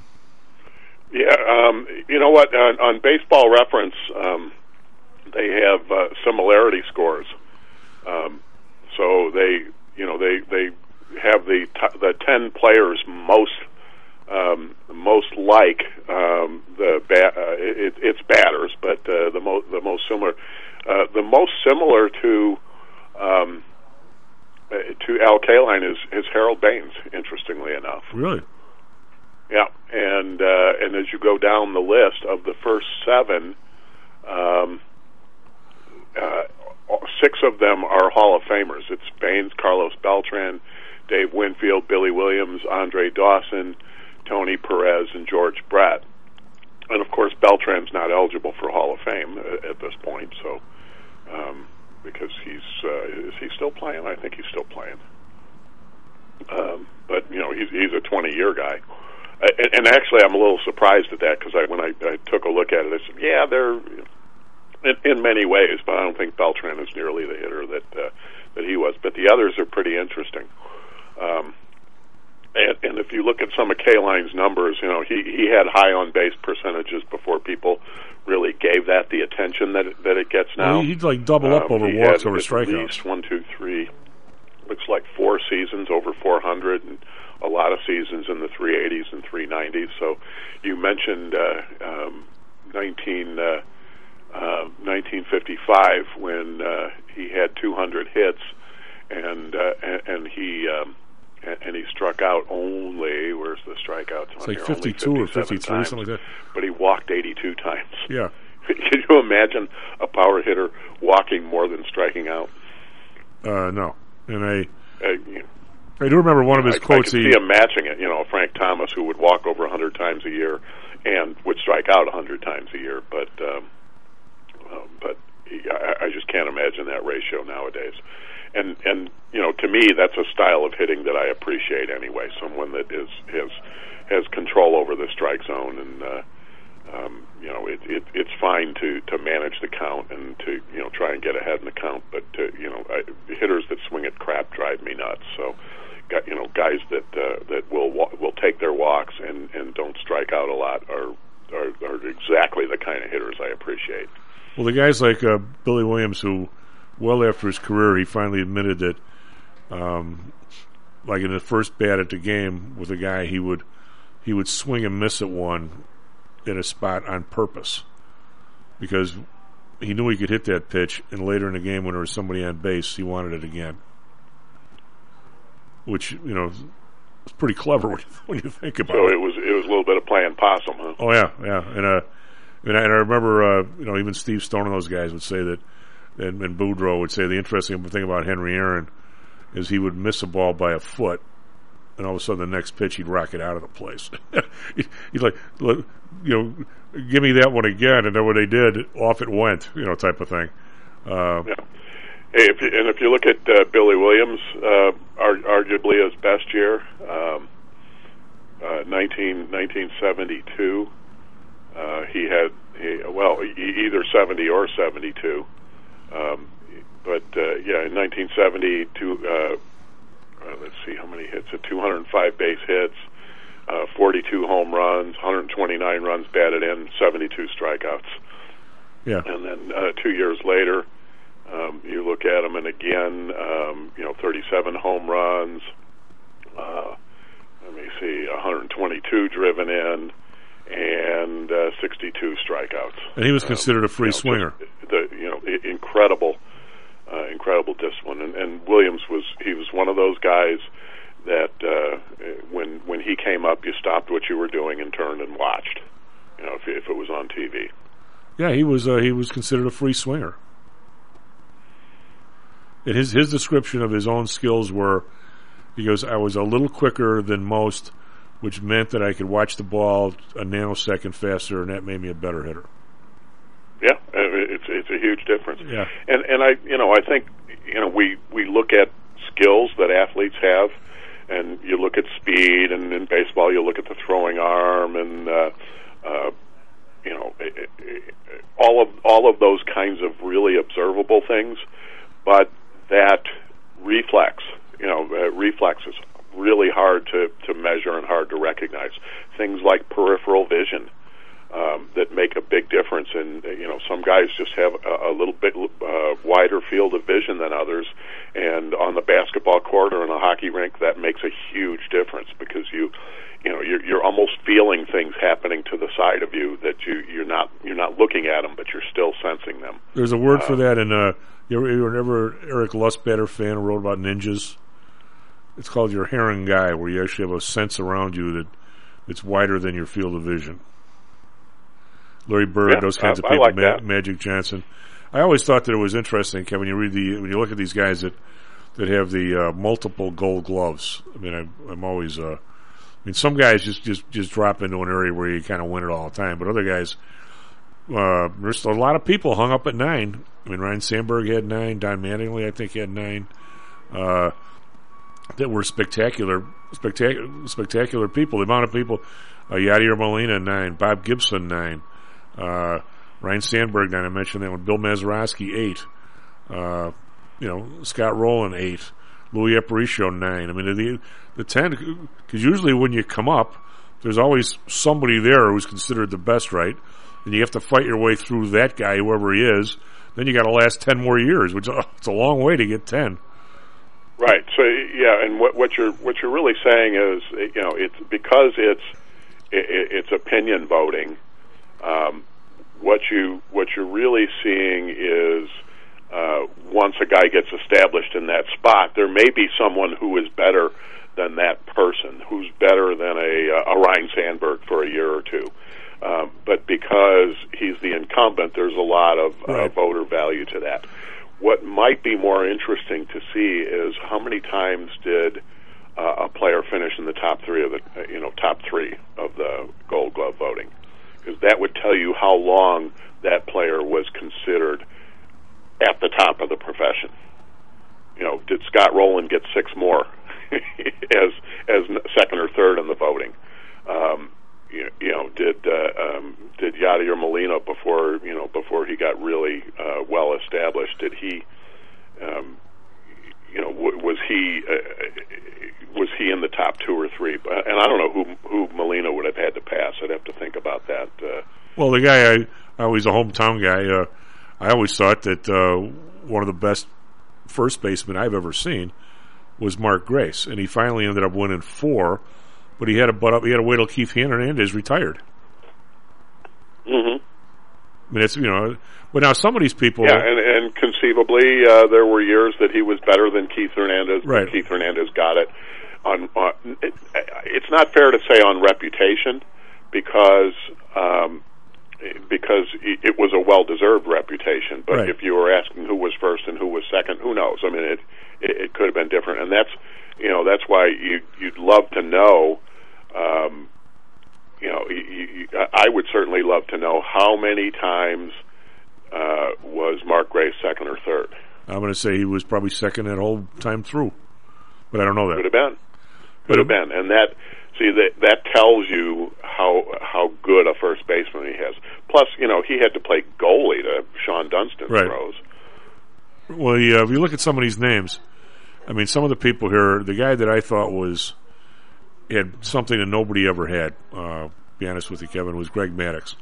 Yeah, um, you know what, on, on Baseball Reference, um, they have, uh, similarity scores. Um, so they, you know, they they have the t- the ten players most um, most like um, the ba- uh, it, it's batters, but uh, the most the most similar, uh, the most similar to um, uh, to Al Kaline is, is Harold Baines. Interestingly enough, really, yeah. And uh, and as you go down the list of the first seven. Um, uh, Six of them are Hall of Famers. It's Baines, Carlos Beltran, Dave Winfield, Billy Williams, Andre Dawson, Tony Perez, and George Brett. And of course, Beltran's not eligible for Hall of Fame uh, at this point. So, um, because he's uh, is he still playing? I think he's still playing. Um, but you know, he's he's a twenty-year guy. Uh, and, and actually, I'm a little surprised at that because I, when I, I took a look at it, I said, yeah, they're. In, in many ways, but I don't think Beltran is nearly the hitter that uh, that he was. But the others are pretty interesting. Um, and, and if you look at some of Kaline's numbers, you know, he, he had high on base percentages before people really gave that the attention that it, that it gets now. Well, he'd like double up um, over he walks had over at strikeouts. least one, two, three. Looks like four seasons over four hundred, and a lot of seasons in the three eighties and three nineties. So you mentioned uh, um, nineteen. Uh, Uh, nineteen fifty-five when uh, he had two hundred hits and uh, and, and he um, and, and he struck out only where's the strikeouts? It's on like here? fifty-two or fifty-three, times, something like that. But he walked eighty-two times. Yeah. Can you imagine a power hitter walking more than striking out? Uh, no, and I Uh, you, I do remember one of his I, quotes. I could he, see him matching it. You know, Frank Thomas, who would walk over a hundred times a year and would strike out a hundred times a year, but. Um, Um, but he, I, I just can't imagine that ratio nowadays. And and you know, to me, that's a style of hitting that I appreciate anyway. Someone that is has has control over the strike zone, and uh, um, you know, it, it it's fine to, to manage the count and to you know try and get ahead in the count. But to, you know, I, hitters that swing at crap drive me nuts. So, got, you know, guys that uh, that will will take their walks and, and don't strike out a lot are, are are exactly the kind of hitters I appreciate. Well, the guys like uh, Billy Williams, who, well after his career, he finally admitted that, um, like in the first bat at the game with a guy, he would he would swing and miss at one in a spot on purpose because he knew he could hit that pitch, and later in the game when there was somebody on base, he wanted it again. Which, you know, is pretty clever when you, when you think about so it. So it was it was a little bit of playing possum, huh? Oh yeah, yeah, and uh. And I, and I remember, uh, you know, even Steve Stone and those guys would say that, and, and Boudreaux would say the interesting thing about Henry Aaron is he would miss a ball by a foot, and all of a sudden the next pitch he'd rock it out of the place. he'd, he'd like, you know, give me that one again, and then when they did, off it went, you know, type of thing. Uh, yeah. Hey, if you, and if you look at uh, Billy Williams, uh, ar- arguably his best year, um, uh, nineteen seventy-two, uh, he had, he, well, e- either seventy or seventy-two. Um, but, uh, yeah, in nineteen seventy-two, uh, uh, let's see how many hits, uh, two hundred five base hits, uh, forty-two home runs, one hundred twenty-nine runs batted in, seventy-two strikeouts. Yeah. And then uh, two years later, um, you look at him, and again, um, you know, thirty-seven home runs, uh, let me see, one hundred twenty-two driven in, and uh, sixty-two strikeouts. And he was considered um, a free you know, swinger. The you know I- incredible, uh, incredible discipline. And, and Williams was he was one of those guys that uh, when when he came up, you stopped what you were doing and turned and watched. You know, if if it was on T V. Yeah, he was uh, he was considered a free swinger. And his his description of his own skills were, he goes, I was a little quicker than most, which meant that I could watch the ball a nanosecond faster, and that made me a better hitter. Yeah, it's it's a huge difference. Yeah, and and I you know I think you know we we look at skills that athletes have, and you look at speed, and in baseball you look at the throwing arm, and uh, uh, you know it, it, all of all of those kinds of really observable things, but that reflex, you know, uh, reflex is really hard to, to measure and hard to recognize. Things like peripheral vision um, that make a big difference. And, you know, some guys just have a, a little bit uh, wider field of vision than others. And on the basketball court or in a hockey rink, that makes a huge difference because you, you know, you're, you're almost feeling things happening to the side of you that you, you're not you're not looking at them, but you're still sensing them. There's a word uh, for that in uh, you were, you were never Eric Lustbader fan who wrote about ninjas. It's called your hearing guy, where you actually have a sense around you that it's wider than your field of vision. Larry Bird, yeah, those kinds uh, of people, I like Ma- that. Magic Johnson. I always thought that it was interesting, Kevin. You read the when you look at these guys that that have the uh, multiple Gold Gloves. I mean, I'm, I'm always. Uh, I mean, some guys just, just, just drop into an area where you kind of win it all the time, but other guys. Uh, there's a lot of people hung up at nine. I mean, Ryan Sandberg had nine. Don Mattingly, I think, had nine. Uh, that were spectacular, spectacular, spectacular people. The amount of people, uh, Yadier Molina nine, Bob Gibson nine, uh, Ryan Sandberg nine. I mentioned that one. Bill Mazeroski eight, uh, you know, Scott Rowland eight, Louis Aparicio nine. I mean, the the ten, because usually when you come up, there's always somebody there who's considered the best, right? And you have to fight your way through that guy, whoever he is. Then you got to last ten more years, which uh, it's a long way to get ten. Right. So yeah, and what, what you're what you're really saying is, you know, it's because it's it, it's opinion voting. Um, what you what you're really seeing is uh, once a guy gets established in that spot, there may be someone who is better than that person, who's better than a, a Ryan Sandberg for a year or two. Um, but because he's the incumbent, there's a lot of uh, voter value to that. What might be more interesting to see is how many times did uh, a player finish in the top three of the, uh, you know, top three of the Gold Glove voting, because that would tell you how long that player was considered at the top of the profession. You know, did Scott Rowland get six more as as second or third in the voting? Um, You, you know, did uh, um, did Yadier Molina before you know before he got really uh, well established? Did he, um, you know, w- was he uh, was he in the top two or three? And I don't know who who Molina would have had to pass. I'd have to think about that. Uh, Well, the guy I, I was a hometown guy. Uh, I always thought that uh, one of the best first basemen I've ever seen was Mark Grace, and he finally ended up winning four. But he had to butt up. He had to wait till Keith Hernandez retired. mm-hmm. I mean, it's you know. But now some of these people, yeah, and, and conceivably uh, there were years that he was better than Keith Hernandez. Right. But Keith Hernandez got it on. on it, it's not fair to say on reputation because um, because it was a well-deserved reputation. But right. if you were asking who was first and who was second, who knows? I mean, it it, it could have been different, and that's you know that's why you you'd love to know. Um, you know, you, you, I would certainly love to know how many times uh, was Mark Gray second or third? I'm going to say he was probably second that whole time through, but I don't know that. Could have been. Could have been, and that see that that tells you how how good a first baseman he has. Plus, you know, he had to play goalie to Sean Dunstan's Right. throws. Well, yeah, if you look at some of these names, I mean, some of the people here, the guy that I thought was had something that nobody ever had, uh, to be honest with you, Kevin, was Greg Maddux.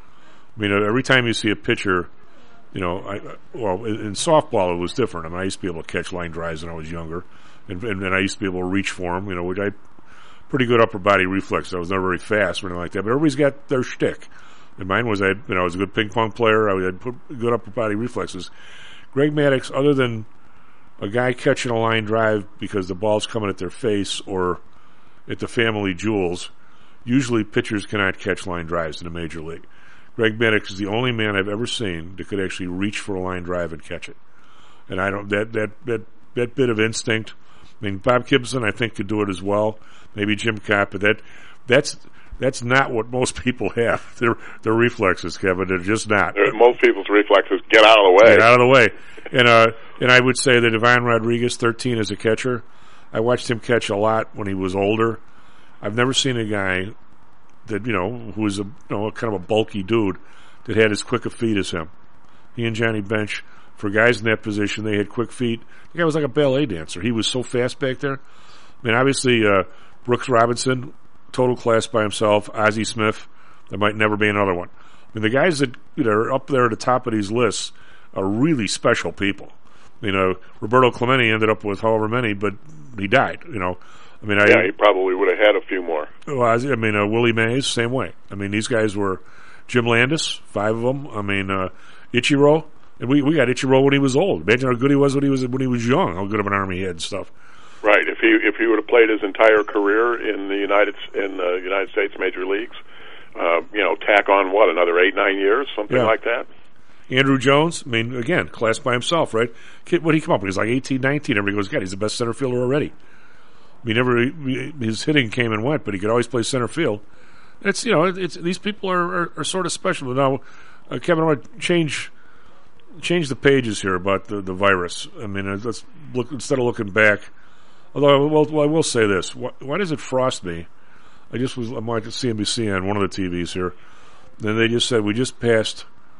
I mean, every time you see a pitcher, you know, I, well, in, in softball it was different. I mean, I used to be able to catch line drives when I was younger, and, and, and I used to be able to reach for them, you know, which I pretty good upper body reflex. I was never very fast or anything like that, but everybody's got their shtick. And mine was, I, you know, I was a good ping pong player. I had good upper body reflexes. Greg Maddux, other than a guy catching a line drive because the ball's coming at their face or at the family jewels, usually pitchers cannot catch line drives in the major league. Greg Maddux is the only man I've ever seen that could actually reach for a line drive and catch it. And I don't, that, that, that, that bit of instinct, I mean, Bob Gibson, I think, could do it as well. Maybe Jim Kapp, but that, that's, that's not what most people have. Their, their reflexes, Kevin, they're just not. Most people's reflexes get out of the way. Get out of the way. And, uh, and I would say that Ivan Rodriguez, thirteen as a catcher, I watched him catch a lot when he was older. I've never seen a guy that, you know, who was a, you know, kind of a bulky dude that had as quick a feet as him. He and Johnny Bench, for guys in that position, they had quick feet. The guy was like a ballet dancer. He was so fast back there. I mean, obviously, uh, Brooks Robinson, total class by himself. Ozzie Smith, there might never be another one. I mean, the guys that, you know, are up there at the top of these lists are really special people. You know, Roberto Clemente ended up with however many, but he died, you know. I mean, I, yeah, he probably would have had a few more. Well, I mean, uh, Willie Mays, same way. I mean, these guys were Jim Landis, five of them. I mean, uh, Ichiro, and we we got Ichiro when he was old. Imagine how good he was when he was when he was young. How good of an arm he had and stuff. Right. If he if he would have played his entire career in the United in the United States major leagues, uh, you know, tack on what, another eight nine years, something Yeah. like that. Andrew Jones, I mean, again, class by himself, right? Kid, what did he come up with? He was like eighteen, nineteen. Everybody goes, God, he's the best center fielder already. I mean, never his hitting came and went, but he could always play center field. It's, you know, it's these people are, are, are sort of special. Now, uh, Kevin, I want to change change the pages here about the, the virus. I mean, uh, let's look instead of looking back. Although, well, well I will say this: why, why does it frost me? I just was I'm watching C N B C on one of the T Vs here, and they just said we just passed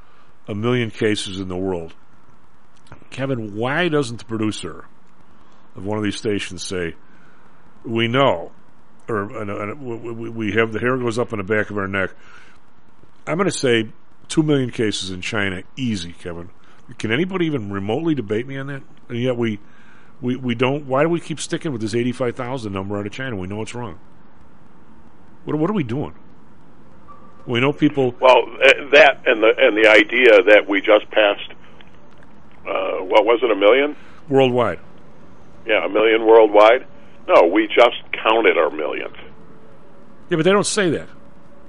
a million cases in the world. Kevin, why doesn't the producer of one of these stations say, we know, or and, and we, we have the hair goes up on the back of our neck? I'm going to say two million cases in China, easy, Kevin. Can anybody even remotely debate me on that? And yet we, we, we don't. Why do we keep sticking with this eighty-five thousand number out of China? We know it's wrong. What, what are we doing? We know people. Well, uh, that and the and the idea that we just passed, uh, what was it, a million? Worldwide. Yeah, a million worldwide. No, we just counted our millionth. Yeah, but they don't say that.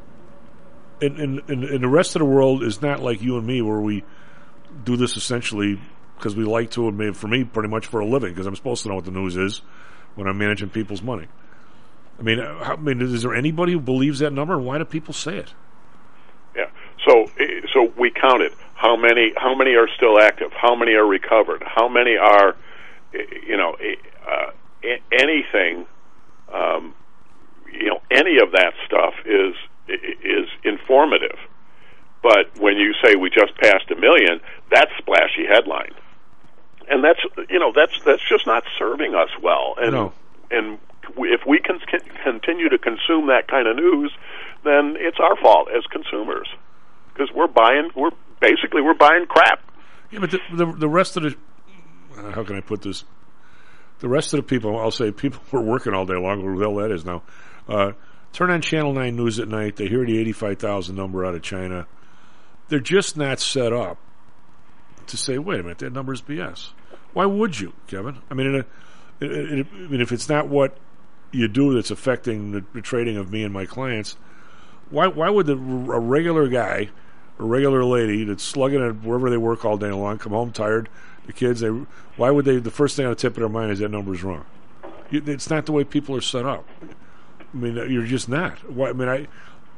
And, and, and, and the rest of the world is not like you and me, where we do this essentially because we like to, and for me, pretty much for a living, because I'm supposed to know what the news is when I'm managing people's money. I mean, how, I mean, is there anybody who believes that number, and why do people say it? Yeah. So, so we counted how many. How many are still active? How many are recovered? How many are, you know, uh, anything? Um, you know, any of that stuff is is informative. But when you say we just passed a million, that's splashy headline, and that's you know that's that's just not serving us well. And no. and if we can continue to consume that kind of news, then it's our fault as consumers, because we're buying, we're basically we're buying crap. Yeah, but the the, the rest of the uh, how can I put this? The rest of the people, I'll say, people who are working all day long, who the hell that is now. Uh, turn on Channel Nine News at night. They hear the eighty-five thousand number out of China. They're just not set up to say, "Wait a minute, that number's B S." Why would you, Kevin? I mean, in a, in a, I mean, if it's not what you do that's affecting the, the trading of me and my clients, why why would the, a regular guy, a regular lady that's slugging it wherever they work all day long, come home tired, the kids, they, why would they, the first thing on the tip of their mind is that number's wrong? You, it's not the way people are set up. I mean, you're just not. Why, I mean, I,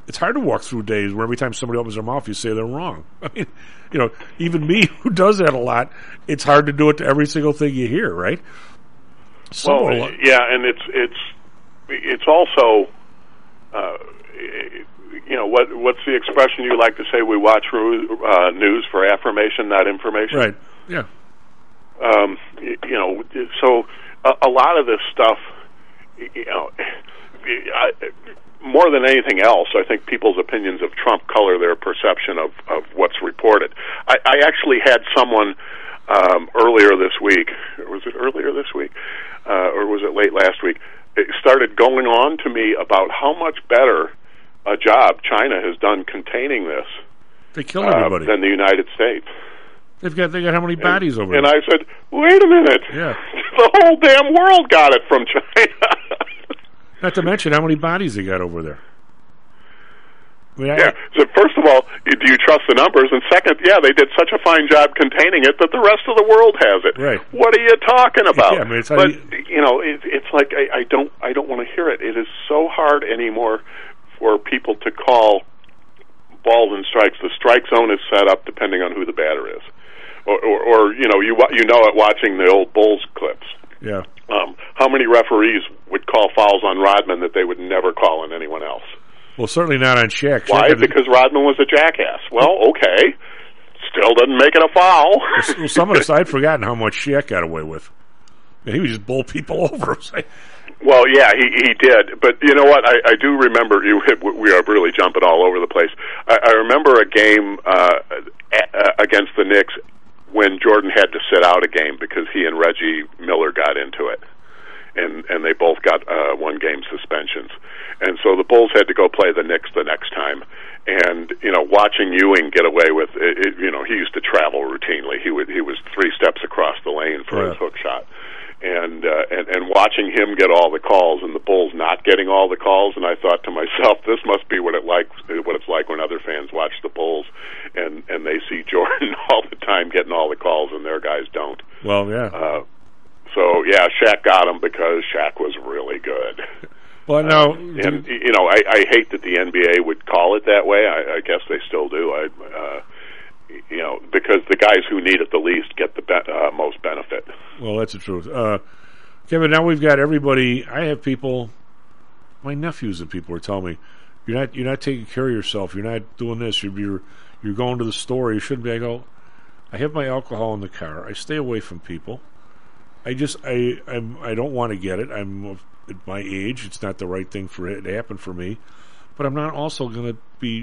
it's hard to walk through days where every time somebody opens their mouth, you say they're wrong. I mean, you know, even me who does that a lot, it's hard to do it to every single thing you hear, right? So well, yeah, and it's it's it's also, uh, you know, what what's the expression you like to say? We watch uh, news for affirmation, not information. Right. Yeah. Um, you, you know, so a, a lot of this stuff, you know, I, more than anything else, I think people's opinions of Trump color their perception of, of what's reported. I, I actually had someone um, earlier this week, or was it earlier this week, uh, or was it late last week, it started going on to me about how much better a job China has done containing this they kill everybody. Uh, than the United States. They've got they got how many bodies and, over and there? And I said, wait a minute. Yeah. The whole damn world got it from China. Not to mention how many bodies they got over there. I mean, I, yeah. So first of all, do you trust the numbers? And second, yeah, they did such a fine job containing it that the rest of the world has it. Right. What are you talking about? Yeah, I mean, it's but you, you know, it, it's like I, I don't, I don't want to hear it. It is so hard anymore for people to call balls and strikes. The strike zone is set up depending on who the batter is, or, or, or you know, you you know it watching the old Bulls clips. Yeah. Um, how many referees would call fouls on Rodman that they would never call on anyone else? Well, certainly not on Shaq. Why? Shaq because Rodman was a jackass. Well, okay. Still doesn't make it a foul. Well, some of us, I'd forgotten how much Shaq got away with. And he would just bowl people over. Well, yeah, he he did. But you know what? I, I do remember, you. We are really jumping all over the place. I, I remember a game uh, a, against the Knicks when Jordan had to sit out a game because he and Reggie Miller got into it. And and they both got uh, one-game suspensions. And so the Bulls had to go play the Knicks the next time. And, you know, watching Ewing get away with it, it, you know, he used to travel routinely. He would he was three steps across the lane for yeah. his hook shot. And, uh, and and watching him get all the calls and the Bulls not getting all the calls, and I thought to myself, this must be what it like what it's like when other fans watch the Bulls and and they see Jordan all the time getting all the calls and their guys don't. Well, yeah. Uh, so yeah, Shaq got him because Shaq was really good. Well, no, um, and you know, I, I hate that the N B A would call it that way. I, I guess they still do. I, uh, you know, because the guys who need it the least get the be- uh, most benefit. Well, that's the truth, uh, Kevin. Now we've got everybody. I have people, my nephews and people are telling me, you're not you're not taking care of yourself. You're not doing this. You're you're, you're going to the store. You shouldn't be. I go, I have my alcohol in the car. I stay away from people. I just I I'm, I don't want to get it. I'm at my age. It's not the right thing for it to happen for me, but I'm not also going to be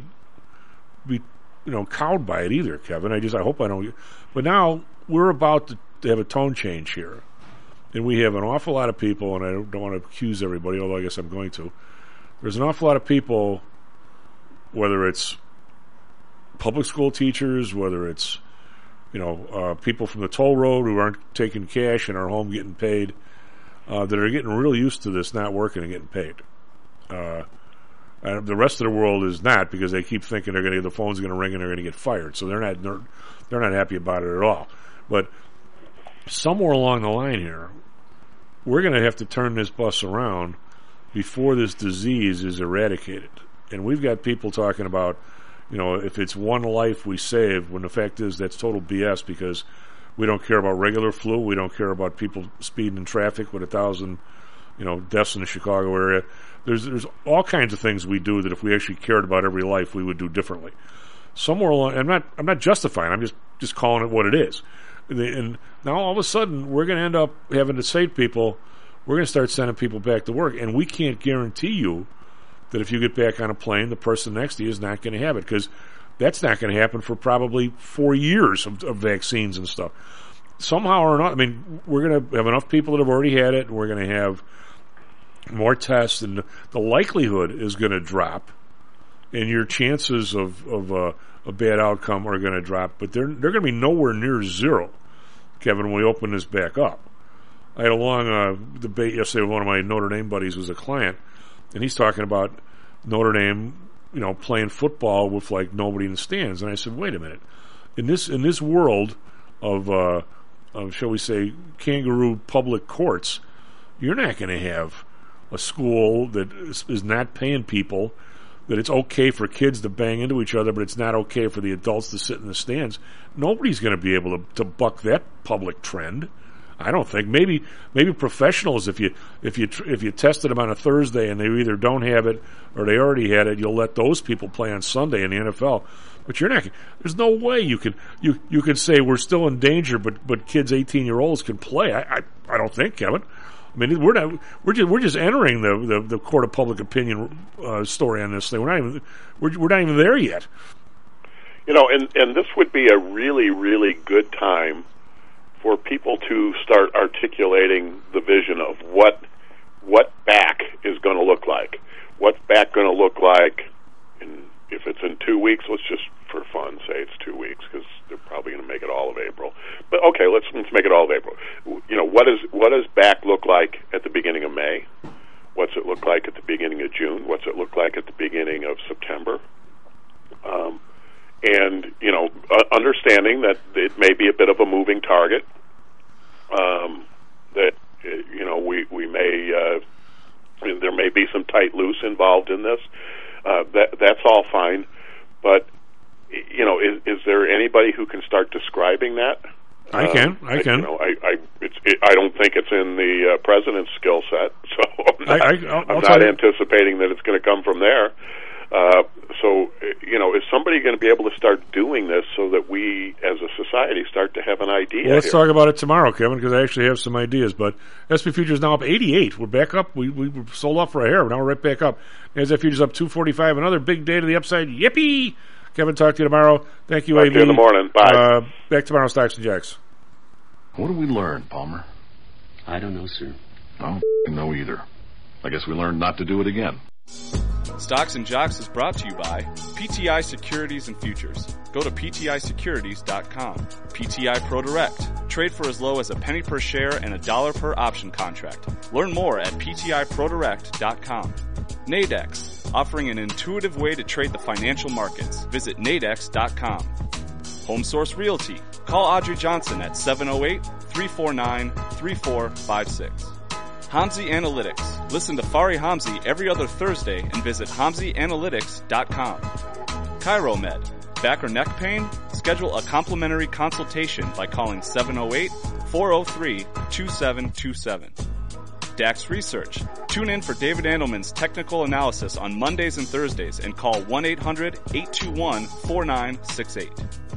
be you know cowed by it either, Kevin. I just I hope I don't. But now we're about to, to have a tone change here, and we have an awful lot of people. And I don't, don't want to accuse everybody, although I guess I'm going to. There's an awful lot of people, whether it's public school teachers, whether it's you know, uh, people from the toll road who aren't taking cash and are home getting paid, uh, that are getting real used to this not working and getting paid. Uh, and the rest of the world is not, because they keep thinking they're going to the phone's going to ring and they're going to get fired. So they're not they're, they're not happy about it at all. But somewhere along the line here, we're going to have to turn this bus around before this disease is eradicated. And we've got people talking about, you know, if it's one life we save, when the fact is that's total B S, because we don't care about regular flu. We don't care about people speeding in traffic with a thousand, you know, deaths in the Chicago area. There's there's all kinds of things we do that if we actually cared about every life, we would do differently. Somewhere along, I'm not I'm not justifying. I'm just just calling it what it is. And now all of a sudden we're going to end up having to say to people, we're going to start sending people back to work, and we can't guarantee you that if you get back on a plane, the person next to you is not going to have it, because that's not going to happen for probably four years of, of vaccines and stuff. Somehow or not, I mean, we're going to have enough people that have already had it, and we're going to have more tests, and the likelihood is going to drop, and your chances of, of uh, a bad outcome are going to drop, but they're, they're going to be nowhere near zero, Kevin, when we open this back up. I had a long uh, debate yesterday with one of my Notre Dame buddies who was a client, and he's talking about Notre Dame, you know, playing football with like nobody in the stands. And I said, wait a minute, in this in this world of, uh, of shall we say, kangaroo public courts, you're not going to have a school that is, is not paying people that it's okay for kids to bang into each other, but it's not okay for the adults to sit in the stands. Nobody's going to be able to, to buck that public trend. I don't think. Maybe maybe professionals, if you if you if you tested them on a Thursday and they either don't have it or they already had it, you'll let those people play on Sunday in the N F L. But you're not. There's no way you can you you can say we're still in danger, but but kids eighteen year olds can play. I I, I don't think, Kevin. I mean, we're not. We're just we're just entering the the, the court of public opinion uh, story on this thing. We're not even we're we're not even there yet. You know, and and this would be a really really good time for people to start articulating the vision of what what back is going to look like. What's back going to look like? In, if it's in two weeks, let's just for fun say it's two weeks because they're probably going to make it all of April. But okay, let's let's make it all of April. You know, what is what does back look like at the beginning of May? What's it look like at the beginning of June? What's it look like at the beginning of September? Um, and you know, uh, understanding that it may be a bit of a moving target. Um, that uh, you know, we we may uh, there may be some tight loose involved in this. Uh, that that's all fine, but you know, is, is there anybody who can start describing that? I can. Um, I can. You know, I I, it's, it, I don't think it's in the uh, president's skill set, so I'm not, I, I, I'll, I'm I'll not anticipating that it's going to come from there. Uh, so, you know, is somebody going to be able to start doing this so that we, as a society, start to have an idea? Well, let's here? talk about it tomorrow, Kevin, because I actually have some ideas. But S and P Futures now up eighty-eight. We're back up. We we were sold off for a hair, but now we're right back up. NASDAQ Futures up two forty-five. Another big day to the upside. Yippee! Kevin, talk to you tomorrow. Thank you, Talk A V. to you in the morning. Bye. Uh, back tomorrow, Stocks and Jacks. What did we learn, Palmer? I don't know, sir. I don't know either. I guess we learned not to do it again. Stocks and Jocks is brought to you by P T I Securities and Futures. Go to P T I securities dot com. P T I Pro Direct. Trade for as low as a penny per share and a dollar per option contract. Learn more at P T I pro direct dot com. Nadex, offering an intuitive way to trade the financial markets. Visit nadex dot com. Home Source Realty. Call Audrey Johnson at seven oh eight, three four nine, three four five six. Hamzy Analytics. Listen to Fari Hamzy every other Thursday and visit hamzy analytics dot com. ChiroMed. Back or neck pain? Schedule a complimentary consultation by calling seven oh eight, four oh three, two seven two seven. Dax Research. Tune in for David Andelman's technical analysis on Mondays and Thursdays and call one eight hundred, eight two one, four nine six eight.